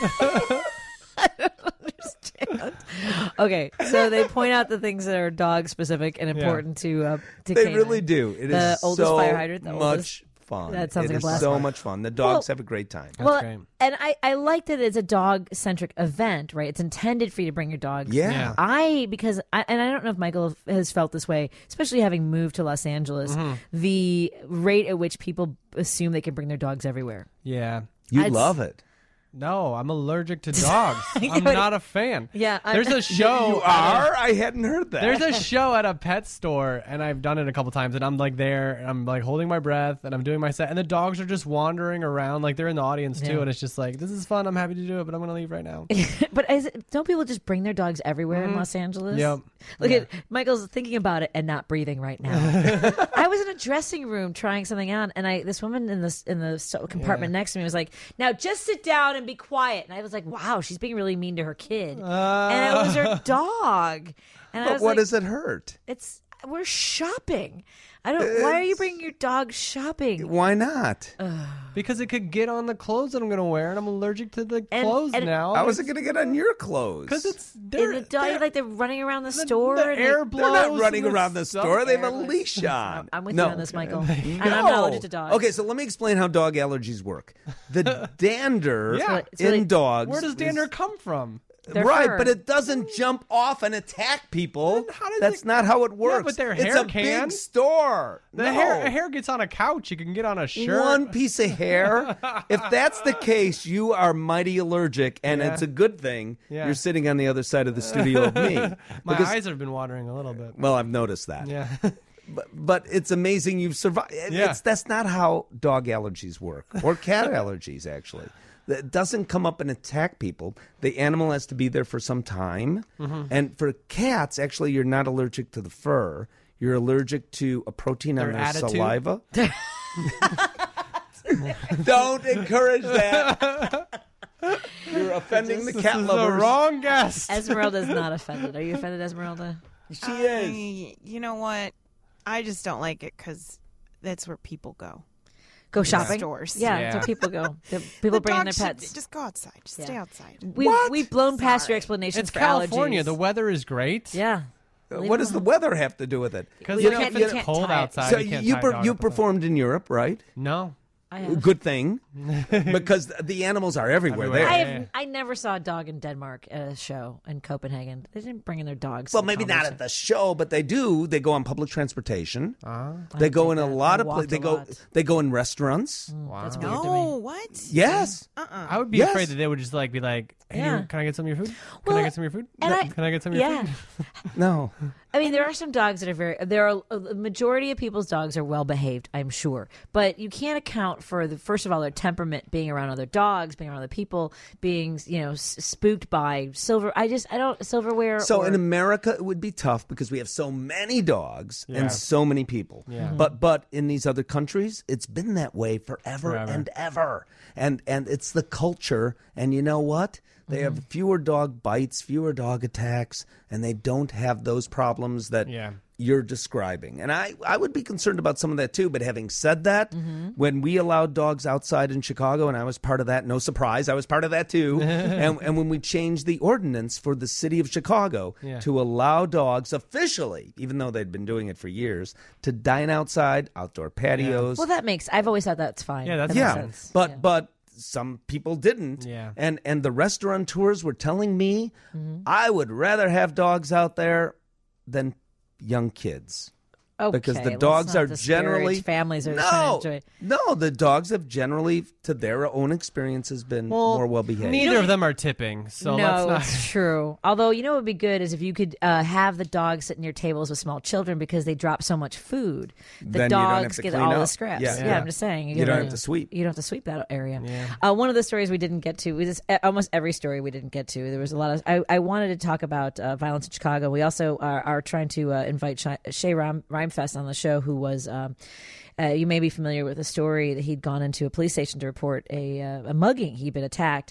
I don't understand. Okay, so they point out the things that are dog specific and important to uh, to They canine. really do. It is the oldest so fire hydrant, the much oldest. fun. That sounds It like a is blast. so much fun. The dogs Well- have a great time. well, and I, I like that it's a dog centric event, right? It's intended for you to bring your dogs. Yeah. Yeah. I because I, and I don't know if Michael has felt this way, especially having moved to Los Angeles. Mm-hmm. Mhm. The rate at which people assume they can bring their dogs everywhere. Yeah. You I'd- love it. No, I'm allergic to dogs. Yeah, I'm but- not a fan. Yeah, I'm- there's a show. You are? I hadn't heard that. There's a show at a pet store, and I've done it a couple times, and I'm like there, and I'm like holding my breath, and I'm doing my set, and the dogs are just wandering around, like they're in the audience too, Yeah. and it's just like, this is fun, I'm happy to do it, but I'm gonna leave right now. But is it, don't people just bring their dogs everywhere in Mhm. Los Angeles? Yep. Look Yeah. at Michael's thinking about it and not breathing right now. I was in a dressing room trying something on, and I this woman in the in the so- compartment next to me was like, "Now just sit down and be quiet." And I was like, "Wow, she's being really mean to her kid," and it was her dog. And I But was what like, does it hurt? It's we're shopping. I don't. Why are you bringing your dog shopping? Why not? Because it could get on the clothes that I'm gonna wear, and I'm allergic to the And- clothes and- now. How is it going to get on your clothes? Because it's And they're, the dog, like they're running around the, the- store. the and air they- They're not blows running and around the stuff. store. They have a Airless. leash on. I'm with no. you on this, Michael. And I'm not allergic to dogs. Okay, so let me explain how dog allergies work. The dander Yeah. It's really- in dogs. Where does is- dander come from? Their right, fur. but it doesn't jump off and attack people. how does That's it- not how it works. but their it's hair a can. big store. The no. hair, a hair gets on a couch. You can get on a shirt. One piece of hair. If that's the case, you are mighty allergic, and Yeah. it's a good thing Yeah. you're sitting on the other side of the studio of me. My Because- eyes have been watering a little bit. Well, I've noticed that. Yeah. But, but it's amazing you've survived. It- Yeah. It's, that's not how dog allergies work, or cat allergies, actually. It doesn't come up and attack people. The animal has to be there for some time. Mm-hmm. And for cats, actually, you're not allergic to the fur. You're allergic to a protein on Their their attitude? saliva. Don't encourage that. You're offending the This cat is lovers. the wrong guest. Esmeralda's not offended. Are you offended, Esmeralda? She is. I- you know what? I just don't like it because that's where people go. Go shopping. Stores. Yeah, Yeah. that's where people go. The- people The bring in dog their should pets. Just go outside. Just stay Yeah. outside. We, What? We've blown past your explanations It's for California. allergies. The weather is great. yeah. Uh, What does the weather have to do with it? Because You you can't- if you it's can't cold tie it. outside, So you can't you tie a per- dog you up with it. performed in Europe, right? No. I have. Good thing, because the animals are everywhere, Everywhere. there. I, Yeah, have, yeah. I never saw a dog in Denmark at a show in Copenhagen. They didn't bring in their dogs. Well, to the maybe not conversation. at the show, but they do. They go on public transportation. Uh, They I go don't in a think that. lot I of places. walked They a go. lot. They go in restaurants. wow. That's weird to No, me. what? Yes. Uh-uh. I would be Yes. afraid that they would just like be like, "Hey, Yeah. you- can I get some of your food? Can Well, I get some of your food? and I- Can I get some of your yeah. food?" No. I mean, there are some dogs that are very. There are a majority of people's dogs are well behaved, I'm sure, but you can't account for the first of all their temperament, being around other dogs, being around other people, being you know s- spooked by silver. I just I don't silverware. So or, in America, it would be tough because we have so many dogs Yeah. and so many people. Yeah. But but in these other countries, it's been that way forever, Forever. and ever. And and it's the culture. And you know what? They have fewer dog bites, fewer dog attacks, and they don't have those problems that Yeah. you're describing. And I, I would be concerned about some of that too. But having said that, when we allowed dogs outside in Chicago, and I was part of that, no surprise, I was part of that too. and, and when we changed the ordinance for the city of Chicago Yeah. to allow dogs officially, even though they'd been doing it for years, to dine outside, outdoor patios. well, that makes. I've always thought that's fine. Yeah, that's That makes yeah, sense. but Yeah. but some people didn't. Yeah. And and the restaurateurs were telling me Mm-hmm. I would rather have dogs out there than young kids. Okay, because the let's dogs not are disparage generally families are no, trying to enjoy. no. The dogs have generally, to their own experiences, been Well, more well behaved. Neither of them are tipping, so no, let's not. it's true. Although you know what would be good is if you could uh, have the dogs sit near tables with small children because they drop so much food. The Then you don't have dogs to get clean all the up. scraps. Yeah. Yeah, Yeah. I'm just saying. You gotta- don't have to sweep. You don't have to sweep that area. Yeah. Uh, one of the stories we didn't get to, we just, uh, almost every story we didn't get to. There was a lot of. I, I wanted to talk about uh, violence in Chicago. We also are, are trying to uh, invite Shay, Shay Rhyme, Rhymefest on the show, who was. Um, Uh, you may be familiar with the story that he'd gone into a police station to report a, uh, a mugging. He'd been attacked,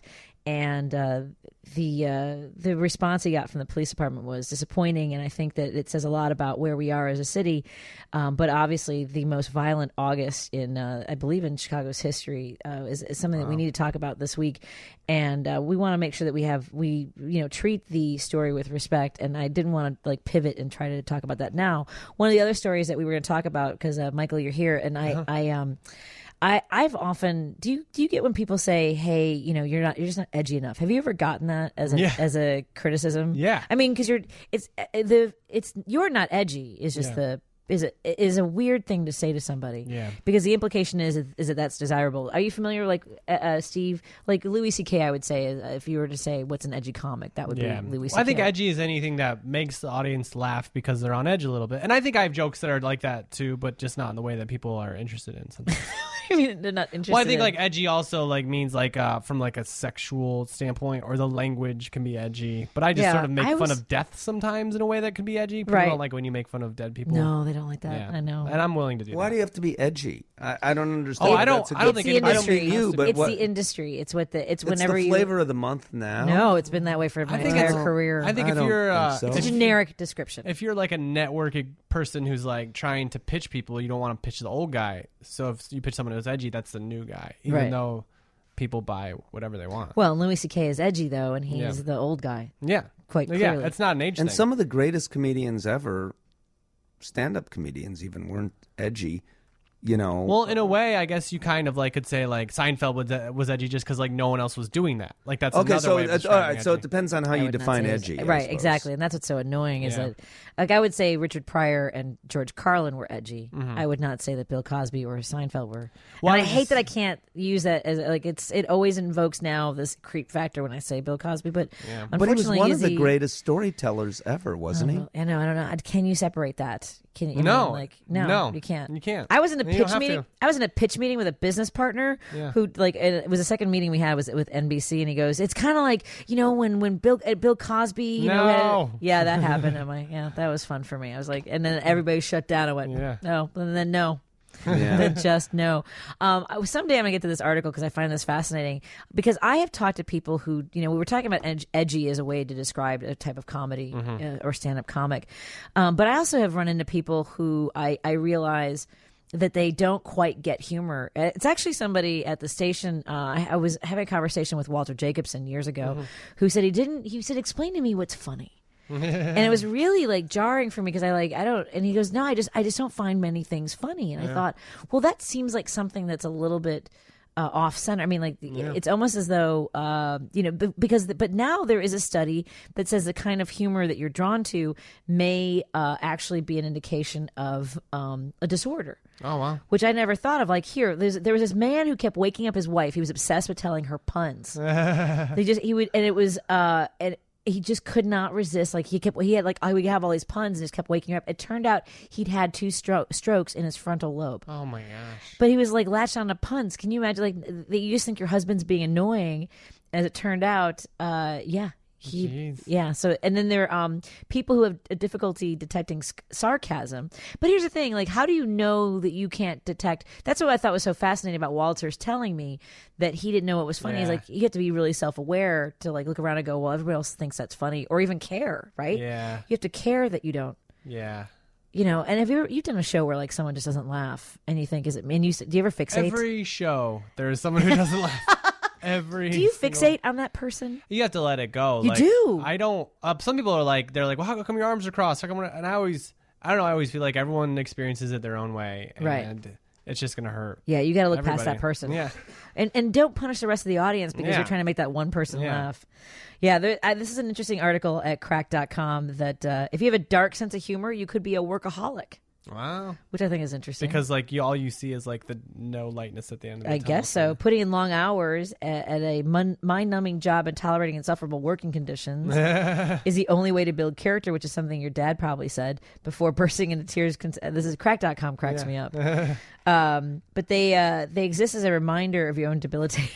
and uh, the uh, the response he got from the police department was disappointing, and I think that it says a lot about where we are as a city. Um, but obviously, the most violent August in uh, I believe in Chicago's history uh, is, is something that we need to talk about this week, and uh, we want to make sure that we have we you know treat the story with respect. And I didn't want to like pivot and try to talk about that now. One of the other stories that we were going to talk about, because uh, Michael, you're here, and I Uh-huh. I um. I, I've often do you do you get when people say, "Hey, you know, you're not you're just not edgy enough." Have you ever gotten that as a Yeah. as a criticism? Yeah. I mean, because you're it's uh, the it's you're not edgy is just Yeah. the is it is a weird thing to say to somebody. Yeah. Because the implication is is that that's desirable. Are you familiar, like uh, uh, Steve, like Louis C K? I would say uh, if you were to say what's an edgy comic, that would Yeah. be Louis C K. Well, I think edgy is anything that makes the audience laugh because they're on edge a little bit. And I think I have jokes that are like that too, but just not in the way that people are interested in sometimes. I mean, they're not interested. Well, I think in. like edgy also like means like uh, from like a sexual standpoint, or the language can be edgy. But I just Yeah, sort of make I fun was- of death sometimes in a way that can be edgy. People Right. don't like when you make fun of dead people. No, they don't like that. Yeah. I know. And I'm willing to do Why that. do you have to be edgy? I, I don't understand. Oh, if I don't- that's a I don't good- think it's the anybody- I don't industry. mean you, but it's what? the industry. It's what the it's It's whenever the you flavor of the month now. No, it's been that way for my I think entire it's- career. I think I if don't you're uh, think so. it's a if you- generic description. If you're like a networking person who's like trying to pitch people, you don't want to pitch the old guy. So if you pitch someone who's edgy, that's the new guy, even Right. though people buy whatever they want. Well, Louis C K is edgy though, and he's Yeah. the old guy. Yeah, quite yeah, clearly. it's not an age And thing. some of the greatest comedians ever, stand-up comedians even, weren't edgy. You know. Well, in a way, I guess you kind of like could say like Seinfeld was was edgy just because like no one else was doing that. Like that's okay, another so way of uh, all describing right. So edgy. it depends on how I you would not define say edgy. it's- I right? suppose. Exactly, and that's what's so annoying is Yeah. that, like, I would say Richard Pryor and George Carlin were edgy. Mhm. I would not say that Bill Cosby or Seinfeld were. Well, and I I hate just- that I can't use that as like it's. It always invokes now this creep factor when I say Bill Cosby, but Yeah. But he was unfortunately, one is of the he- greatest storytellers ever, wasn't he? Oh, I know. I don't know. Can you separate that? Can you? I No. mean, like no, No. you can't. You can't. I was in a You don't pitch have meeting. to. I was in a pitch meeting with a business partner Yeah. who, like, and it was the second meeting we had was with N B C, and he goes, "It's kind of like you know when when Bill uh, Bill Cosby, you know, No. had, yeah, that happened." I'm like, yeah, that was fun for me. I was like, and then everybody shut down. I went, Yeah. no, and then no. Yeah. Then just no. Um, I- someday I'm gonna get to this article because I find this fascinating. Because I have talked to people who, you know, we were talking about edge, edgy as a way to describe a type of comedy uh, or stand-up comic, um, but I also have run into people who I, I realize that they don't quite get humor. Uh, It's actually somebody at the station. Uh, I, I was having a conversation with Walter Jacobson years ago, who said he didn't. He said, "Explain to me what's funny." and it was really like jarring for me because I like I don't and he goes no I just I just don't find many things funny and I Yeah. thought well that seems like something that's a little bit uh, off center. I mean like it's almost as though uh, you know b- because the, but now there is a study that says the kind of humor that you're drawn to may uh, actually be an indication of um, a disorder. Oh wow. Which I never thought of. Like here, there's, there was this man who kept waking up his wife. He was obsessed with telling her puns. He just he would, and it was uh, and he just could not resist. Like he kept, he had like, I would have all these puns and just kept waking her up. It turned out he'd had two stro- strokes in his frontal lobe. Oh my gosh. But he was like latched on to puns. Can you imagine? Like that you just think your husband's being annoying. As it turned out, uh, yeah. He, Jeez. yeah. So, and then there are um, people who have a difficulty detecting sc- sarcasm. But here's the thing: like, how do you know that you can't detect? That's what I thought was so fascinating about Walter's telling me that he didn't know what was funny. He's Yeah. like, you have to be really self-aware to like look around and go, well, everybody else thinks that's funny, or even care, right? Yeah. You have to care that you don't. Yeah. You know, and have you ever, you've done a show where like someone just doesn't laugh, and you think, is it? And you do you ever fixate? Every show there is someone who doesn't laugh. Every do you single- fixate on that person? You have to let it go. You Like, do. I don't. Uh, some people are like, they're like, well, how come your arms are crossed? How come? And I always, I don't know. I always feel like everyone experiences it their own way, and Right. it's just gonna hurt. Yeah, you got to look past everybody. that person. Yeah. And and don't punish the rest of the audience because Yeah. you're trying to make that one person Yeah. laugh. Yeah, there, I, this is an interesting article at crack dot com that uh, if you have a dark sense of humor, you could be a workaholic, Wow. which I think is interesting. Because like you, all you see is like the no lightness at the end of the I tunnel. guess so. Putting in long hours at, at a mun- mind-numbing job and tolerating insufferable working conditions is the only way to build character, which is something your dad probably said before bursting into tears. Cons- this is crack dot com cracks Yeah. me up. um, but they uh, they exist as a reminder of your own debilitating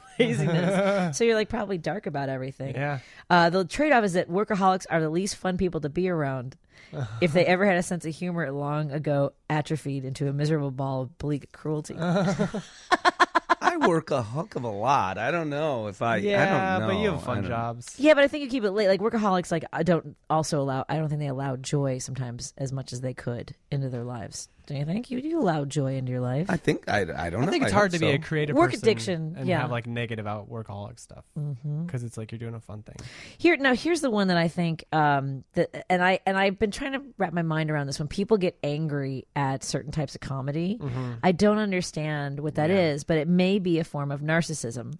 laziness. So you're like probably dark about everything. Yeah. Uh, the trade-off is that workaholics are the least fun people to be around. If they ever had a sense of humor, it long ago atrophied into a miserable ball of bleak cruelty. I work a heck of a lot. I don't know if I. Yeah, I don't know. but you have I fun don't- jobs. Yeah, but I think you keep it late. Like workaholics, like I don't also allow. I don't think they allow joy sometimes as much as they could into their lives. Do you think you do allow joy into your life? I think I. I don't I know. think it's I hard to hope be so. a creative Work person addiction, and yeah. have like negative out workaholic stuff because Mhm. it's like you're doing a fun thing. Here now, here's the one that I think um, that, and I and I've been trying to wrap my mind around this. When people get angry at certain types of comedy, Mhm. I don't understand what that is, but it may be a form of narcissism.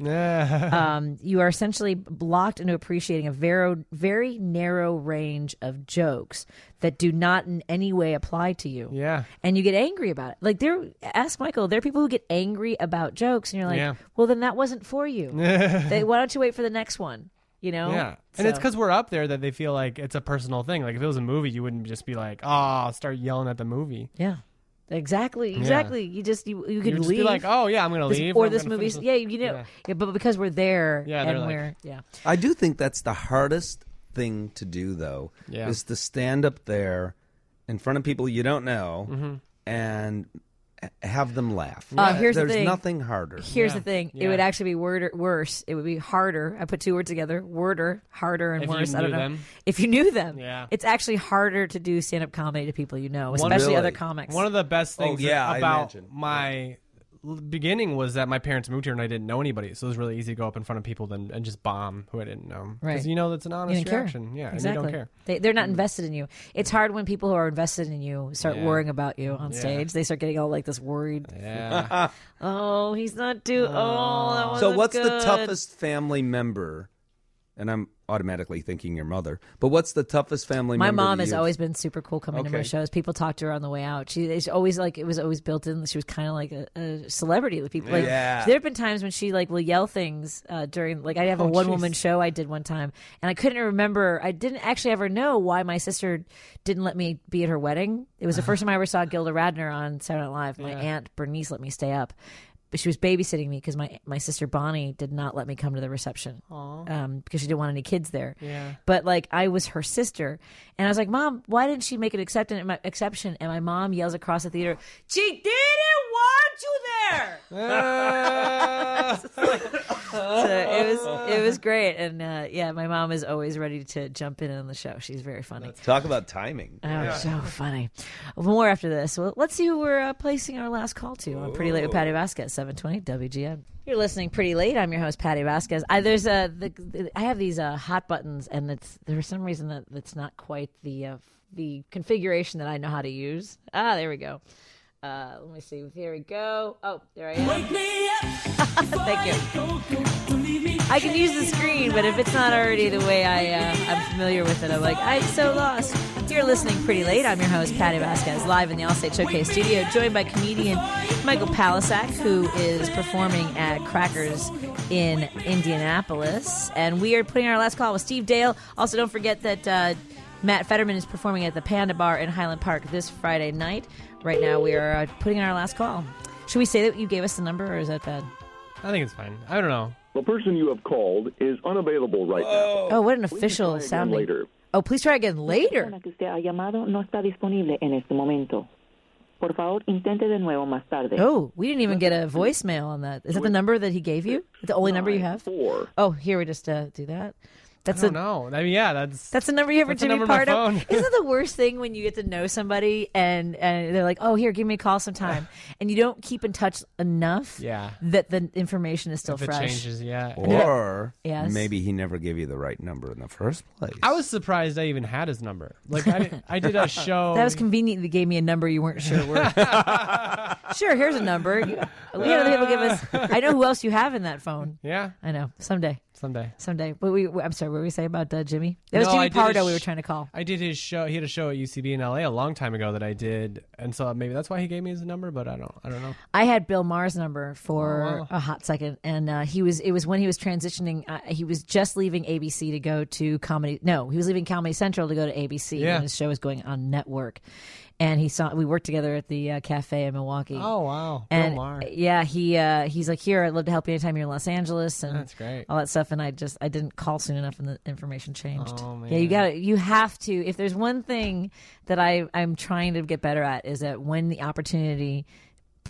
um, you are essentially blocked into appreciating a very very narrow range of jokes that do not in any way apply to you. Yeah. And you get angry about it. Like there, ask Michael. There are people who get angry about jokes, and you're like, Yeah. well, then that wasn't for you. they, why don't you wait for the next one? You know? Yeah. And it's So- because we're up there that they feel like it's a personal thing. Like if it was a movie, you wouldn't just be like, oh, start yelling at the movie. Yeah. Exactly. Yeah. Exactly. You just you, you could You'd just leave. be like, oh, yeah, I'm gonna This- leave, Or I'm this gonna movie's finish yeah, this- you know, yeah. yeah, but because we're there Yeah, they're and like- we're yeah. I do think that's the hardest thing to do, though, Yeah. is to stand up there in front of people you don't know Mhm. and have them laugh. Uh, here's There's the thing. nothing harder. Here's the thing. It would actually be word worse. It would be harder. I put two words together. Worder, harder, and If you worse. I knew don't know. them. If you knew them, Yeah. it's actually harder to do stand-up comedy to people you know, One- especially Really? other comics. One of the best Oh, things yeah, I about imagine. my l- beginning was that my parents moved here and I didn't know anybody, so it was really easy to go up in front of people then and just bomb who I didn't know. Right. Because you know that's an You honest didn't care. reaction. Yeah, exactly. and you don't care. They, they're not invested in you. It's hard when people who are invested in you start Yeah. worrying about you on Yeah. stage. They start getting all like this worried. Yeah. oh, he's not do. Oh, that So, wasn't what's the good. toughest family member? And I'm automatically thinking your mother. But what's the toughest family My member? mom that has you've- always been super cool coming to my Okay. shows. People talk to her on the way out. She it's always like it was always built in. She was kind of like a, a celebrity with people. Like Yeah. there have been times when she like will yell things uh, during like I have a Oh, one woman jeez. show I did one time, and I couldn't remember. I didn't actually ever know why my sister didn't let me be at her wedding. It was the first time I ever saw Gilda Radner on Saturday Night Live. My Yeah. aunt Bernice let me stay up. But she was babysitting me because my, my sister Bonnie did not let me come to the reception um, because she didn't want any kids there. Yeah. But like I was her sister, and I was like, "Mom, why didn't she make an exception?" My exception, and my mom yells across the theater, "She didn't want you there." so it was it was great, and uh, yeah, my mom is always ready to jump in on the show. She's very funny. Talk about timing. Oh, so funny. More after this. Well, let's see who we're uh, placing our last call to on Pretty Late with Patty Vasquez, seven twenty W G N. You're listening Pretty Late. I'm your host, Patty Vasquez. I, there's a, the, the, I have these uh, hot buttons, and it's there's some reason that it's not quite the uh, the configuration that I know how to use. Ah, there we go. Uh, let me see. Here we go. Oh, there I am. Wake me up. Thank you. I can use the screen, but if it's not already the way I, uh, I'm familiar with it, I'm like, I'm so lost. You're listening Pretty Late. I'm your host, Patty Vasquez, live in the Allstate Showcase studio, joined by comedian Michael Palisak, who is performing at Crackers in Indianapolis. And we are putting our last call with Steve Dale. Also, don't forget that uh, Matt Fetterman is performing at the Panda Bar in Highland Park this Friday night. Right now, we are uh, putting in our last call. Should we say that you gave us the number, or is that bad? I think it's fine. I don't know. The person you have called is unavailable right now. Oh, what an official sounding. Later. Oh, please try again later. La que usted ha llamado no está disponible en este momento. Por favor, intente de nuevo más tarde. Oh, we didn't even get a voicemail on that. Is that the number that he gave you? The only number you have? Four. Oh, here we just uh, do that. That's I a don't know. I mean, yeah, that's That's the number you have for that's the Jimmy number of my Pardo. phone. Isn't that the worst thing when you get to know somebody and, and they're like, "Oh, here, give me a call sometime," and you don't keep in touch enough Yeah. that the information is still if it fresh. changes, yeah. Or Yes. maybe he never gave you the right number in the first place. I was surprised I even had his number. Like I, did- I did a show. That was convenient. They gave me a number you weren't sure were. Sure, here's a number. You- We had other people give us. I know who else you have in that phone. Yeah, I know. Someday. someday. Someday. But we. I'm sorry. What were we saying about uh, Jimmy? That was No, Jimmy I did a Pardo. we sh- were trying to call. I did his show. He had a show at U C B in L A a long time ago that I did, and so maybe that's why he gave me his number. But I don't. I don't know. I had Bill Maher's number for Oh, wow. a hot second, and uh, he was. It was when he was transitioning. Uh, he was just leaving A B C to go to Comedy. No, he was leaving Comedy Central to go to A B C. Yeah. And his show was going on network. And he saw. We worked together at the uh, cafe in Milwaukee. Oh wow, And Bill Maher. yeah, he uh, he's like, here, I'd love to help you anytime you're in Los Angeles, and That's great. all that stuff. And I just I didn't call soon enough, and the information changed. Oh, Yeah, you man. got to you have to. If there's one thing that I I'm trying to get better at is that when the opportunity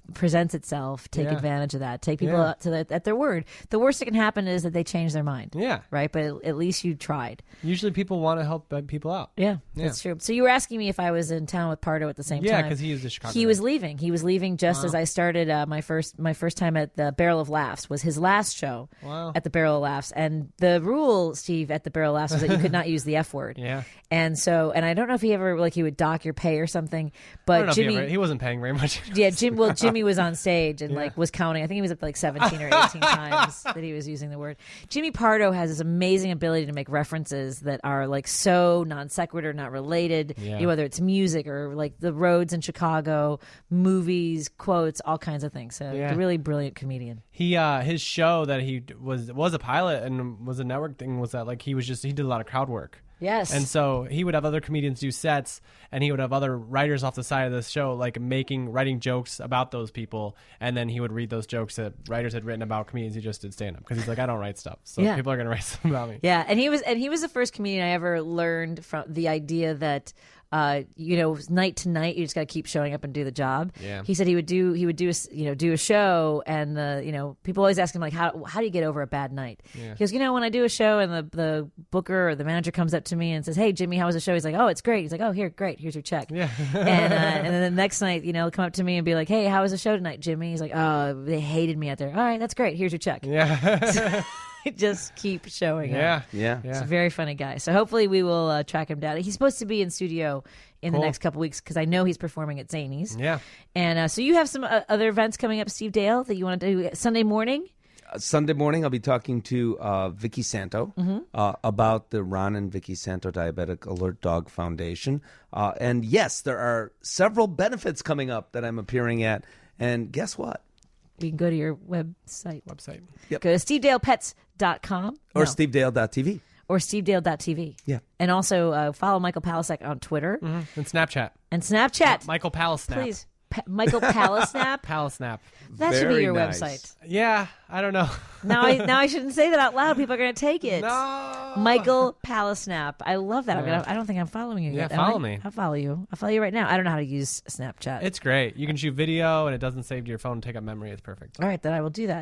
presents itself, take Yeah. advantage of that. Take people Yeah. up to the, at their word. The worst that can happen is that they change their mind. Yeah. Right? But at, at least you tried. Usually people want to help uh, people out. Yeah, Yeah. that's true. So you were asking me if I was in town with Pardo at the same Yeah, time. 'cause he was a Chicago He guy. was leaving. He was leaving just Wow. as I started uh, my first my first time at the Barrel of Laughs. Was his last show Wow. at the Barrel of Laughs. And the rule, Steve, at the Barrel of Laughs was that you could not use the F word. Yeah. And so, and I don't know if he ever like he would dock your pay or something, but I don't know if he Jimmy, ever- he wasn't paying very much. yeah, Jim. Well, Jimmy was on stage and Yeah. like was counting. I think he was up to like seventeen or eighteen times that he was using the word. Jimmy Pardo has this amazing ability to make references that are like so non sequitur, not related. Yeah. You know, whether it's music or like the roads in Chicago, movies, quotes, all kinds of things. So, Yeah. a really brilliant comedian. He uh his show that he d- was was a pilot and was a network thing was that like he was just he did a lot of crowd work. Yes. And so he would have other comedians do sets and he would have other writers off the side of the show like making writing jokes about those people and then he would read those jokes that writers had written about comedians he just did stand up because he's like I don't write stuff. So Yeah. people are going to write something about me. Yeah, and he was and he was the first comedian I ever learned from the idea that uh, you know, night to night, you just got to keep showing up and do the job. Yeah. He said he would do he would do a, s- you know do a show, and the you know people always ask him like how how do you get over a bad night? Yeah. He goes, you know, when I do a show and the the booker or the manager comes up to me and says, hey Jimmy, how was the show? He's like, oh, it's great. He's like, oh, here, great, here's your check. Yeah. and uh, and then the next night, you know, he'll come up to me and be like, hey, how was the show tonight, Jimmy? He's like, oh, they hated me out there. All right, that's great. Here's your check. Yeah. Just keep showing Yeah. up. Yeah. He's a very funny guy. So hopefully we will uh, track him down. He's supposed to be in studio in Cool. the next couple weeks because I know he's performing at Zanies. Yeah. And uh, so you have some uh, other events coming up, Steve Dale, that you want to do Sunday morning? Uh, Sunday morning, I'll be talking to uh, Vicky Santo Mhm. uh, about the Ron and Vicky Santo Diabetic Alert Dog Foundation. Uh, and yes, there are several benefits coming up that I'm appearing at. And guess what? You can go to your website. Website. Yep. Go to steve dale pets dot com. Or No. steve dale dot t v. Or steve dale dot t v. Yeah. And also uh, follow Michael Palasek on Twitter. And Snapchat. And Snapchat. Michael Palasnap. Please. Pa- Michael Palasnap. Palasnap. That should be Very your nice. website. Yeah, I don't know. Now I now I shouldn't say that out loud. People are going to take it. No. Michael Palasnap. I love that. I'm Yeah. gonna, I don't think I'm following you Yeah, yet. Am I? follow me. I'll follow you. I'll follow you right now. I don't know how to use Snapchat. It's great. You can shoot video and it doesn't save to your phone and take up memory. It's perfect. All right, then I will do that.